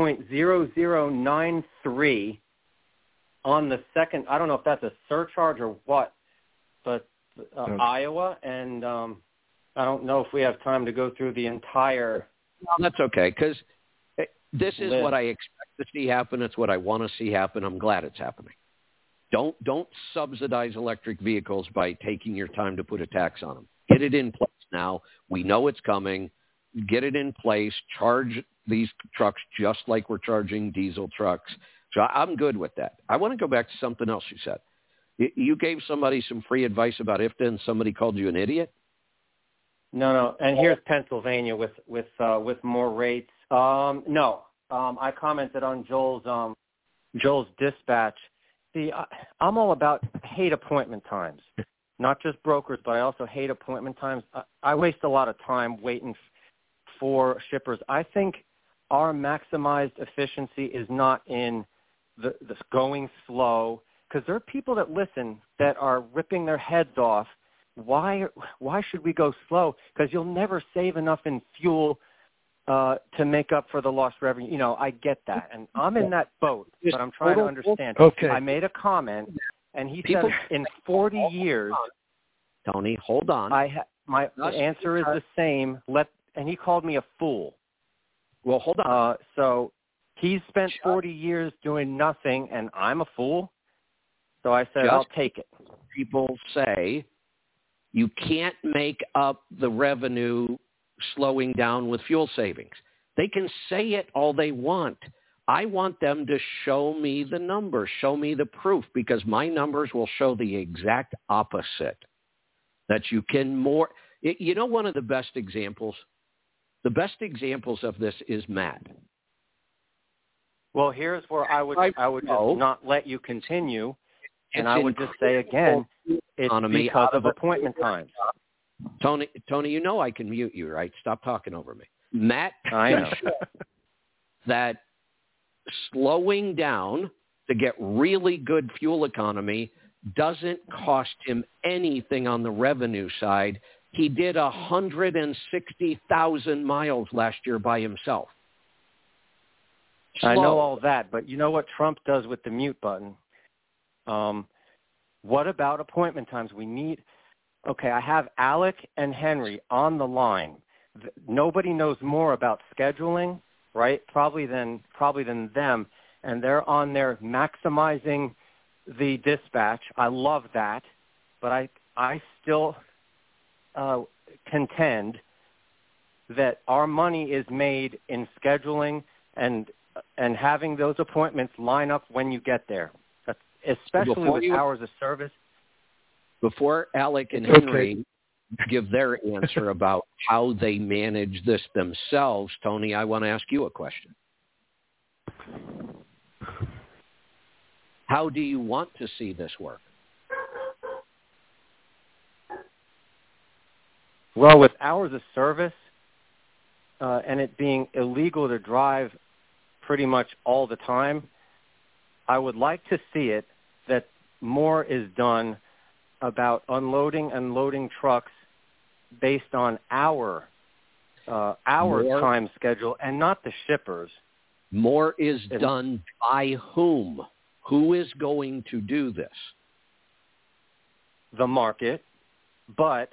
0.0093 on the second. I don't know if that's a surcharge or what, but Iowa, and I don't know if we have time to go through the entire. No, that's okay, because this is what I expect to see happen. It's what I want to see happen. I'm glad it's happening. Don't subsidize electric vehicles by taking your time to put a tax on them. Get it in place now. We know it's coming. Get it in place. Charge these trucks just like we're charging diesel trucks. So I'm good with that. I want to go back to something else you said. You gave somebody some free advice about IFTA, and somebody called you an idiot? No. And here's Pennsylvania with more rates. No. I commented on Joel's dispatch. See, I'm all about hate appointment times, not just brokers, but I also hate appointment times. I waste a lot of time waiting for shippers. I think our maximized efficiency is not in the going slow, because there are people that listen that are ripping their heads off. Why should we go slow? Because you'll never save enough in fuel to make up for the lost revenue. I get that, and I'm in that boat, but I'm trying to understand. Okay. I made a comment, and he said in 40 years. Tony, hold on. My answer is the same. And he called me a fool. Well, hold on. So he's spent 40 years doing nothing, and I'm a fool. So I said, I'll take it. People say you can't make up the revenue slowing down with fuel savings. They can say it all they want, I want them to show me the numbers, show me the proof, because my numbers will show the exact opposite. That you can more. You know, one of the best examples of this is Matt. Well, here's where I would just not let you continue, and I would just say again, it's because of appointment times. Tony, you know I can mute you, right? Stop talking over me. Matt, I know that slowing down to get really good fuel economy doesn't cost him anything on the revenue side. He did 160,000 miles last year by himself. Slow. I know all that, but you know what Trump does with the mute button? What about appointment times? Okay, I have Alec and Henry on the line. Nobody knows more about scheduling, right? Probably than them, and they're on there maximizing the dispatch. I love that, but I still contend that our money is made in scheduling and having those appointments line up when you get there, especially with hours of service. Before Alec and Henry give their answer about how they manage this themselves, Tony, I want to ask you a question. How do you want to see this work? Well, with hours of service and it being illegal to drive pretty much all the time, I would like to see it that more is done about unloading and loading trucks based on our time schedule and not the shippers. More is done by whom? Who is going to do this? The market, but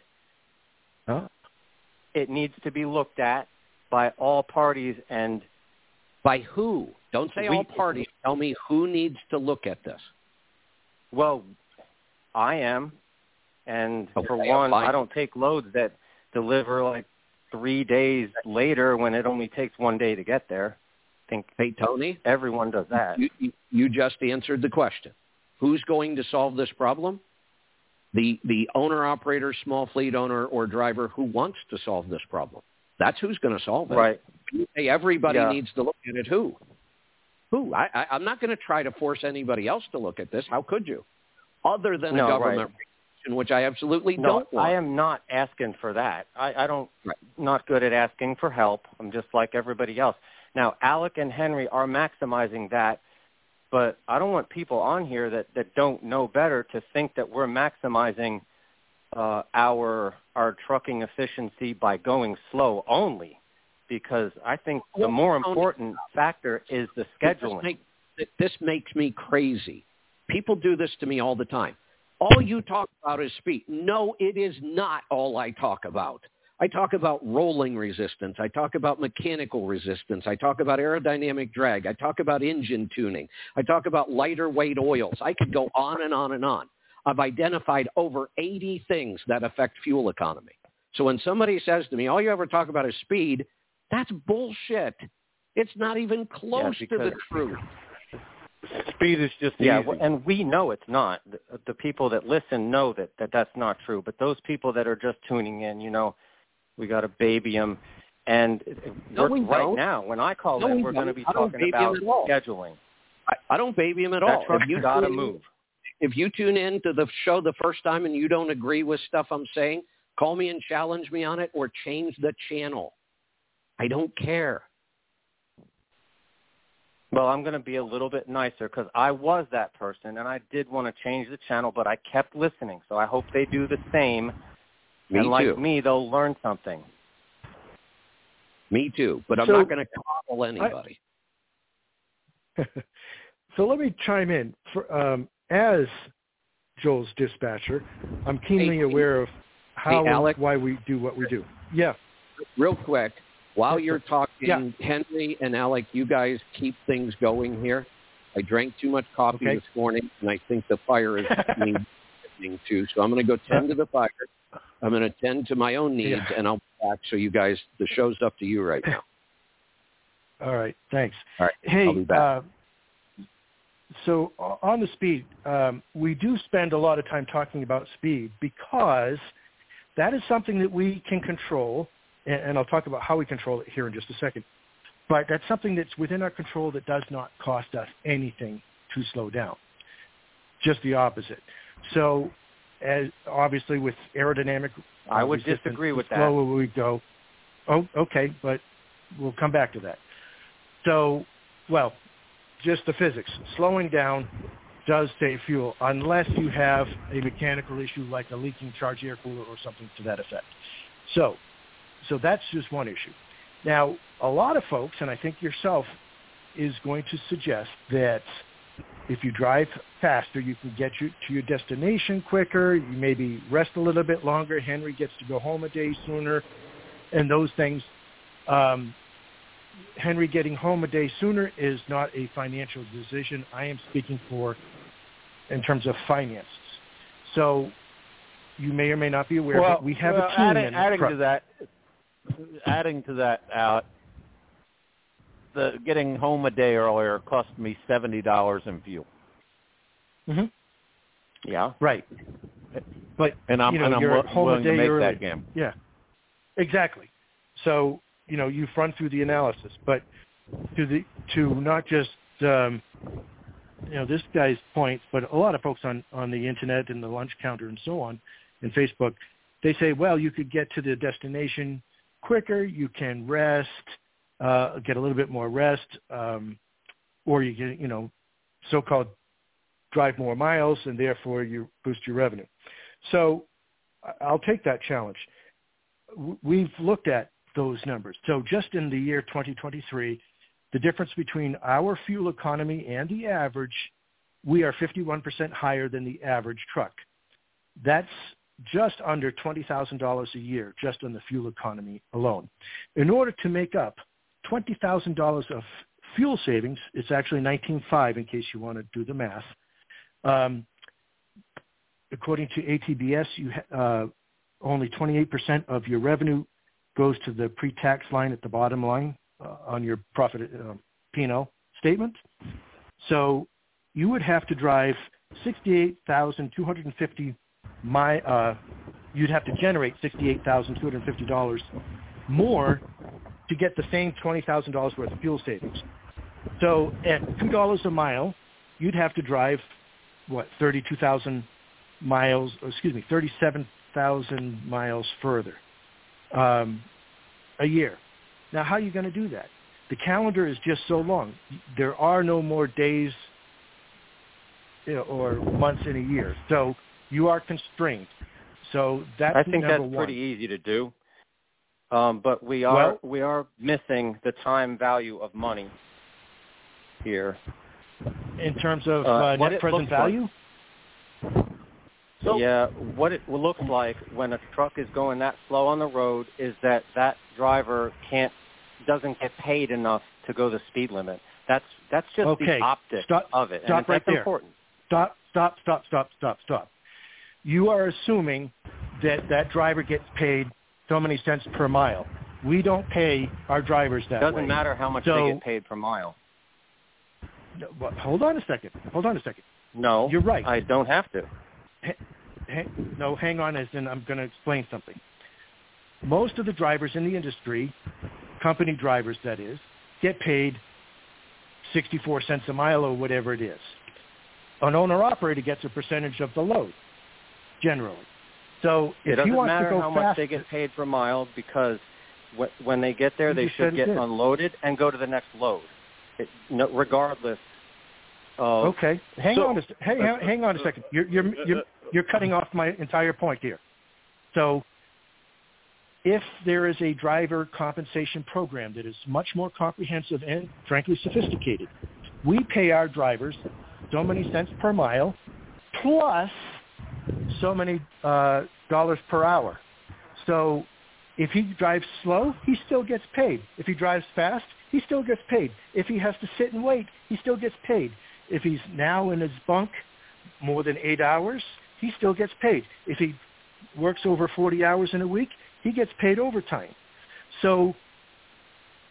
it needs to be looked at by all parties. And by who? Don't say all parties. Tell me who needs to look at this. Well, I am. And for one, I don't take loads that deliver like 3 days later when it only takes 1 day to get there. I think, hey, Tony, everyone does that. You just answered the question. Who's going to solve this problem? The owner, operator, small fleet owner, or driver who wants to solve this problem. That's who's going to solve it. Right. Hey, everybody needs to look at it. Who? I'm not going to try to force anybody else to look at this. How could you? Other than a government regulation, which I absolutely don't want. I am not asking for that. I don't. Not good at asking for help. I'm just like everybody else. Now, Alec and Henry are maximizing that, but I don't want people on here that don't know better to think that we're maximizing our trucking efficiency by going slow only, because I think the more important factor is the scheduling. This makes me crazy. People do this to me all the time. All you talk about is speed. No, it is not all I talk about. I talk about rolling resistance. I talk about mechanical resistance. I talk about aerodynamic drag. I talk about engine tuning. I talk about lighter weight oils. I could go on and on and on. I've identified over 80 things that affect fuel economy. So when somebody says to me, all you ever talk about is speed, that's bullshit. It's not even close to the truth. Speed is just easy. And we know it's not. The people that listen know that that's not true. But those people that are just tuning in, we got to baby them. And right now, when I call in, we're going to be talking about scheduling. I don't baby them at all. That truck's got to move. If you tune in to the show the first time and you don't agree with stuff I'm saying, call me and challenge me on it or change the channel. I don't care. Well, I'm going to be a little bit nicer because I was that person and I did want to change the channel, but I kept listening. So I hope they do the same. Me and too. Like me, they'll learn something. Me too, but I'm not going to coddle anybody. So let me chime in. As Joel's dispatcher, I'm keenly aware of how and why we do what we do. Yeah. Real quick, while you're talking, Henry and Alec, you guys keep things going here. I drank too much coffee this morning, and I think the fire is needing too. So I'm going to go tend to the fire. I'm going to tend to my own needs, and I'll be back. So you guys, the show's up to you right now. All right, thanks. All right, hey, I'll be back. So on the speed, we do spend a lot of time talking about speed because that is something that we can control, and I'll talk about how we control it here in just a second. But that's something that's within our control that does not cost us anything to slow down, just the opposite. So as obviously with aerodynamic I would disagree with that. The slower we go. Oh, okay, but we'll come back to that. So, well, just the physics. Slowing down does save fuel unless you have a mechanical issue like a leaking charged air cooler or something to that effect. So that's just one issue. Now, a lot of folks, and I think yourself, is going to suggest that if you drive faster, you can get you to your destination quicker. You maybe rest a little bit longer. Henry gets to go home a day sooner, and those things. Henry getting home a day sooner is not a financial decision. I am speaking for in terms of finances. So you may or may not be aware, but we have a team. Adding to that, Alex, the getting home a day earlier cost me $70 in fuel. Mm-hmm. Yeah. Right. But I'm willing to make that gamble. Yeah. Exactly. So you've run through the analysis, but to not just this guy's point, but a lot of folks on the internet and the lunch counter and so on, and Facebook, they say, well, you could get to the destination quicker, you can rest, get a little bit more rest, or you can, so-called drive more miles, and therefore you boost your revenue. So I'll take that challenge. We've looked at those numbers. So just in the year 2023, the difference between our fuel economy and the average, we are 51% higher than the average truck. That's just under $20,000 a year, just on the fuel economy alone. In order to make up $20,000 of fuel savings, it's actually $19,500 in case you want to do the math. According to ATBS, only 28% of your revenue goes to the pre-tax line at the bottom line on your profit P&L statement. So you would have to drive 68,250 you'd have to generate $68,250 more to get the same $20,000 worth of fuel savings. So at $2 a mile, you'd have to drive 37,000 miles further a year. Now, how are you going to do that? The calendar is just so long. There are no more days or months in a year. So you are constrained. So that's I think number that's one. pretty easy to do. But we are missing the time value of money here. In terms of net present value? So, yeah, what it looks like when a truck is going that slow on the road is that driver doesn't get paid enough to go the speed limit. That's just the optics of it. Stop right there. Important. Stop. You are assuming that driver gets paid so many cents per mile. We don't pay our drivers that way. It doesn't matter how much they get paid per mile. Well, hold on a second. No, you're right. I don't have to. No, hang on, as in I'm going to explain something. Most of the drivers in the industry, company drivers that is, get paid 64 cents a mile or whatever it is. An owner-operator gets a percentage of the load, generally. So if it he wants doesn't matter to go how fast, much they get paid per mile because when they get there, they should get unloaded and go to the next load, regardless. Okay, hang on a second. You're cutting off my entire point here. So, if there is a driver compensation program that is much more comprehensive and frankly sophisticated, we pay our drivers so many cents per mile plus so many dollars per hour. So, if he drives slow, he still gets paid. If he drives fast, he still gets paid. If he has to sit and wait, he still gets paid. If he's now in his bunk more than 8 hours, he still gets paid. If he works over 40 hours in a week, he gets paid overtime. So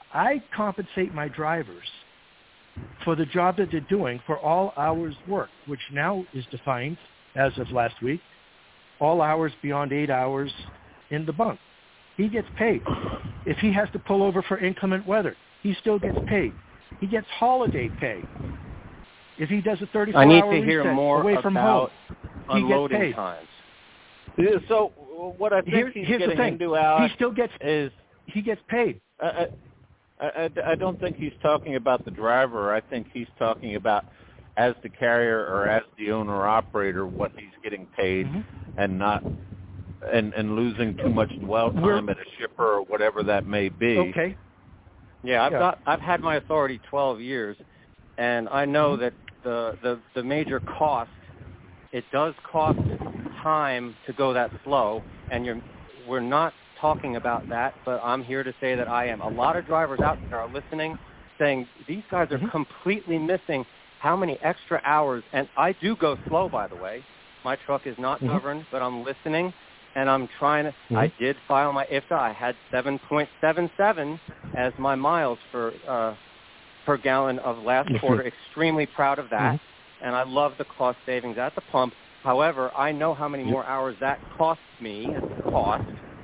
I compensate my drivers for the job that they're doing for all hours worked, which now is defined as of last week, all hours beyond 8 hours in the bunk. He gets paid. If he has to pull over for inclement weather, he still gets paid. He gets holiday pay. If he does a 34-hour I need to reset hear more away from home, about he gets unloading paid. times. So what I think he's here's the getting thing. into, Alex, he still gets he gets paid. I don't think he's talking about the driver. I think he's talking about, as the carrier or as the owner-operator, what he's getting paid and not and losing too much dwell time at a shipper or whatever that may be. Okay. Yeah, I've had my authority 12 years, and I know that the major cost, it does cost time to go that slow, and we're not talking about that, but I'm here to say that I am. A lot of drivers out there are listening, saying these guys are completely missing how many extra hours, and I do go slow, by the way. My truck is not governed, but I'm listening, and I'm trying to, I did file my IFTA. I had 7.77 as my miles per gallon of last quarter. Extremely proud of that, and I love the cost savings at the pump. However, I know how many more hours that costs me as a cost.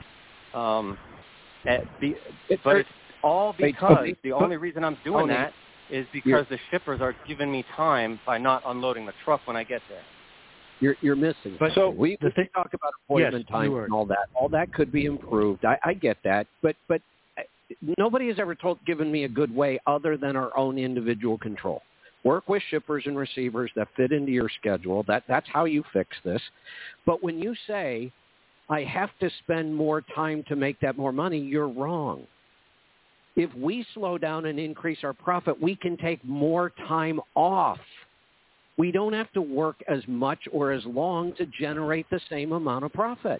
But it's all because the only reason I'm doing that is because the shippers are giving me time by not unloading the truck when I get there. You're missing. But so we talk about appointment time and all that. All that could be improved. I get that, but nobody has ever given me a good way other than our own individual control. Work with shippers and receivers that fit into your schedule. That's how you fix this. But when you say, I have to spend more time to make that more money, you're wrong. If we slow down and increase our profit, we can take more time off. We don't have to work as much or as long to generate the same amount of profit.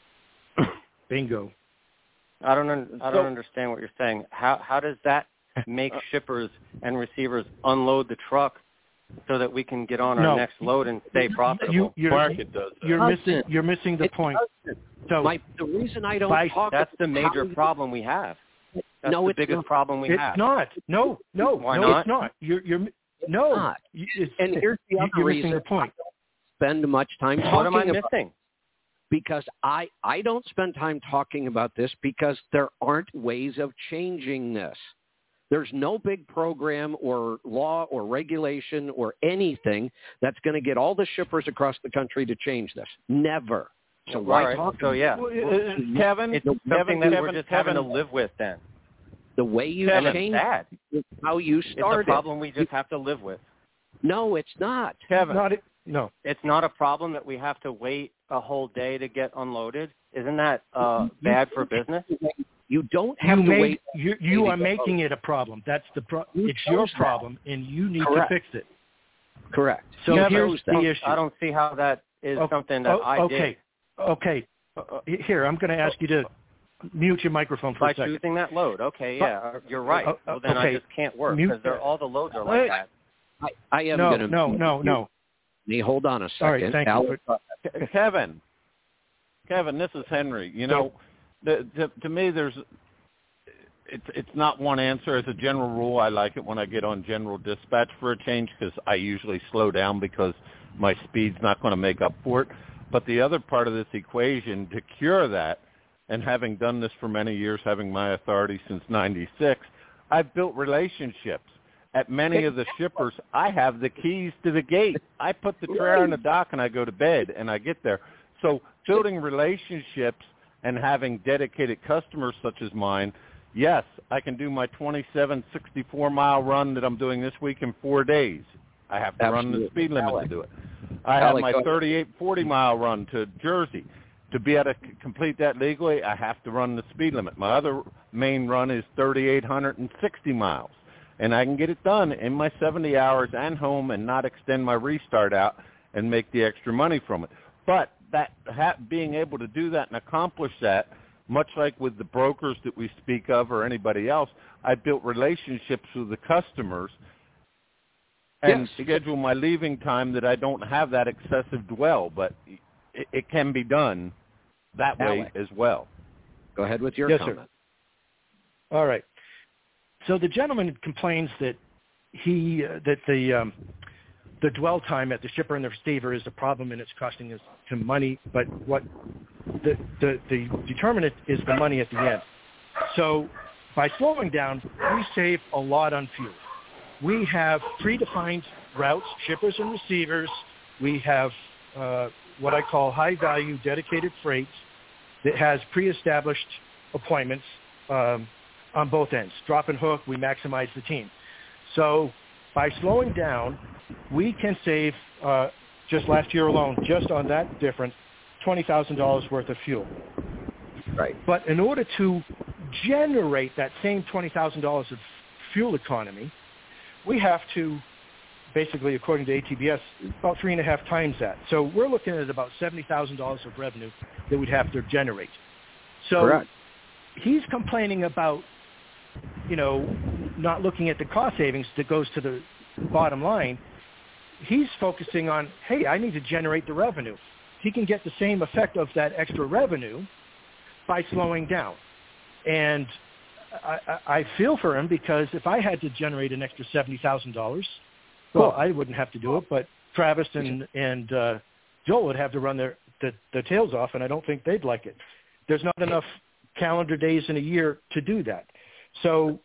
Bingo. I don't understand what you're saying. How does that make shippers and receivers unload the truck so that we can get on our next load and stay profitable? Market does that. You're missing the point. So the reason I don't talk, that's the major problem we have. That's the biggest problem we have. It's not. No. Why not? It's not. You're not. And here's the other you're reason. Missing the point. I don't spend much time talking What am I about missing? Because I don't spend time talking about this because there aren't ways of changing this. There's no big program or law or regulation or anything that's going to get all the shippers across the country to change this. Never. So why talk? So Kevin, it's something that we're just having to live with then. The way you change is how you started. It's a problem we just have to live with. No, it's not. Kevin. No. It's not a problem that we have to wait a whole day to get unloaded. Isn't that bad for business? You don't have to wait. You are making it a problem. That's the it's your problem, and you need to fix it. Correct. So here's the issue. I don't see how that is something that I did. Okay. Here, I'm going to ask you to mute your microphone for a second. By choosing that load. Okay, you're right. Well, then I just can't work because all the loads are like that. I am going to... No. Hold on a second. All right, thank you. Kevin, this is Henry. You know, to me, it's not one answer. As a general rule, I like it when I get on general dispatch for a change because I usually slow down because my speed's not going to make up for it. But the other part of this equation, to cure that, and having done this for many years, having my authority since '96, I've built relationships. At many of the shippers, I have the keys to the gate. I put the trailer in the dock and I go to bed and I get there. So building relationships and having dedicated customers such as mine, yes, I can do my 27, 64-mile run that I'm doing this week in 4 days. I have to run the speed limit to do it. I have my 38, 40-mile run to Jersey. To be able to complete that legally, I have to run the speed limit. My other main run is 3,860 miles. And I can get it done in my 70 hours and home and not extend my restart out and make the extra money from it. But being able to do that and accomplish that, much like with the brokers that we speak of or anybody else, I built relationships with the customers and schedule my leaving time that I don't have that excessive dwell. But it can be done that way as well. Go ahead with your comment. Sir. All right. So the gentleman complains that the dwell time at the shipper and the receiver is a problem and it's costing him money, but what the determinant is the money at the end. So by slowing down, we save a lot on fuel. We have predefined routes, shippers and receivers. We have what I call high-value dedicated freight that has pre-established appointments on both ends. Drop and hook, we maximize the team. So by slowing down, we can save, just last year alone, just on that difference, $20,000 worth of fuel. Right. But in order to generate that same $20,000 of fuel economy, we have to, basically, according to ATBS, about 3.5 times that. So we're looking at about $70,000 of revenue that we'd have to generate. So Correct. He's complaining about, not looking at the cost savings that goes to the bottom line. He's focusing on, hey, I need to generate the revenue. He can get the same effect of that extra revenue by slowing down. And I feel for him, because if I had to generate an extra $70,000, well, I wouldn't have to do it, but Travis and Joel would have to run their tails off, and I don't think they'd like it. There's not enough calendar days in a year to do that. So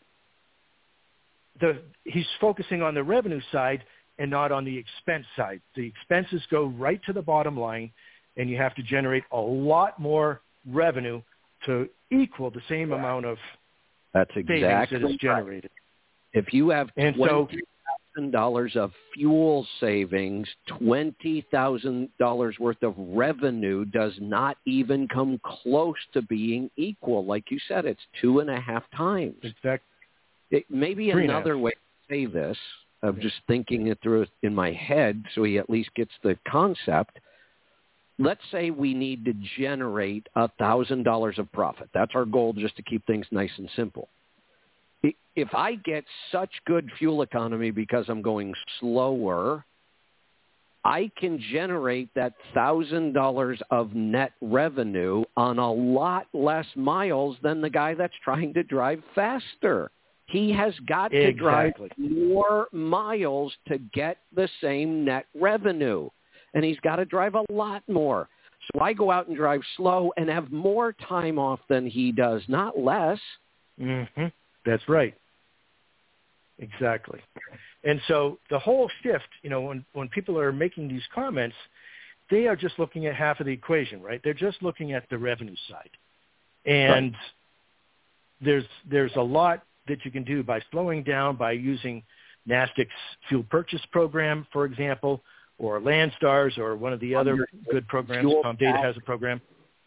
he's focusing on the revenue side and not on the expense side. The expenses go right to the bottom line, and you have to generate a lot more revenue to equal the same amount of savings that is generated. If you have $20,000 of fuel savings, $20,000 worth of revenue does not even come close to being equal. Like you said, it's 2.5 times. Exactly. Maybe another way to say this, of just thinking it through in my head so he at least gets the concept. Let's say we need to generate $1,000 of profit. That's our goal, just to keep things nice and simple. If I get such good fuel economy because I'm going slower, I can generate that $1,000 of net revenue on a lot less miles than the guy that's trying to drive faster. He has got to drive more miles to get the same net revenue, and he's got to drive a lot more. So I go out and drive slow and have more time off than he does, not less. Mm-hmm. That's right. Exactly. And so the whole shift, when people are making these comments, they are just looking at half of the equation, right? They're just looking at the revenue side. And there's a lot that you can do by slowing down, by using NASDAQ's fuel purchase program, for example, or Landstars, or one of the other good programs. Comdata has a program.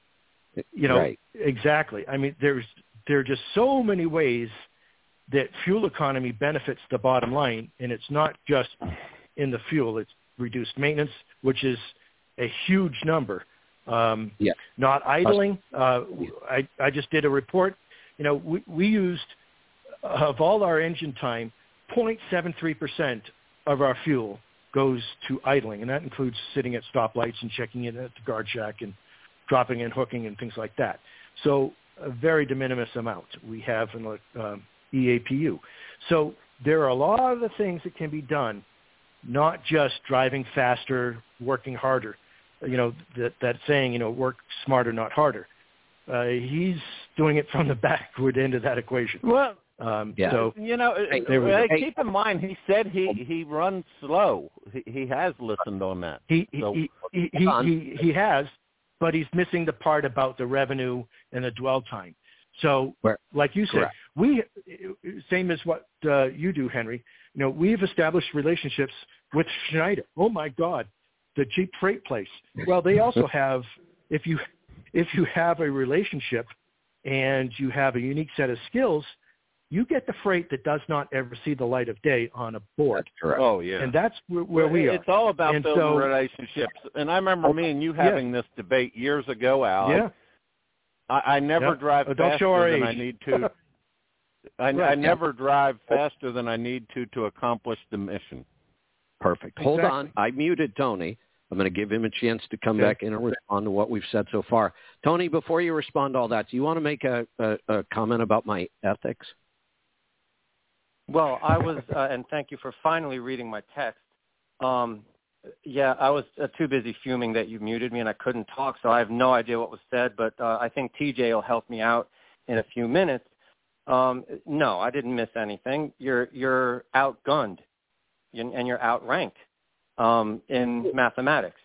Exactly. I mean, there are just so many ways that fuel economy benefits the bottom line, and it's not just in the fuel. It's reduced maintenance, which is a huge number. Not idling. I just did a report. We used, of all our engine time, 0.73% of our fuel goes to idling, and that includes sitting at stoplights and checking in at the guard shack and dropping and hooking and things like that. So a very de minimis amount we have in EAPU. So there are a lot of the things that can be done, not just driving faster, working harder. That saying, work smarter, not harder. He's doing it from the backward end of that equation. Well, So keep in mind, he said he runs slow. He has listened on that. He has, but he's missing the part about the revenue and the dwell time. So, like you said, same as what you do, Henry. We've established relationships with Schneider. Oh my God, the cheap freight place. Well, they also have, if you have a relationship and you have a unique set of skills, you get the freight that does not ever see the light of day on a board. Oh, yeah. And that's where we are. It's all about building relationships. And I remember me and you having this debate years ago, Al. Yeah. I never drive faster than I need to. I never drive faster than I need to accomplish the mission. Perfect. Hold on. I muted Tony. I'm going to give him a chance to come back in and respond to what we've said so far. Tony, before you respond to all that, do you want to make a comment about my ethics? Well, I was, and thank you for finally reading my text. Yeah, I was too busy fuming that you muted me and I couldn't talk, so I have no idea what was said, but I think TJ will help me out in a few minutes. No, I didn't miss anything. You're outgunned and you're outranked in mathematics.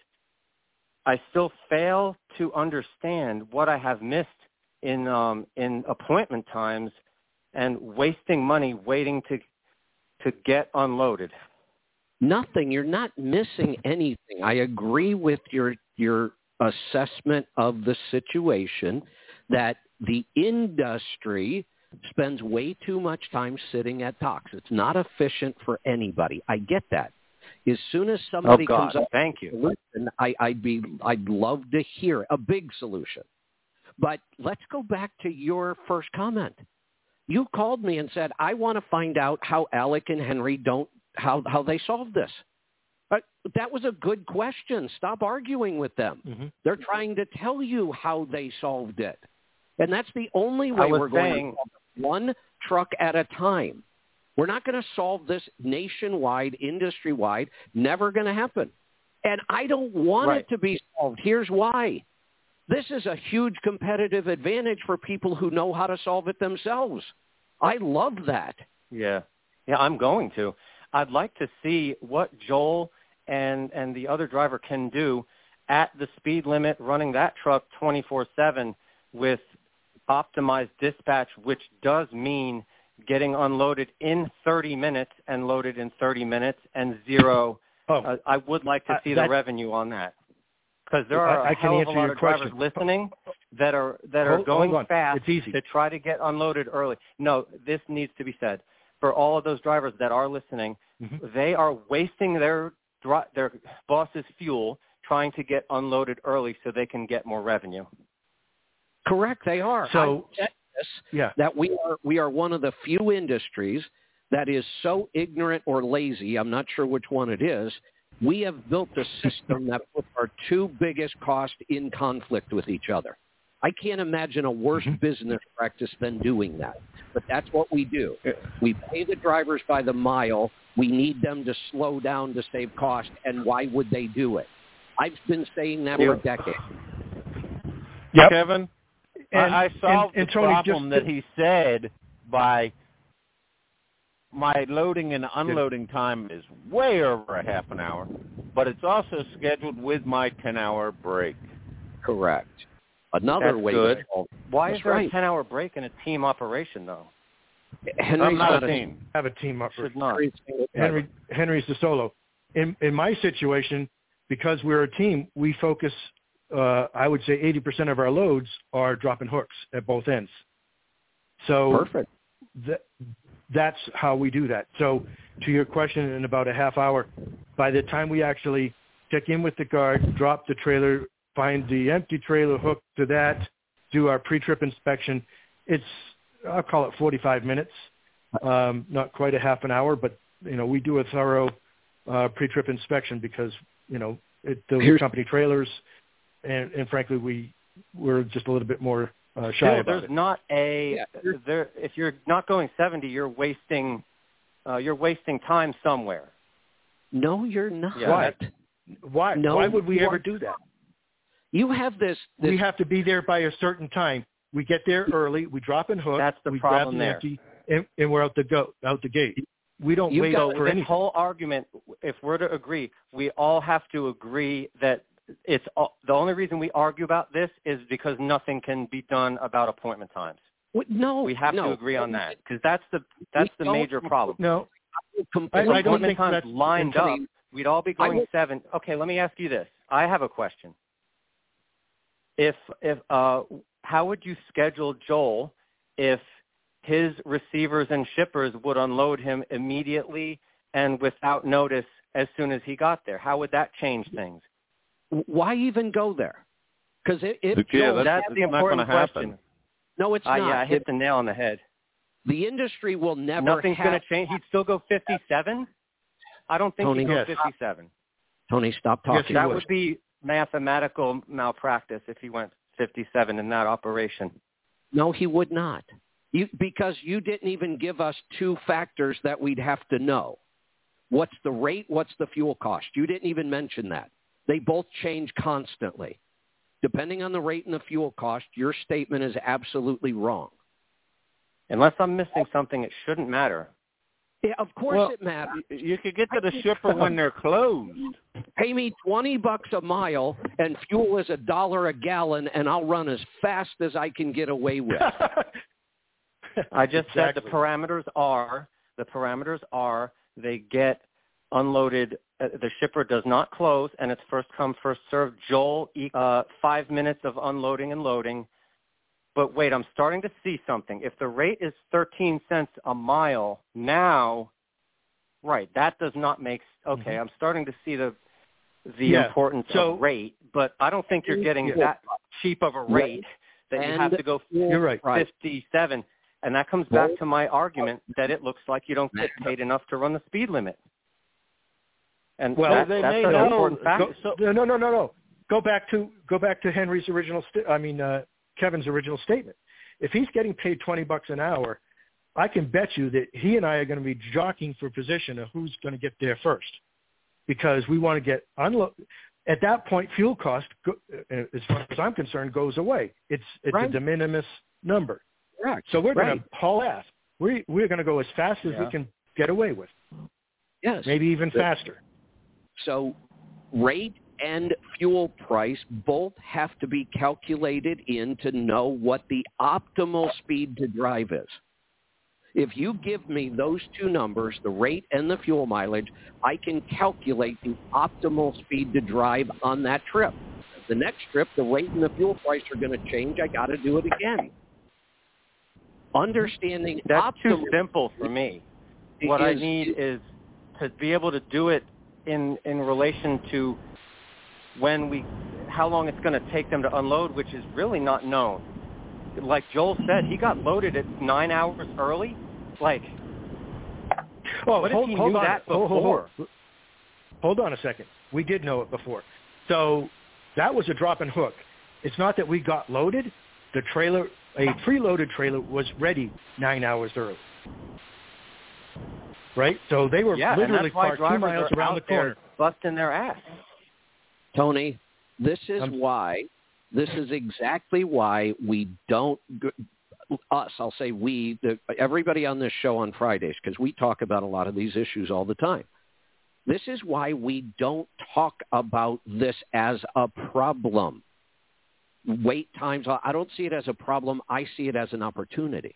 I still fail to understand what I have missed in appointment times and wasting money waiting to get unloaded. Nothing. You're not missing anything. I agree with your assessment of the situation that the industry spends way too much time sitting at docks. It's not efficient for anybody. I get that. As soon as somebody comes up, thank you. Listen, I'd love to hear a big solution. But let's go back to your first comment. You called me and said, I want to find out how Alec and Henry how they solve this. But that was a good question. Stop arguing with them. Mm-hmm. They're trying to tell you how they solved it. And that's the only way we're going to solve it, one truck at a time. We're not going to solve this nationwide, industry-wide. Never going to happen. And I don't want it to be solved. Here's why. This is a huge competitive advantage for people who know how to solve it themselves. I love that. Yeah, I'm going to. I'd like to see what Joel and the other driver can do at the speed limit running that truck 24/7 with optimized dispatch, which does mean getting unloaded in 30 minutes and loaded in 30 minutes and zero. I would like to see the revenue on that, because there are a hell of a lot of drivers listening that are going fast to try to get unloaded early. No, this needs to be said. For all of those drivers that are listening, they are wasting their boss's fuel trying to get unloaded early so they can get more revenue. Correct, they are. So, that we are one of the few industries that is so ignorant or lazy, I'm not sure which one it is. We have built a system that puts our two biggest costs in conflict with each other. I can't imagine a worse business practice than doing that. But that's what we do. We pay the drivers by the mile. We need them to slow down to save cost. And why would they do it? I've been saying that for decades. Yep. Kevin, I solved the problem that he said by my loading and unloading time is way over a half an hour, but it's also scheduled with my 10-hour break. Correct. Another way. Good. Why is there a 10-hour break in a team operation, though? Henry's not a team. Have a team operation. Henry's the solo. In my situation, because we're a team, we focus. I would say 80% of our loads are dropping hooks at both ends. So perfect. That's how we do that. So to your question, in about a half hour, by the time we actually check in with the guard, drop the trailer, find the empty trailer, hook to that, do our pre-trip inspection, I'll call it 45 minutes, not quite a half an hour, but, we do a thorough pre-trip inspection because, those company trailers, and frankly, we're just a little bit more shy about there's it. Not if you're not going 70, you're wasting time somewhere. No, you're not. Yeah. Why? No, why would we ever do that? You have this. We have to be there by a certain time. We get there early. We drop and hook. That's the we problem grab the there. empty, and we're out the gate. We don't wait for anything. This whole argument, if we're to agree, we all have to agree that the only reason we argue about this is because nothing can be done about appointment times. No, we have to agree on that, because that's the major problem. No, I don't think that's lined up. We'd all be going 7. Okay, let me ask you this. I have a question. If how would you schedule Joel if his receivers and shippers would unload him immediately and without notice as soon as he got there? How would that change things? Why even go there? Because that's the important question. No, it's not. Yeah, I hit the nail on the head. The industry will never. Nothing's going to change. He'd still go 57. I don't think he'd go 57. Tony, stop talking. That would be mathematical malpractice if he went 57 in that operation. No, he would not. Because you didn't even give us two factors that we'd have to know. What's the rate? What's the fuel cost? You didn't even mention that. They both change constantly. Depending on the rate and the fuel cost, your statement is absolutely wrong. Unless I'm missing something, it shouldn't matter. Yeah, of course it matters. You could get to the shipper when they're closed. Pay me $20 a mile, and fuel is $1 a gallon, and I'll run as fast as I can get away with. I just said the parameters are they get unloaded. The shipper does not close, and it's first come, first served. Joel, 5 minutes of unloading and loading. But wait, I'm starting to see something. If the rate is 13 cents a mile now, right, that does not make okay. I'm starting to see the importance of rate, but I don't think you're getting that cheap of a rate that you have to go 57. And that comes back to my argument that it looks like you don't get paid enough to run the speed limit. And that's an important factor. No. Go back to Henry's original. Kevin's original statement. If he's getting paid $20 an hour, I can bet you that he and I are going to be jockeying for position of who's going to get there first, because we want to get unload. At that point, fuel cost, as far as I'm concerned, goes away. It's a de minimis number. Right. So we're going to haul ass. We're going to go as fast as we can get away with. Yes. Maybe even faster. So rate and fuel price both have to be calculated in to know what the optimal speed to drive is. If you give me those two numbers, the rate and the fuel mileage, I can calculate the optimal speed to drive on that trip. The next trip, the rate and the fuel price are going to change. I got to do it again. Understanding that's too simple for me. What I need is to be able to do it in relation to how long it's going to take them to unload, which is really not known. Like Joel said, he got loaded at 9 hours early. Like, what if he knew that before? Hold on a second. We did know it before. So that was a drop and hook. It's not that we got loaded. The trailer, a preloaded trailer, was ready 9 hours early. Right? So they were literally parked 2 miles around the corner, busting their ass. Tony, this is exactly why we don't, I'll say we, everybody on this show on Fridays, because we talk about a lot of these issues all the time. This is why we don't talk about this as a problem. Wait times, I don't see it as a problem. I see it as an opportunity.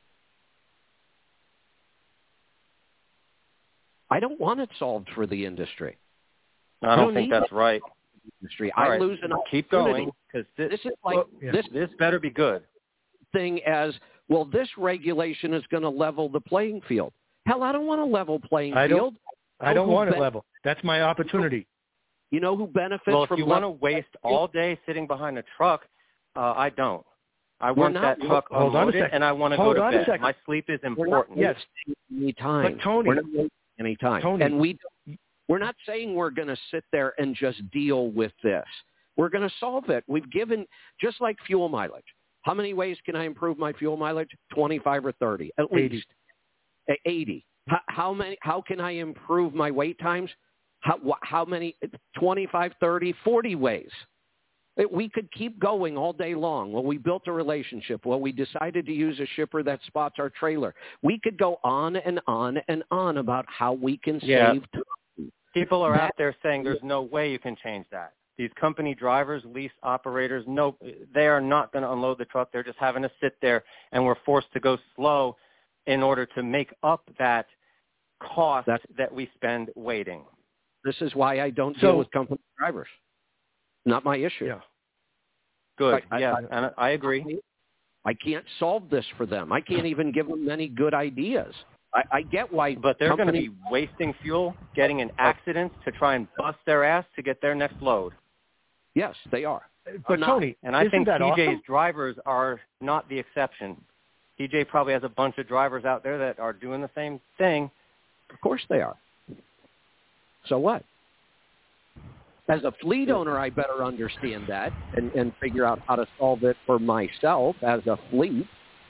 I don't want it solved for the industry. I don't think that's right. Industry. I lose an opportunity. Keep going, because this is like this better be good. Thing as well. This regulation is going to level the playing field. Hell, I don't want a level playing field. I don't want it level. That's my opportunity. You know who benefits from? Well, if you want to waste all day sitting behind a truck, I don't. I want that truck unloaded, and I want to go to bed. My sleep is important. Yes, anytime. But Tony, anytime. Tony, and we're not saying we're going to sit there and just deal with this. We're going to solve it. We've given, just like fuel mileage. How many ways can I improve my fuel mileage? 25 or 30, at 80. least. 80. How can I improve my wait times? How many? 25, 30, 40 ways. We could keep going all day long. Well, we built a relationship. Well, we decided to use a shipper that spots our trailer. We could go on and on and on about how we can save time. People are out there saying there's no way you can change that. These company drivers, lease operators, no, they are not going to unload the truck. They're just having to sit there, and we're forced to go slow in order to make up that cost that we spend waiting. This is why I don't deal with company drivers. Not my issue. Yeah. Good. And I agree. I can't solve this for them. I can't even give them any good ideas. I get why. But they're going to be wasting fuel, getting in accidents to try and bust their ass to get their next load. Yes, they are. But Tony, and I think TJ's awesome? drivers are not the exception. TJ probably has a bunch of drivers out there that are doing the same thing. Of course they are. So what? As a fleet owner, I better understand that and figure out how to solve it for myself as a fleet.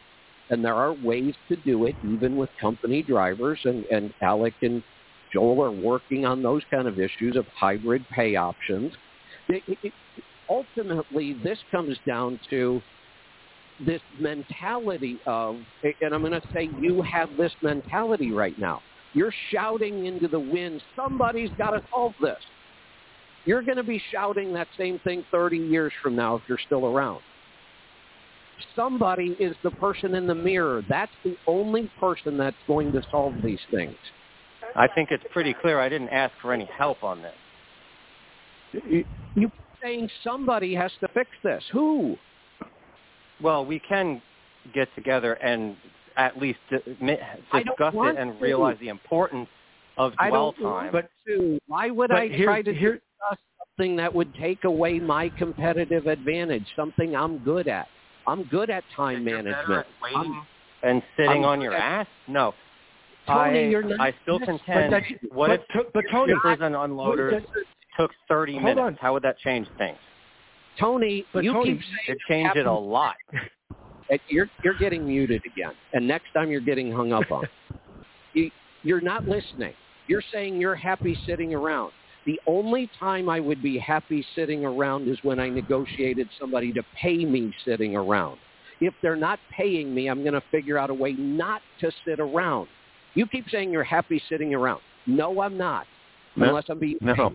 And there are ways to do it, even with company drivers, and Alec and Joel are working on those kind of issues of hybrid pay options. Ultimately, this comes down to this mentality of, and I'm going to say you have this mentality right now. You're shouting into the wind, somebody's got to solve this. You're going to be shouting that same thing 30 years from now if you're still around. Somebody is the person in the mirror. That's the only person that's going to solve these things. I think it's pretty clear I didn't ask for any help on this. You're saying somebody has to fix this. Who? Well, we can get together and at least discuss it and realize the importance of dwell time. But why would I try to discuss something that would take away my competitive advantage, something I'm good at? I'm good at time management. And sitting on your ass? No. Tony, you're not. I still contend. What if shippers and unloaders took 30 minutes? How would that change things? Tony, keep saying it changed it a lot. You're getting muted again, and next time you're getting hung up on. You're not listening. You're saying you're happy sitting around. The only time I would be happy sitting around is when I negotiated somebody to pay me sitting around. If they're not paying me, I'm going to figure out a way not to sit around. You keep saying you're happy sitting around. No, I'm not, unless I'm being paid.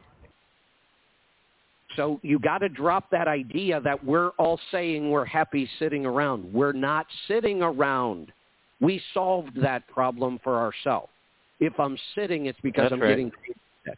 So you got to drop that idea that we're all saying we're happy sitting around. We're not sitting around. We solved that problem for ourselves. If I'm sitting, it's because I'm getting paid.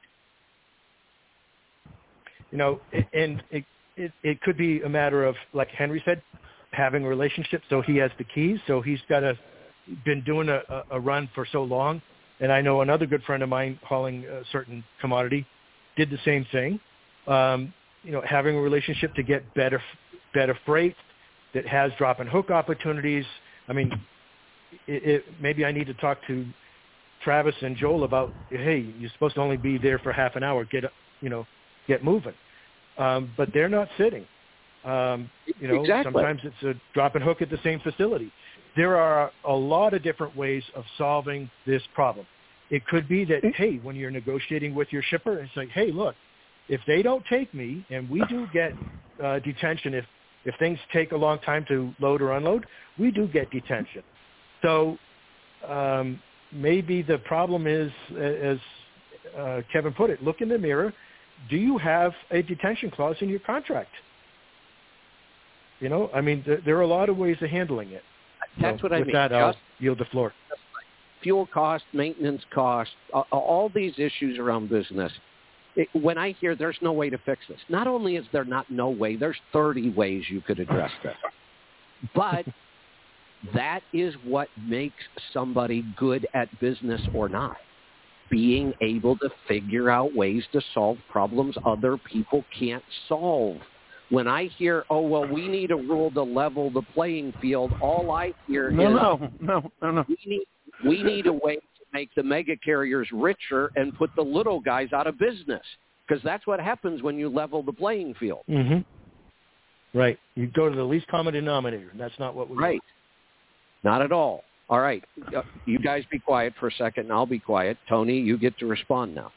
You know, and it could be a matter of, like Henry said, having a relationship. So he has the keys. So he's been doing a run for so long. And I know another good friend of mine hauling a certain commodity did the same thing. You know, having a relationship to get better freight that has drop and hook opportunities. I mean, maybe I need to talk to Travis and Joel about, hey, you're supposed to only be there for half an hour. Get moving. But they're not sitting. Sometimes it's a drop and hook at the same facility. There are a lot of different ways of solving this problem. It could be that, hey, when you're negotiating with your shipper, it's like, hey, look, if they don't take me, and we do get detention if things take a long time to load or unload, we do get detention. So maybe the problem is, as Kevin put it, look in the mirror. Do you have a detention clause in your contract? You know, I mean, there are a lot of ways of handling it. That's what I mean. With that, I'll yield the floor. Fuel cost, maintenance cost, all these issues around business. When I hear there's no way to fix this, not only is there no way, there's 30 ways you could address this. But that is what makes somebody good at business or not. Being able to figure out ways to solve problems other people can't solve. When I hear, oh, well, we need a rule to level the playing field, all I hear is, No. We need a way to make the mega carriers richer and put the little guys out of business, because that's what happens when you level the playing field. Mm-hmm. Right. You go to the least common denominator, and that's not what we want. Not at all. All right. You guys be quiet for a second, and I'll be quiet. Tony, you get to respond now.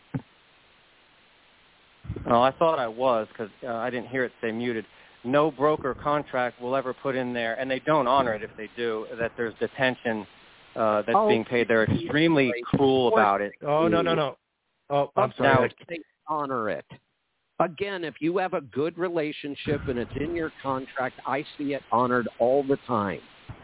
Oh, I thought I was because I didn't hear it say muted. No broker contract will ever put in there, and they don't honor it if they do, that there's detention that's being paid. They're extremely cruel about it. Oh, no. Oh, I'm sorry. They honor it. Again, if you have a good relationship and it's in your contract, I see it honored all the time.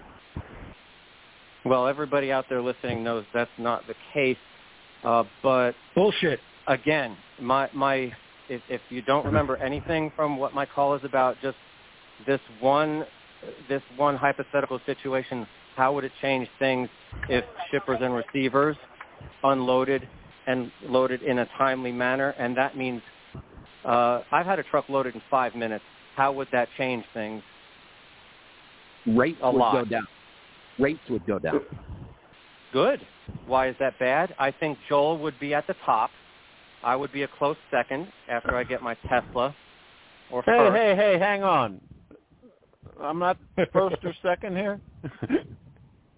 Well, everybody out there listening knows that's not the case. But bullshit. Again, if you don't remember anything from what my call is about, just this one hypothetical situation, how would it change things if shippers and receivers unloaded and loaded in a timely manner? And that means I've had a truck loaded in 5 minutes. How would that change things? Rates would go down. Rates would go down. Good. Why is that bad? I think Joel would be at the top. I would be a close second after I get my Tesla. Or first. Hey, hang on. I'm not first or second here.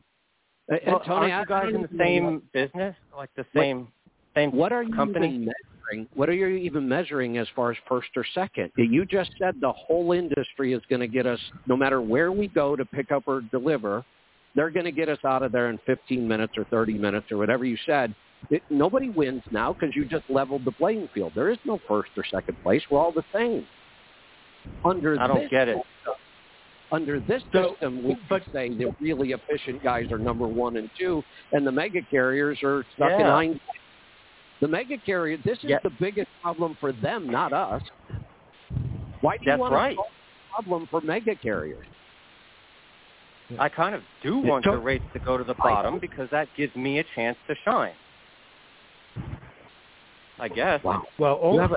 Well, Tony, aren't you guys in the same business, like the same what are you company? Even measuring? What are you even measuring as far as first or second? You just said the whole industry is going to get us, no matter where we go to pick up or deliver, they're going to get us out of there in 15 minutes or 30 minutes or whatever you said. Nobody wins now because you just leveled the playing field. There is no first or second place. We're all the same. I don't get it. Under this system, we could say the really efficient guys are number 1 and 2, and the mega carriers are stuck in 9. The mega carrier, this is the biggest problem for them, not us. Why do you want to solve the problem for mega carriers? I kind of do want the rates to go to the bottom because that gives me a chance to shine. I guess. Wow. But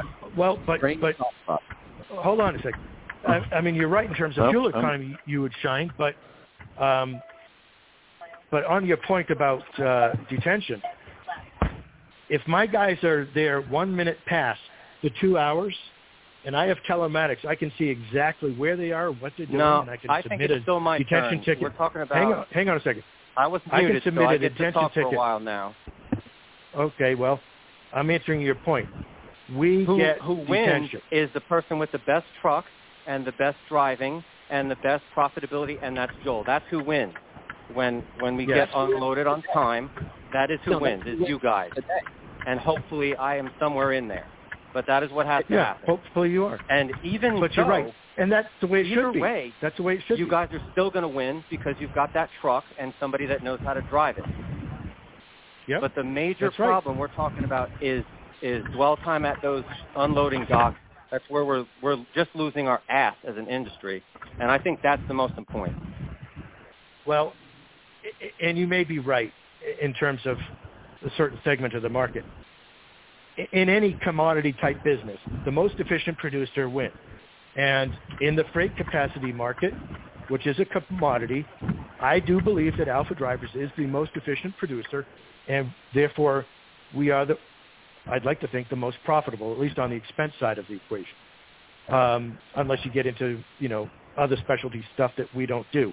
hold on a second. I mean, you're right in terms of fuel economy, you would shine, but on your point about detention, if my guys are there 1 minute past the 2 hours, and I have telematics, I can see exactly where they are, what they're doing, and I can submit a detention ticket. We're talking about. Hang on a second. I was muted, I can submit a detention detention ticket for a while now. Okay, well, I'm answering your point. Who wins is the person with the best truck and the best driving and the best profitability, and that's Joel. That's who wins. When we get unloaded on time, that is who wins, is you guys. And hopefully I am somewhere in there. But that is what has to happen. Hopefully you are. And even but you're right. And that's the way it should be. Way, that's the way it should you be. guys are still going to win because you've got that truck and somebody that knows how to drive it. Yep. But the major problem we're talking about is dwell time at those unloading docks. That's where we're just losing our ass as an industry, and I think that's the most important. Well, and you may be right in terms of a certain segment of the market. In any commodity-type business, the most efficient producer wins. And in the freight capacity market, which is a commodity, I do believe that Alpha Drivers is the most efficient producer, and therefore we are I'd like to think, the most profitable, at least on the expense side of the equation, unless you get into, other specialty stuff that we don't do.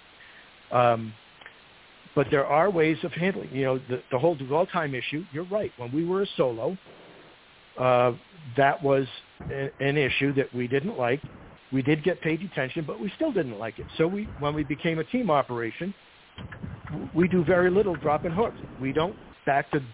But there are ways of handling, the whole dwell time issue. You're right. When we were a solo, that was an issue that we didn't like. We did get paid detention, but we still didn't like it. So when we became a team operation, we do very little drop and hooks. We don't back to,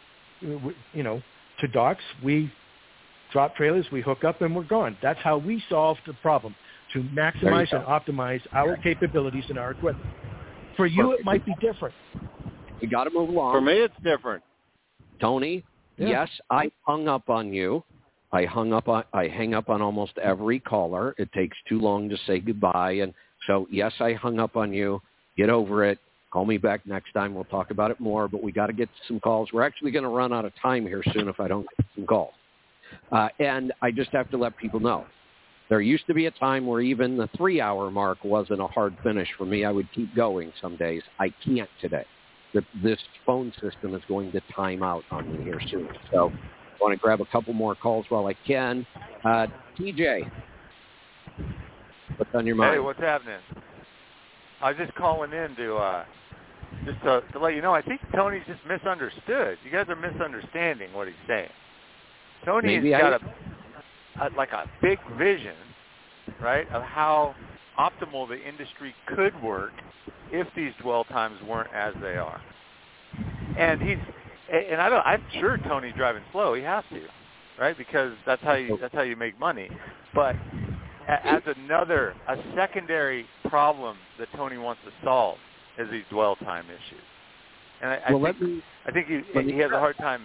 to docks. We drop trailers, we hook up, and we're gone. That's how we solved the problem, to maximize and optimize our capabilities and our equipment. For you, it might be different. We got to move along. For me, it's different. Tony, yes, I hung up on you. I hang up on almost every caller. It takes too long to say goodbye. And so, yes, I hung up on you. Get over it. Call me back next time. We'll talk about it more, but we got to get some calls. We're actually going to run out of time here soon if I don't get some calls. And I just have to let people know. There used to be a time where even the 3-hour mark wasn't a hard finish for me. I would keep going some days. I can't today. This phone system is going to time out on me here soon. So I want to grab a couple more calls while I can. TJ, what's on your mind? Hey, what's happening? I was just calling in to let you know. I think Tony's just misunderstood. You guys are misunderstanding what he's saying. Tony's got a big vision, right, of how optimal the industry could work if these dwell times weren't as they are. And I'm sure Tony's driving slow. He has to, right? Because that's how you make money. But as a secondary problem that Tony wants to solve is these dwell time issues. And I think he has a hard time,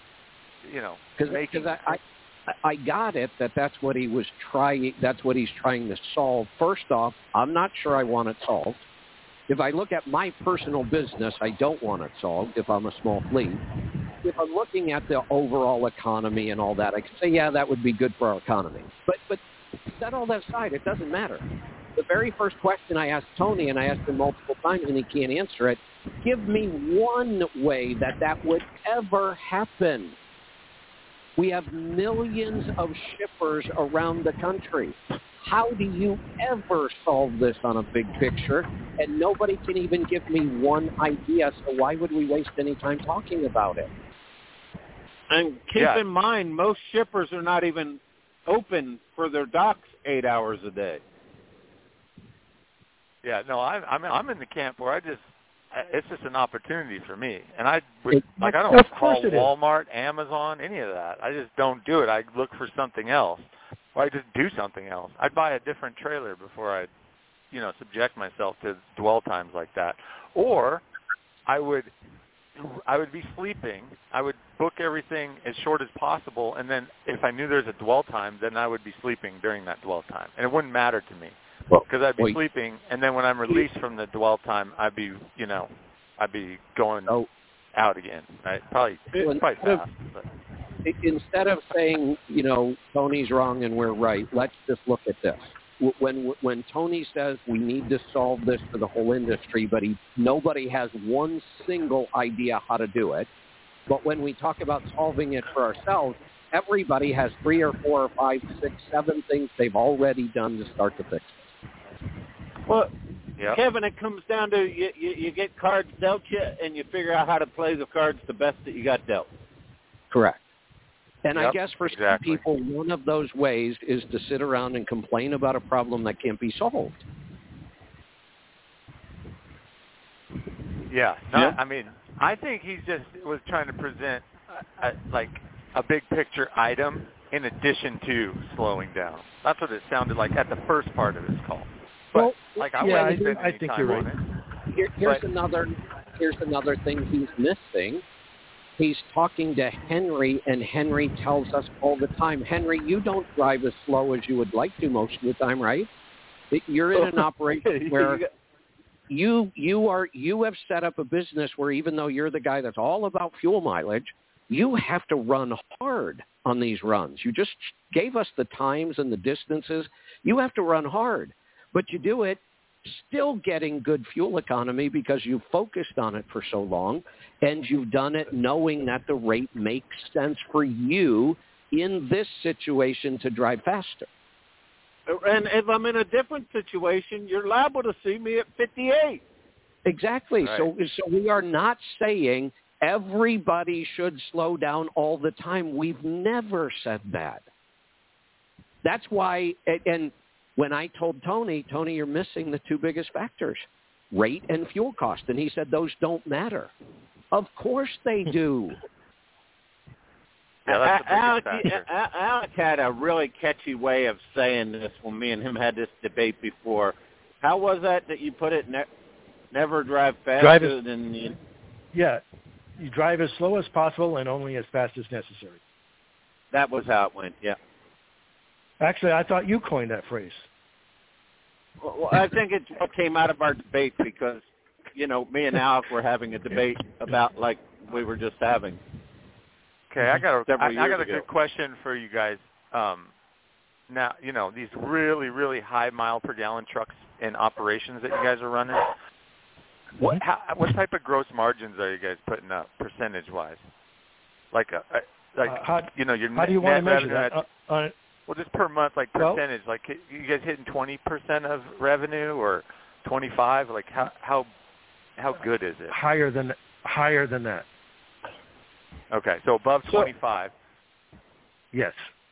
making. Because I got it that's what he was trying. That's what he's trying to solve. First off, I'm not sure I want it solved. If I look at my personal business, I don't want it solved if I'm a small fleet. If I'm looking at the overall economy and all that, I can say, yeah, that would be good for our economy. But set all that aside. It doesn't matter. The very first question I asked Tony, and I asked him multiple times, and he can't answer it, give me one way that would ever happen. We have millions of shippers around the country. How do you ever solve this on a big picture? And nobody can even give me one idea, so why would we waste any time talking about it? And keep in mind, most shippers are not even open for their docks 8 hours a day. Yeah, no, I'm in the camp where it's just an opportunity for me, and I don't call Walmart, Amazon, any of that. I just don't do it. I look for something else, or I just do something else. I'd buy a different trailer before I, subject myself to dwell times like that. Or I would be sleeping. I would book everything as short as possible, and then if I knew there's a dwell time, then I would be sleeping during that dwell time, and it wouldn't matter to me. Because I'd be sleeping, and then when I'm released from the dwell time, I'd be going out again. Right? Probably fast. But. Instead of saying, Tony's wrong and we're right, let's just look at this. When Tony says we need to solve this for the whole industry, but nobody has one single idea how to do it. But when we talk about solving it for ourselves, everybody has 3 or 4 or 5, 6, 7 things they've already done to start to fix it. Well, Kevin, it comes down to you get cards dealt you, and you figure out how to play the cards the best that you got dealt. Correct. And I guess for some people, one of those ways is to sit around and complain about a problem that can't be solved. I mean, I think he just was trying to present a big picture item in addition to slowing down. That's what it sounded like at the first part of his call. But I think you're right. Here's another thing he's missing. He's talking to Henry, and Henry tells us all the time, Henry, you don't drive as slow as you would like to most of the time, right? You're in an operation where you have set up a business where even though you're the guy that's all about fuel mileage, you have to run hard on these runs. You just gave us the times and the distances. You have to run hard, but you do it still getting good fuel economy because you focused on it for so long, and you've done it knowing that the rate makes sense for you in this situation to drive faster. And if I'm in a different situation, you're liable to see me at 58. Exactly. Right. So we are not saying everybody should slow down all the time. We've never said that. That's why, and when I told Tony, you're missing the 2 biggest factors, rate and fuel cost. And he said, those don't matter. Of course they do. Yeah, that's Alec had a really catchy way of saying this when me and him had this debate before. How was that you put it? Never drive faster than you... Yeah, you drive as slow as possible and only as fast as necessary. That was how it went, yeah. Actually, I thought you coined that phrase. Well, I think it's what came out of our debate because, me and Alec were having a debate about like we were just having. Okay, I got a ago. good question for you guys. Now, these really, really high mile per gallon trucks in operations that you guys are running, what type of gross margins are you guys putting up percentage-wise? How do you net want to measure that? Well, just per month, percentage. You guys hitting 20% of revenue or 25? How good is it? Higher than that. Okay, so above 25. Yes.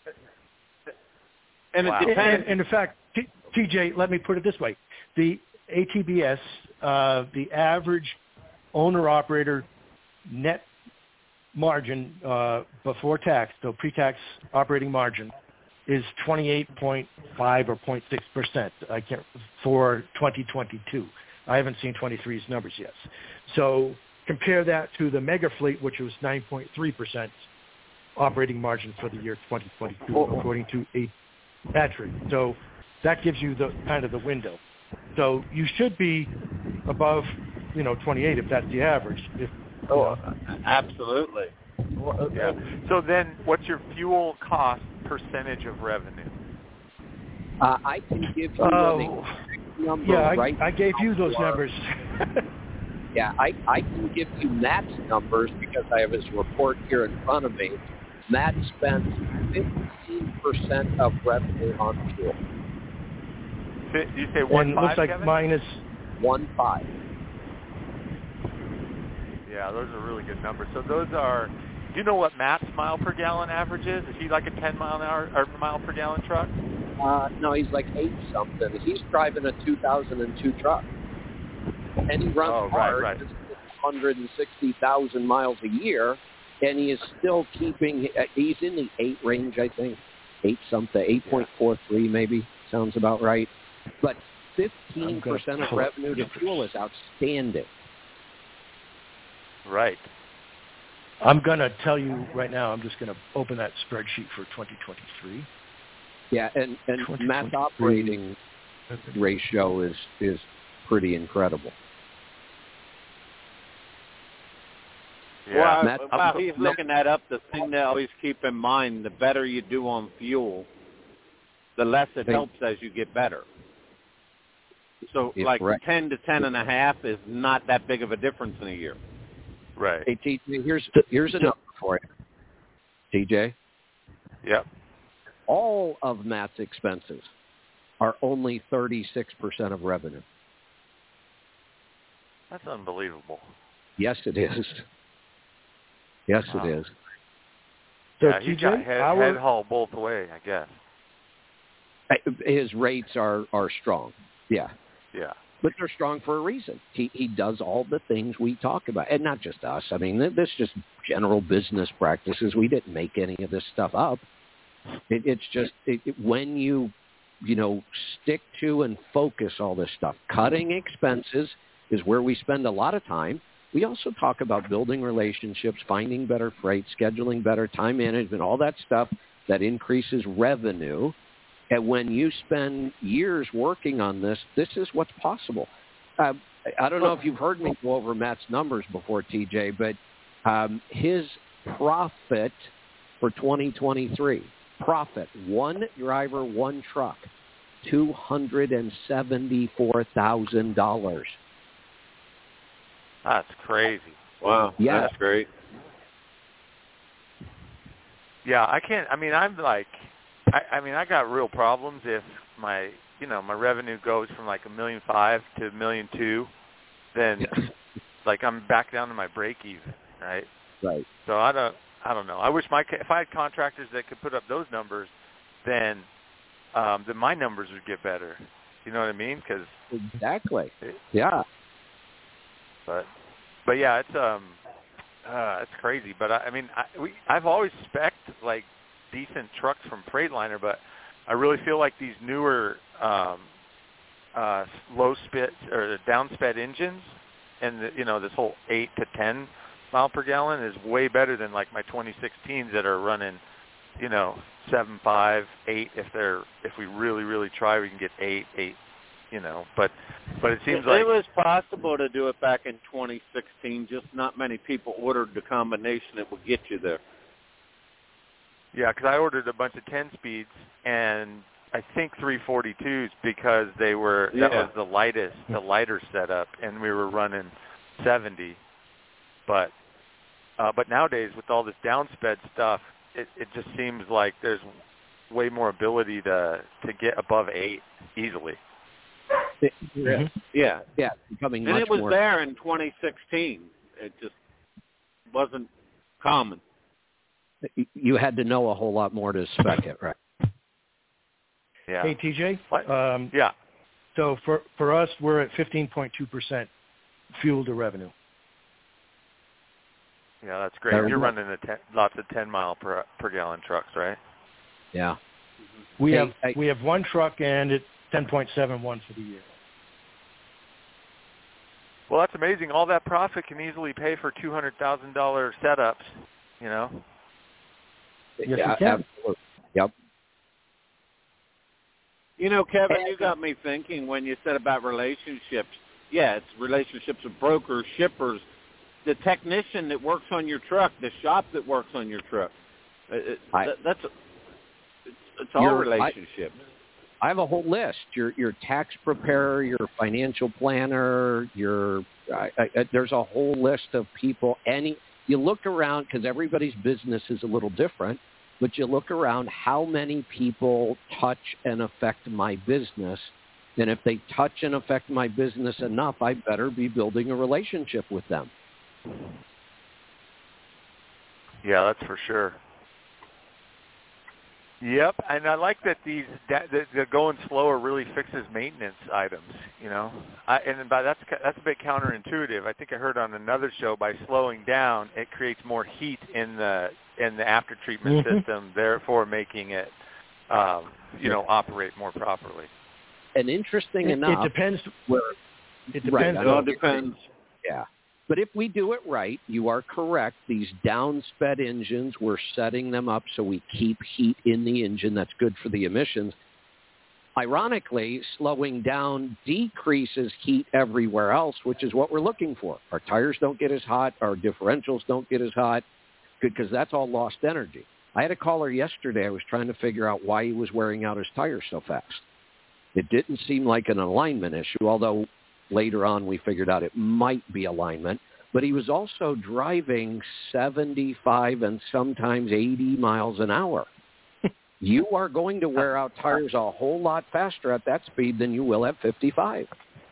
And it depends. And in fact, TJ, let me put it this way: the ATBS, the average owner-operator net margin before tax, so pre-tax operating margin, is 28.5 or 0.6%. I can't for 2022. I haven't seen 23's numbers yet. So compare that to the mega fleet, which was 9.3% operating margin for the year 2022, according to Patrick. So that gives you the kind of the window. So you should be above, 28 if that's the average. Absolutely. Yeah. So then, what's your fuel cost percentage of revenue? I can give you the number. Yeah, I gave you those numbers. Yeah, I can give you Matt's numbers because I have his report here in front of me. Matt spends 15% of revenue on fuel. You say 1.5. It looks like Kevin? mine is 1.5. Yeah, those are really good numbers. So those are. Do you know what Matt's mile per gallon average is? Is he like a 10 mile an hour or mile per gallon truck? No, he's like 8 something. He's driving a 2002 truck, and he runs hard. Right. 160,000 miles a year, and he is still keeping. He's in the 8 range, I think. 8 something, 8.43 maybe sounds about right. But 15% of revenue to fuel is outstanding. Right. I'm going to tell you right now, I'm just going to open that spreadsheet for 2023. Yeah, and Matt's operating ratio is pretty incredible. Yeah. While he's looking that up, the thing to always keep in mind, the better you do on fuel, the less it helps as you get better. So like 10 to 10.5 is not that big of a difference in a year. Right. Hey, TJ, here's a number for you. TJ? Yep. All of Matt's expenses are only 36% of revenue. That's unbelievable. Yes, it is. Yes, it is. So yeah, he's got head haul both way, I guess. His rates are strong. Yeah. Yeah. But they're strong for a reason. He does all the things we talk about, and not just us. I mean, this is just general business practices. We didn't make any of this stuff up. It's just when you stick to and focus all this stuff. Cutting expenses is where we spend a lot of time. We also talk about building relationships, finding better freight, scheduling better, time management, all that stuff that increases revenue. And when you spend years working on this, this is what's possible. I don't know if you've heard me go over Matt's numbers before, TJ, but his profit for 2023, one driver, one truck, $274,000. That's crazy. Wow. Yeah. That's great. Yeah, I can't. I mean, I'm like, I got real problems if my revenue goes from like $1.5 million to $1.2 million, then like I'm back down to my break even, right? Right. So I don't know. I wish if I had contractors that could put up those numbers, then my numbers would get better. You know what I mean? Cause exactly. Yeah. But yeah, it's crazy. But I've always spec'd like decent trucks from Freightliner, but I really feel like these newer low spit or downsped engines, and this whole 8 to 10 mile per gallon is way better than like my 2016s that are running 7.5, 8. If we really try, we can get 8. But it seems like it was possible to do it back in 2016. Just not many people ordered the combination that would get you there. Yeah, because I ordered a bunch of 10 speeds and I think 342s because that was the lighter setup, and we were running 70. But nowadays with all this downsped stuff, it just seems like there's way more ability to get above 8 easily. Yeah. Becoming and much it was more there in 2016. It just wasn't common. You had to know a whole lot more to spec it, right? Yeah. Hey, TJ. Yeah. So for us, we're at 15.2% fuel to revenue. Yeah, that's great. You're running lots of 10 mile per gallon trucks, right? Yeah. We have one truck, and it's 10.71 for the year. Well, that's amazing. All that profit can easily pay for $200,000 setups. Yes, yeah, it can. Absolutely. Yep. Kevin, you got me thinking when you said about relationships. Yeah, it's relationships with brokers, shippers, the technician that works on your truck, the shop that works on your truck. It's all relationships. I have a whole list. Your tax preparer, your financial planner, there's a whole list of people. You look around, because everybody's business is a little different, but you look around how many people touch and affect my business, And if they touch and affect my business enough, I better be building a relationship with them. Yeah, that's for sure. Yep, and I like that the going slower really fixes maintenance items. That's a bit counterintuitive. I think I heard on another show, by slowing down, it creates more heat in the after treatment system, therefore making it operate more properly. And interesting enough, it depends. It depends. Right, it all depends. Yeah. But if we do it right, you are correct. These downsped engines, we're setting them up so we keep heat in the engine. That's good for the emissions. Ironically, slowing down decreases heat everywhere else, which is what we're looking for. Our tires don't get as hot. Our differentials don't get as hot, because that's all lost energy. I had a caller yesterday. I was trying to figure out why he was wearing out his tires so fast. It didn't seem like an alignment issue, although later on we figured out it might be alignment. But he was also driving 75 and sometimes 80 miles an hour. You are going to wear out tires a whole lot faster at that speed than you will at 55.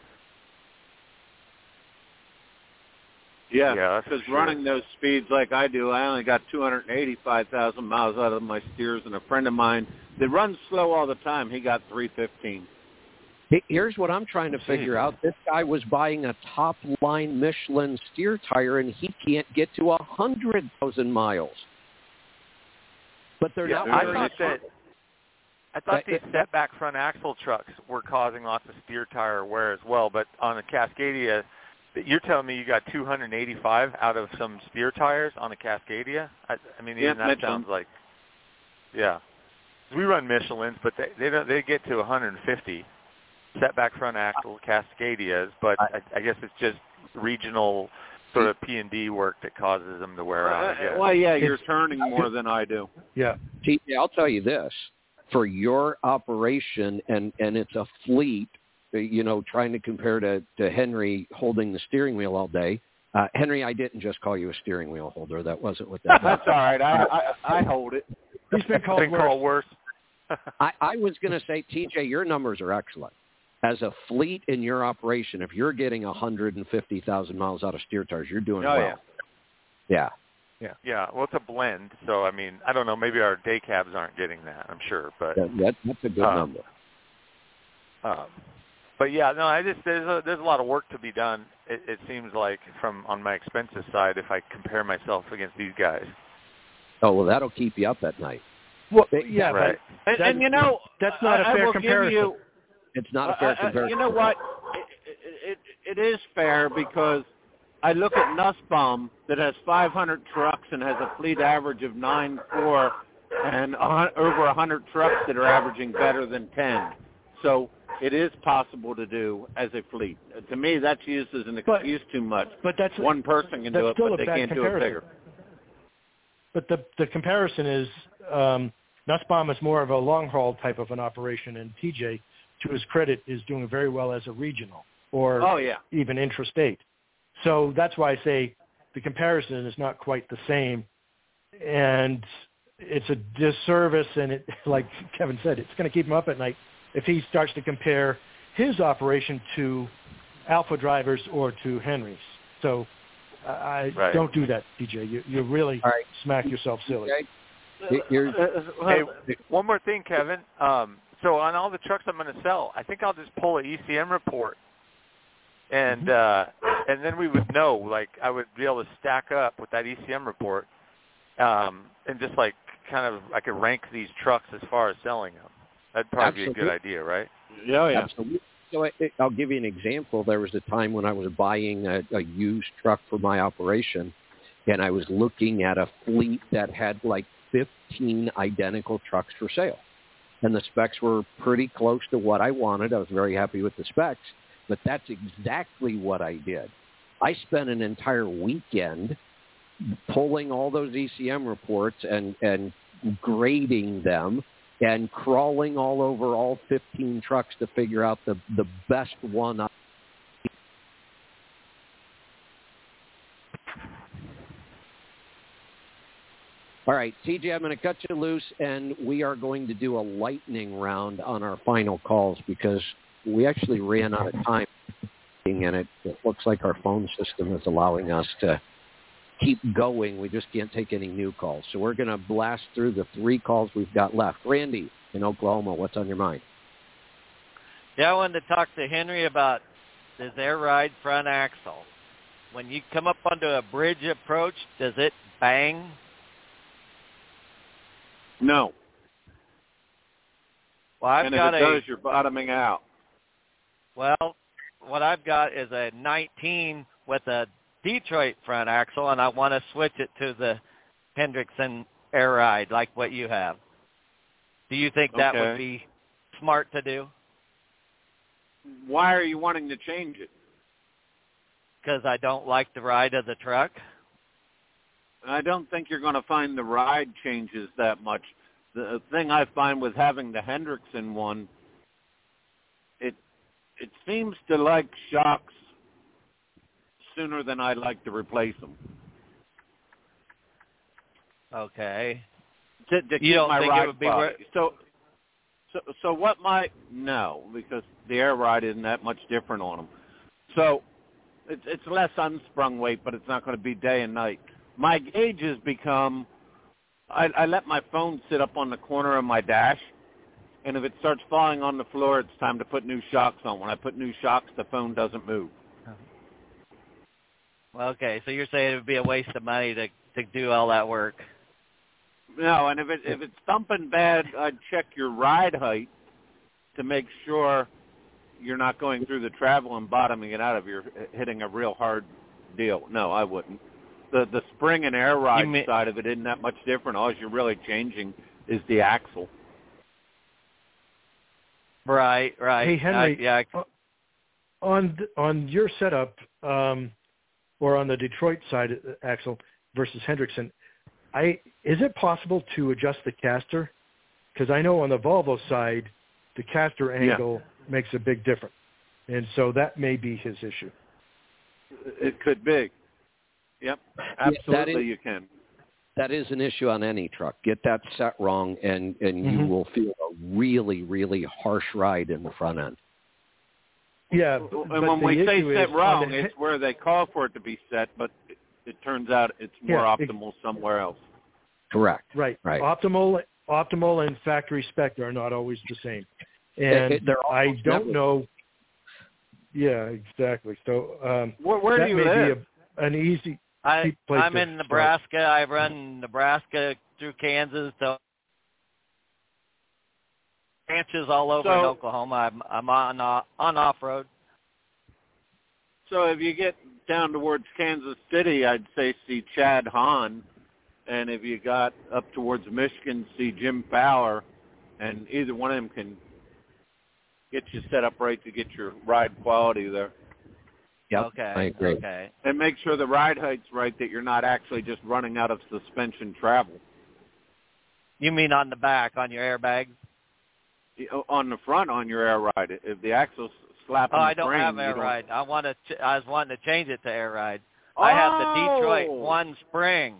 Yeah, because running those speeds like I do, I only got 285,000 miles out of my steers, and a friend of mine that runs slow all the time, he got 315. Here's what I'm trying to figure out. This guy was buying a top-line Michelin steer tire, and he can't get to 100,000 miles. But they're not very... I thought these setback front axle trucks were causing lots of steer tire wear as well, but on a Cascadia, you're telling me you got 285 out of some steer tires on a Cascadia? I mean, even that sounds like... Yeah. We run Michelins, but they get to 150. Setback front axle Cascadias, but I guess it's just regional sort of P&D work that causes them to wear out. Well, yeah, you're turning more than I do. Yeah. I'll tell you this. For your operation, and it's a fleet, trying to compare to Henry holding the steering wheel all day. Henry, I didn't just call you a steering wheel holder. That wasn't what that was. That's all right. I hold it. He's been called worse. I was going to say, TJ, your numbers are excellent. As a fleet in your operation, if you're getting 150,000 miles out of steer tires, you're doing well. Yeah. Well, it's a blend, so I mean, I don't know. Maybe our day cabs aren't getting that. I'm sure, but that's a good number. But yeah, no, there's a lot of work to be done. It seems like on my expenses side, if I compare myself against these guys. Oh well, that'll keep you up at night. Well, yeah, right. And that's not a fair comparison. It's not a fair comparison. You know what? It is fair, because I look at Nussbaum that has 500 trucks and has a fleet average of 9.4, and over 100 trucks that are averaging better than 10. So it is possible to do as a fleet. To me, that's used as an excuse too much. But that's one person can do it, but they can't do it bigger. But the comparison is Nussbaum is more of a long-haul type of an operation, and TJ, to his credit, is doing very well as a regional or even intrastate. So that's why I say the comparison is not quite the same, and it's a disservice, and it, like Kevin said, it's going to keep him up at night if he starts to compare his operation to Alpha drivers or to Henry's. So don't do that, DJ. You really smack yourself silly. Hey, one more thing, Kevin. So on all the trucks I'm going to sell, I think I'll just pull an ECM report, and then we would know. Like, I would be able to stack up with that ECM report, and just like kind of I could rank these trucks as far as selling them. That'd probably be a good idea, right? Yeah. Absolutely. So I'll give you an example. There was a time when I was buying a used truck for my operation, and I was looking at a fleet that had like 15 identical trucks for sale. And the specs were pretty close to what I wanted. I was very happy with the specs, but that's exactly what I did. I spent an entire weekend pulling all those ECM reports and grading them and crawling all over all 15 trucks to figure out the best one. All right, TJ, I'm going to cut you loose, and we are going to do a lightning round on our final calls because we actually ran out of time, and it looks like our phone system is allowing us to keep going. We just can't take any new calls. So we're going to blast through the 3 calls we've got left. Randy in Oklahoma, what's on your mind? Yeah, I wanted to talk to Henry about this air ride front axle. When you come up onto a bridge approach, does it bang? No. Well, and if it does, you're bottoming out. Well, what I've got is a 19 with a Detroit front axle, and I want to switch it to the Hendrickson air ride like what you have. Do you think that would be smart to do? Why are you wanting to change it? Because I don't like the ride of the truck. I don't think you're going to find the ride changes that much. The thing I find with having the Hendrickson one, it seems to like shocks sooner than I'd like to replace them. Okay. To you keep don't my think ride it would be quality. So what might... No, because the air ride isn't that much different on them. So it's less unsprung weight, but it's not going to be day and night. My gauges become... I let my phone sit up on the corner of my dash, and if it starts falling on the floor, it's time to put new shocks on. When I put new shocks, the phone doesn't move. Okay, so you're saying it would be a waste of money to do all that work. No, and if it's thumping bad, I'd check your ride height to make sure you're not going through the travel and bottoming it out if you're hitting a real hard deal. No, I wouldn't. The spring and air ride side of it isn't that much different. All you're really changing is the axle. Right. Hey, Henry, on your setup, or on the Detroit side axle versus Hendrickson, is it possible to adjust the caster? Because I know on the Volvo side, the caster angle makes a big difference. And so that may be his issue. It could be. Yep, absolutely you can. That is an issue on any truck. Get that set wrong, and you will feel a really, really harsh ride in the front end. Yeah, and when we say set wrong, it's where they call for it to be set, but it turns out it's more optimal somewhere else. Correct. Right. Optimal and factory spec are not always the same. And I don't know. Yeah, exactly. So where do you live? Be an easy place I'm in Nebraska. I run Nebraska through Kansas. So ranches all over in Oklahoma. I'm on off-road. So if you get down towards Kansas City, I'd say see Chad Hahn. And if you got up towards Michigan, see Jim Fowler. And either one of them can get you set up right to get your ride quality there. Yep, okay. I agree. Okay. And make sure the ride height's right, that you're not actually just running out of suspension travel. You mean on the back, on your airbags? On the front, on your air ride. If the axle's slapping the frame... I don't have air ride. I was wanting to change it to air ride. I have the Detroit 1 spring.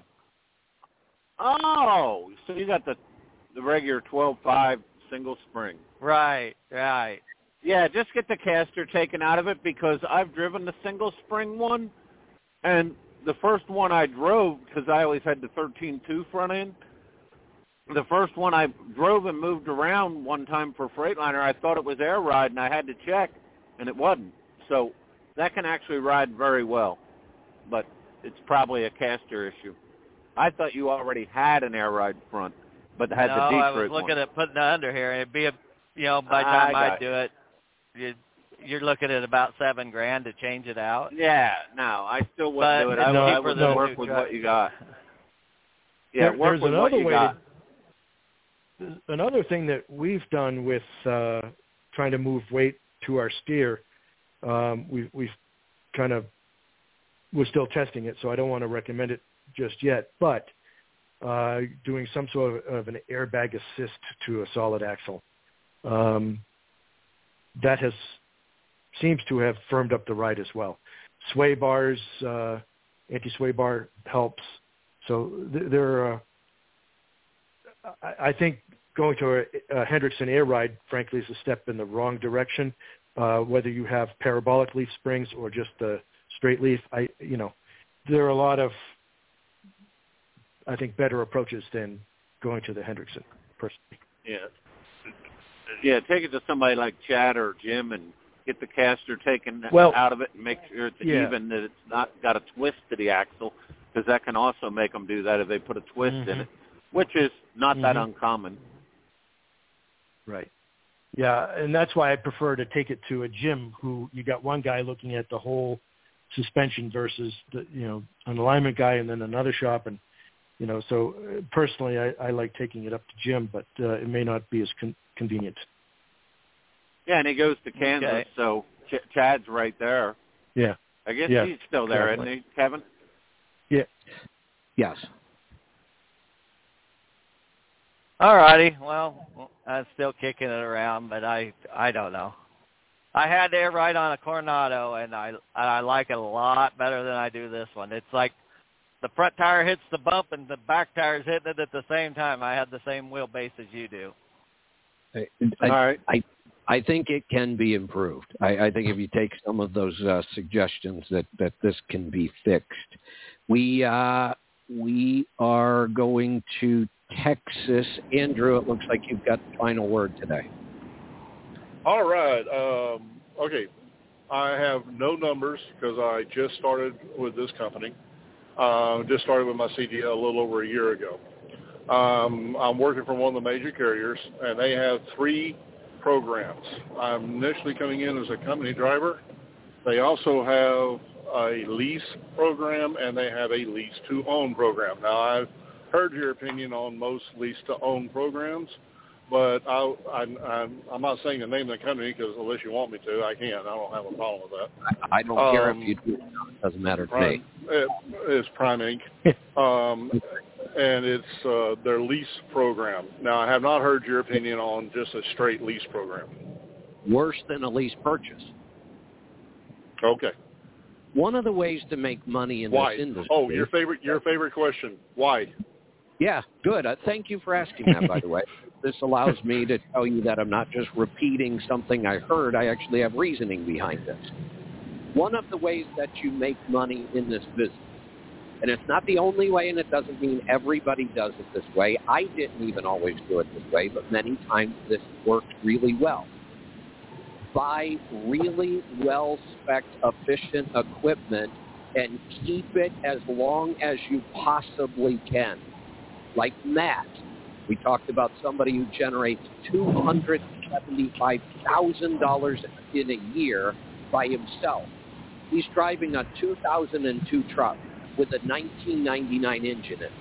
Oh, so you got the regular 12.5 single spring. Right. Yeah, just get the caster taken out of it, because I've driven the single spring one, and the first one I drove, because I always had the 13.2 front end, the first one I drove and moved around one time for Freightliner, I thought it was air ride, and I had to check, and it wasn't. So that can actually ride very well, but it's probably a caster issue. I thought you already had an air ride front, but had the Detroit one. No, I was looking at putting it under here, and it'd be by the time I do it, you're looking at about $7,000 to change it out. Yeah, no, I still wouldn't do it. I would work with what you got. Yeah, work with what you got. Another thing that we've done with trying to move weight to our steer, we've kind of, we're still testing it, so I don't want to recommend it just yet, but doing some sort of an airbag assist to a solid axle. That seems to have firmed up the ride as well. Sway bars, anti-sway bar helps. So I think going to a Hendrickson air ride, frankly, is a step in the wrong direction. whether you have parabolic leaf springs or just the straight leaf. There are a lot of, I think, better approaches than going to the Hendrickson, personally. Yeah, take it to somebody like Chad or Jim and get the caster taken out of it and make sure it's even, that it's not got a twist to the axle, because that can also make them do that if they put a twist in it, which is not that uncommon. Right. Yeah, and that's why I prefer to take it to a Jim, who you got one guy looking at the whole suspension versus an alignment guy, and then another shop, and so personally I like taking it up to Jim, but it may not be as convenient. Yeah, and he goes to Kansas, so Chad's right there. Yeah. I guess he's still there, isn't he, Kevin? Yeah. Yes. All righty. Well, I'm still kicking it around, but I don't know. I had to ride on a Coronado, and I like it a lot better than I do this one. It's like the front tire hits the bump and the back tire's hitting it at the same time. I had the same wheelbase as you do. I think it can be improved. I think if you take some of those suggestions that this can be fixed. We are going to Texas. Andrew, it looks like you've got the final word today. All right. Okay. I have no numbers because I just started with this company. Just started with my CDL a little over a year ago. I'm working for one of the major carriers, and they have 3 programs. I'm initially coming in as a company driver. They also have a lease program, and they have a lease-to-own program. Now, I've heard your opinion on most lease-to-own programs, but I'm not saying the name of the company, because unless you want me to, I can. I don't have a problem with that. I don't care if you do. It doesn't matter to me. It's Prime Inc. And it's their lease program. Now, I have not heard your opinion on just a straight lease program. Worse than a lease purchase. Okay. One of the ways to make money in this industry. Oh, your favorite question. Why? Yeah, good. Thank you for asking that, by the way. This allows me to tell you that I'm not just repeating something I heard. I actually have reasoning behind this. One of the ways that you make money in this business, and it's not the only way, and it doesn't mean everybody does it this way. I didn't even always do it this way, but many times this worked really well. Buy really well-spec'd, efficient equipment and keep it as long as you possibly can. Like Matt, we talked about somebody who generates $275,000 in a year by himself. He's driving a 2002 truck with a 1999 engine in it.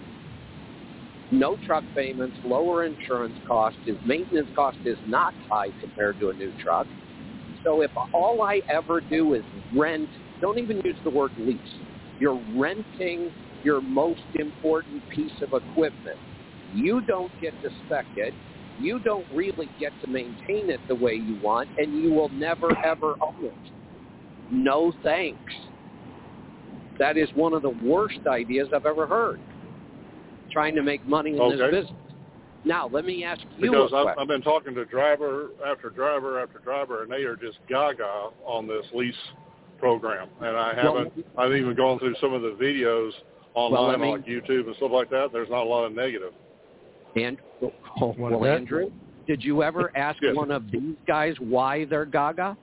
No truck payments, lower insurance cost. His maintenance cost is not high compared to a new truck. So if all I ever do is rent, don't even use the word lease. You're renting your most important piece of equipment. You don't get to spec it. You don't really get to maintain it the way you want, and you will never, ever own it. No thanks. That is one of the worst ideas I've ever heard. Trying to make money in this business. Now, let me ask you because a question. I've been talking to driver after driver after driver, and they are just gaga on this lease program. And I've even gone through some of the videos online on YouTube and stuff like that. There's not a lot of negative. And Andrew, did you ever ask one of these guys why they're gaga?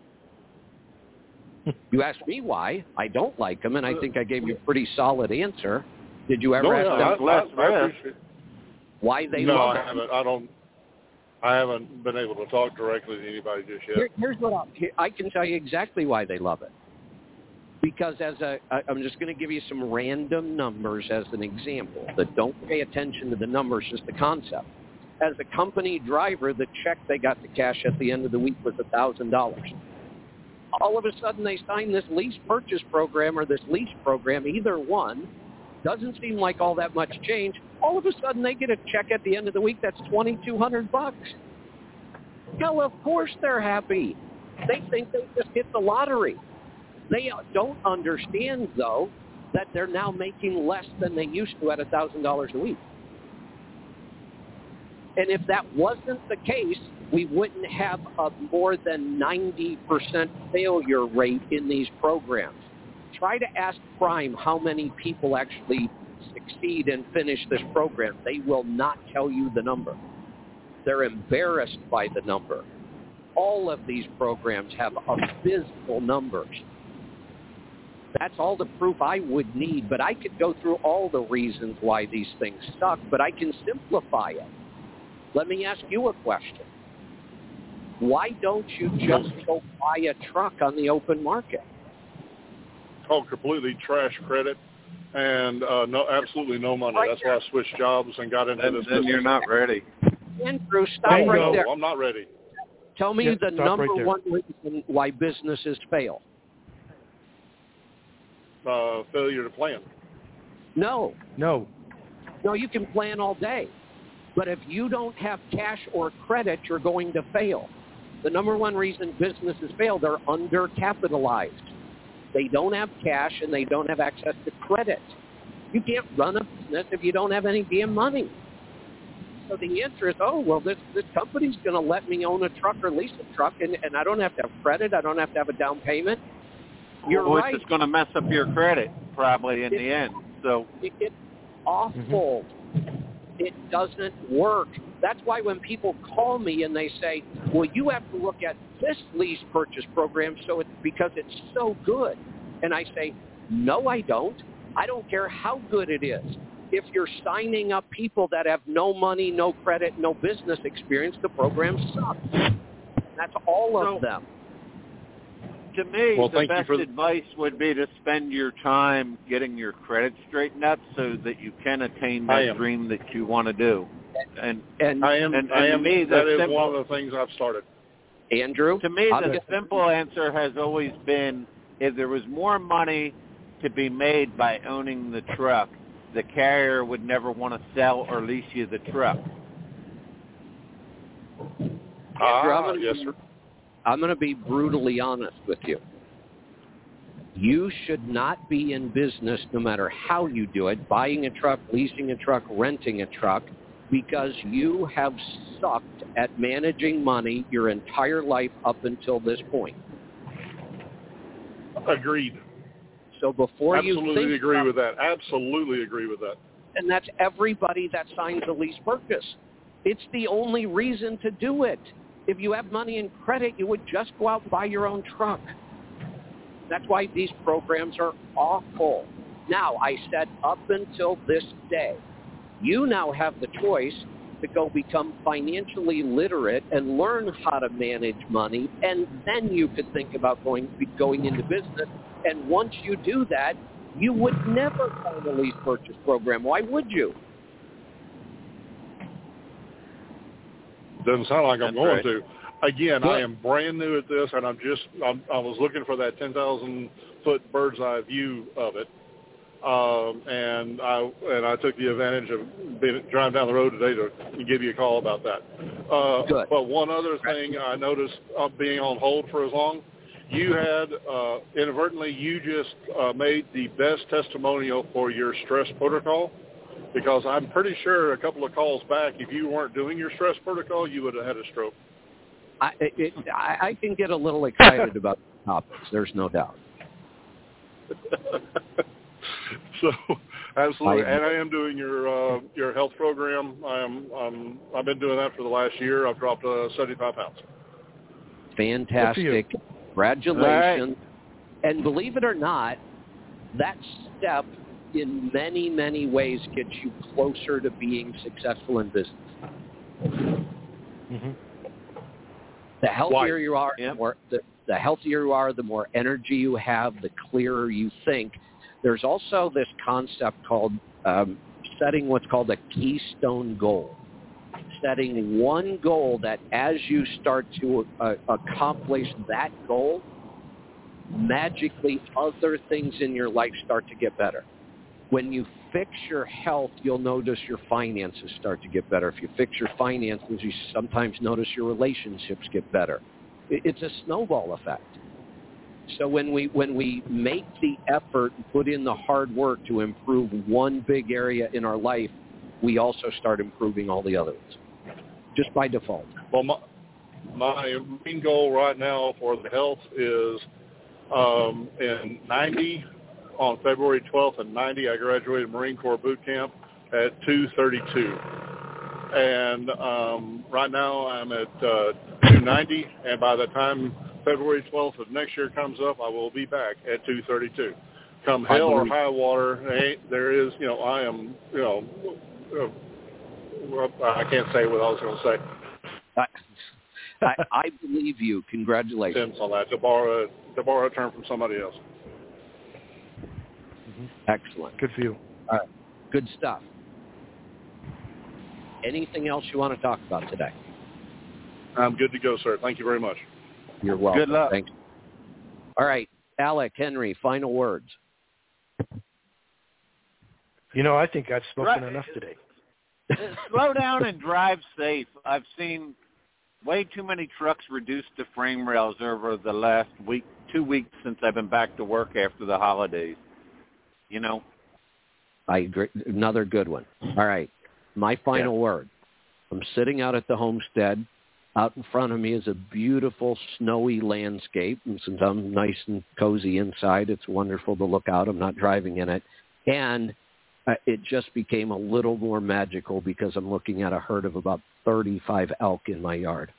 You asked me why. I don't like them, and I think I gave you a pretty solid answer. Did you ever ask them why they love it? No, I haven't been able to talk directly to anybody just yet. Here's what I can tell you exactly why they love it. Because I'm just going to give you some random numbers as an example. But don't pay attention to the numbers, just the concept. As a company driver, the check they got to cash at the end of the week was $1,000. All of a sudden, they sign this lease purchase program or this lease program, either one. Doesn't seem like all that much change. All of a sudden, they get a check at the end of the week that's $2,200. Well, of course they're happy. They think they just hit the lottery. They don't understand, though, that they're now making less than they used to at $1,000 a week. And if that wasn't the case, we wouldn't have a more than 90% failure rate in these programs. Try to ask Prime how many people actually succeed and finish this program. They will not tell you the number. They're embarrassed by the number. All of these programs have abysmal numbers. That's all the proof I would need, but I could go through all the reasons why these things suck, but I can simplify it. Let me ask you a question. Why don't you just go buy a truck on the open market? Oh, completely trash credit and absolutely no money. That's why I switched jobs and got into this business. Then you're not ready. Andrew, stop right there. I'm not ready. Tell me the number one reason why businesses fail. Failure to plan. No, you can plan all day. But if you don't have cash or credit, you're going to fail. The number one reason businesses fail, they're undercapitalized. They don't have cash and they don't have access to credit. You can't run a business if you don't have any damn money. So the answer is, this company's going to let me own a truck or lease a truck, and I don't have to have credit. I don't have to have a down payment. You're right. It's going to mess up your credit probably in the end. So it's awful. It doesn't work. That's why when people call me and they say, well, you have to look at this lease purchase program because it's so good. And I say, no, I don't. I don't care how good it is. If you're signing up people that have no money, no credit, no business experience, the program sucks. That's all of them. To me, the best advice would be to spend your time getting your credit straightened up so that you can attain that dream that you want to do. And that is one of the things I've started. Andrew? To me, the simple answer has always been, if there was more money to be made by owning the truck, the carrier would never want to sell or lease you the truck. Yes, sir. I'm going to be brutally honest with you. You should not be in business no matter how you do it, buying a truck, leasing a truck, renting a truck, because you have sucked at managing money your entire life up until this point. Agreed. So before Absolutely agree with that. Absolutely agree with that. And that's everybody that signs a lease purchase. It's the only reason to do it. If you have money and credit, you would just go out and buy your own truck. That's why these programs are awful. Now, I said up until this day, you now have the choice to go become financially literate and learn how to manage money, and then you could think about going into business. And once you do that, you would never find a lease purchase program. Why would you? Doesn't sound like I'm going to. Again, I am brand new at this, and I was looking for that 10,000-foot bird's eye view of it, and I took the advantage of driving down the road today to give you a call about that. But one other thing I noticed being on hold for as long, you had inadvertently you just made the best testimonial for your stress protocol. Because I'm pretty sure a couple of calls back, if you weren't doing your stress protocol, you would have had a stroke. I can get a little excited about the topics. There's no doubt. So, absolutely, and I am doing your health program. I've been doing that for the last year. I've dropped 75 pounds. Fantastic! Congratulations! Right. And believe it or not, that step in many, many ways gets you closer to being successful in business. Mm-hmm. The healthier you are, the healthier you are, the more energy you have, the clearer you think. There's also this concept called setting what's called a keystone goal. Setting one goal that as you start to accomplish that goal, magically other things in your life start to get better. When you fix your health, you'll notice your finances start to get better. If you fix your finances, you sometimes notice your relationships get better. It's a snowball effect. So when we make the effort and put in the hard work to improve one big area in our life, we also start improving all the others, just by default. Well, my main goal right now for the health is in 90, on February 12th and 90, I graduated Marine Corps boot camp at 232. And right now I'm at 290, and by the time February 12th of next year comes up, I will be back at 232. Come hell or high water, there is, I am, I can't say what I was going to say. I believe you. Congratulations. On that, to borrow a term from somebody else. Excellent. Good for you. All right. Good stuff. Anything else you want to talk about today? I'm good to go, sir. Thank you very much. You're welcome. Good luck. Thanks. All right. Alec, Henry, final words. I think I've spoken enough today. Slow down and drive safe. I've seen way too many trucks reduced to frame rails over the last 2 weeks since I've been back to work after the holidays. I agree. Another good one. All right. My final word. I'm sitting out at the homestead. Out in front of me is a beautiful snowy landscape. And since I'm nice and cozy inside, it's wonderful to look out. I'm not driving in it. And it just became a little more magical because I'm looking at a herd of about 35 elk in my yard.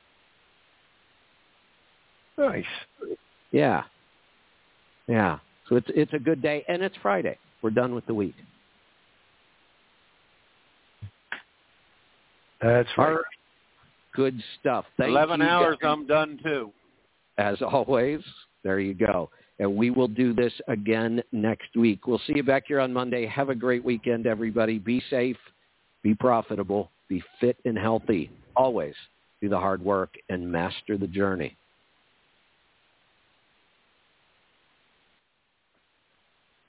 Nice. Yeah. Yeah. So it's a good day, and it's Friday. We're done with the week. That's right. Right. Good stuff. Thank 11 you hours, guys. I'm done too. As always, there you go. And we will do this again next week. We'll see you back here on Monday. Have a great weekend, everybody. Be safe, be profitable, be fit and healthy. Always do the hard work and master the journey.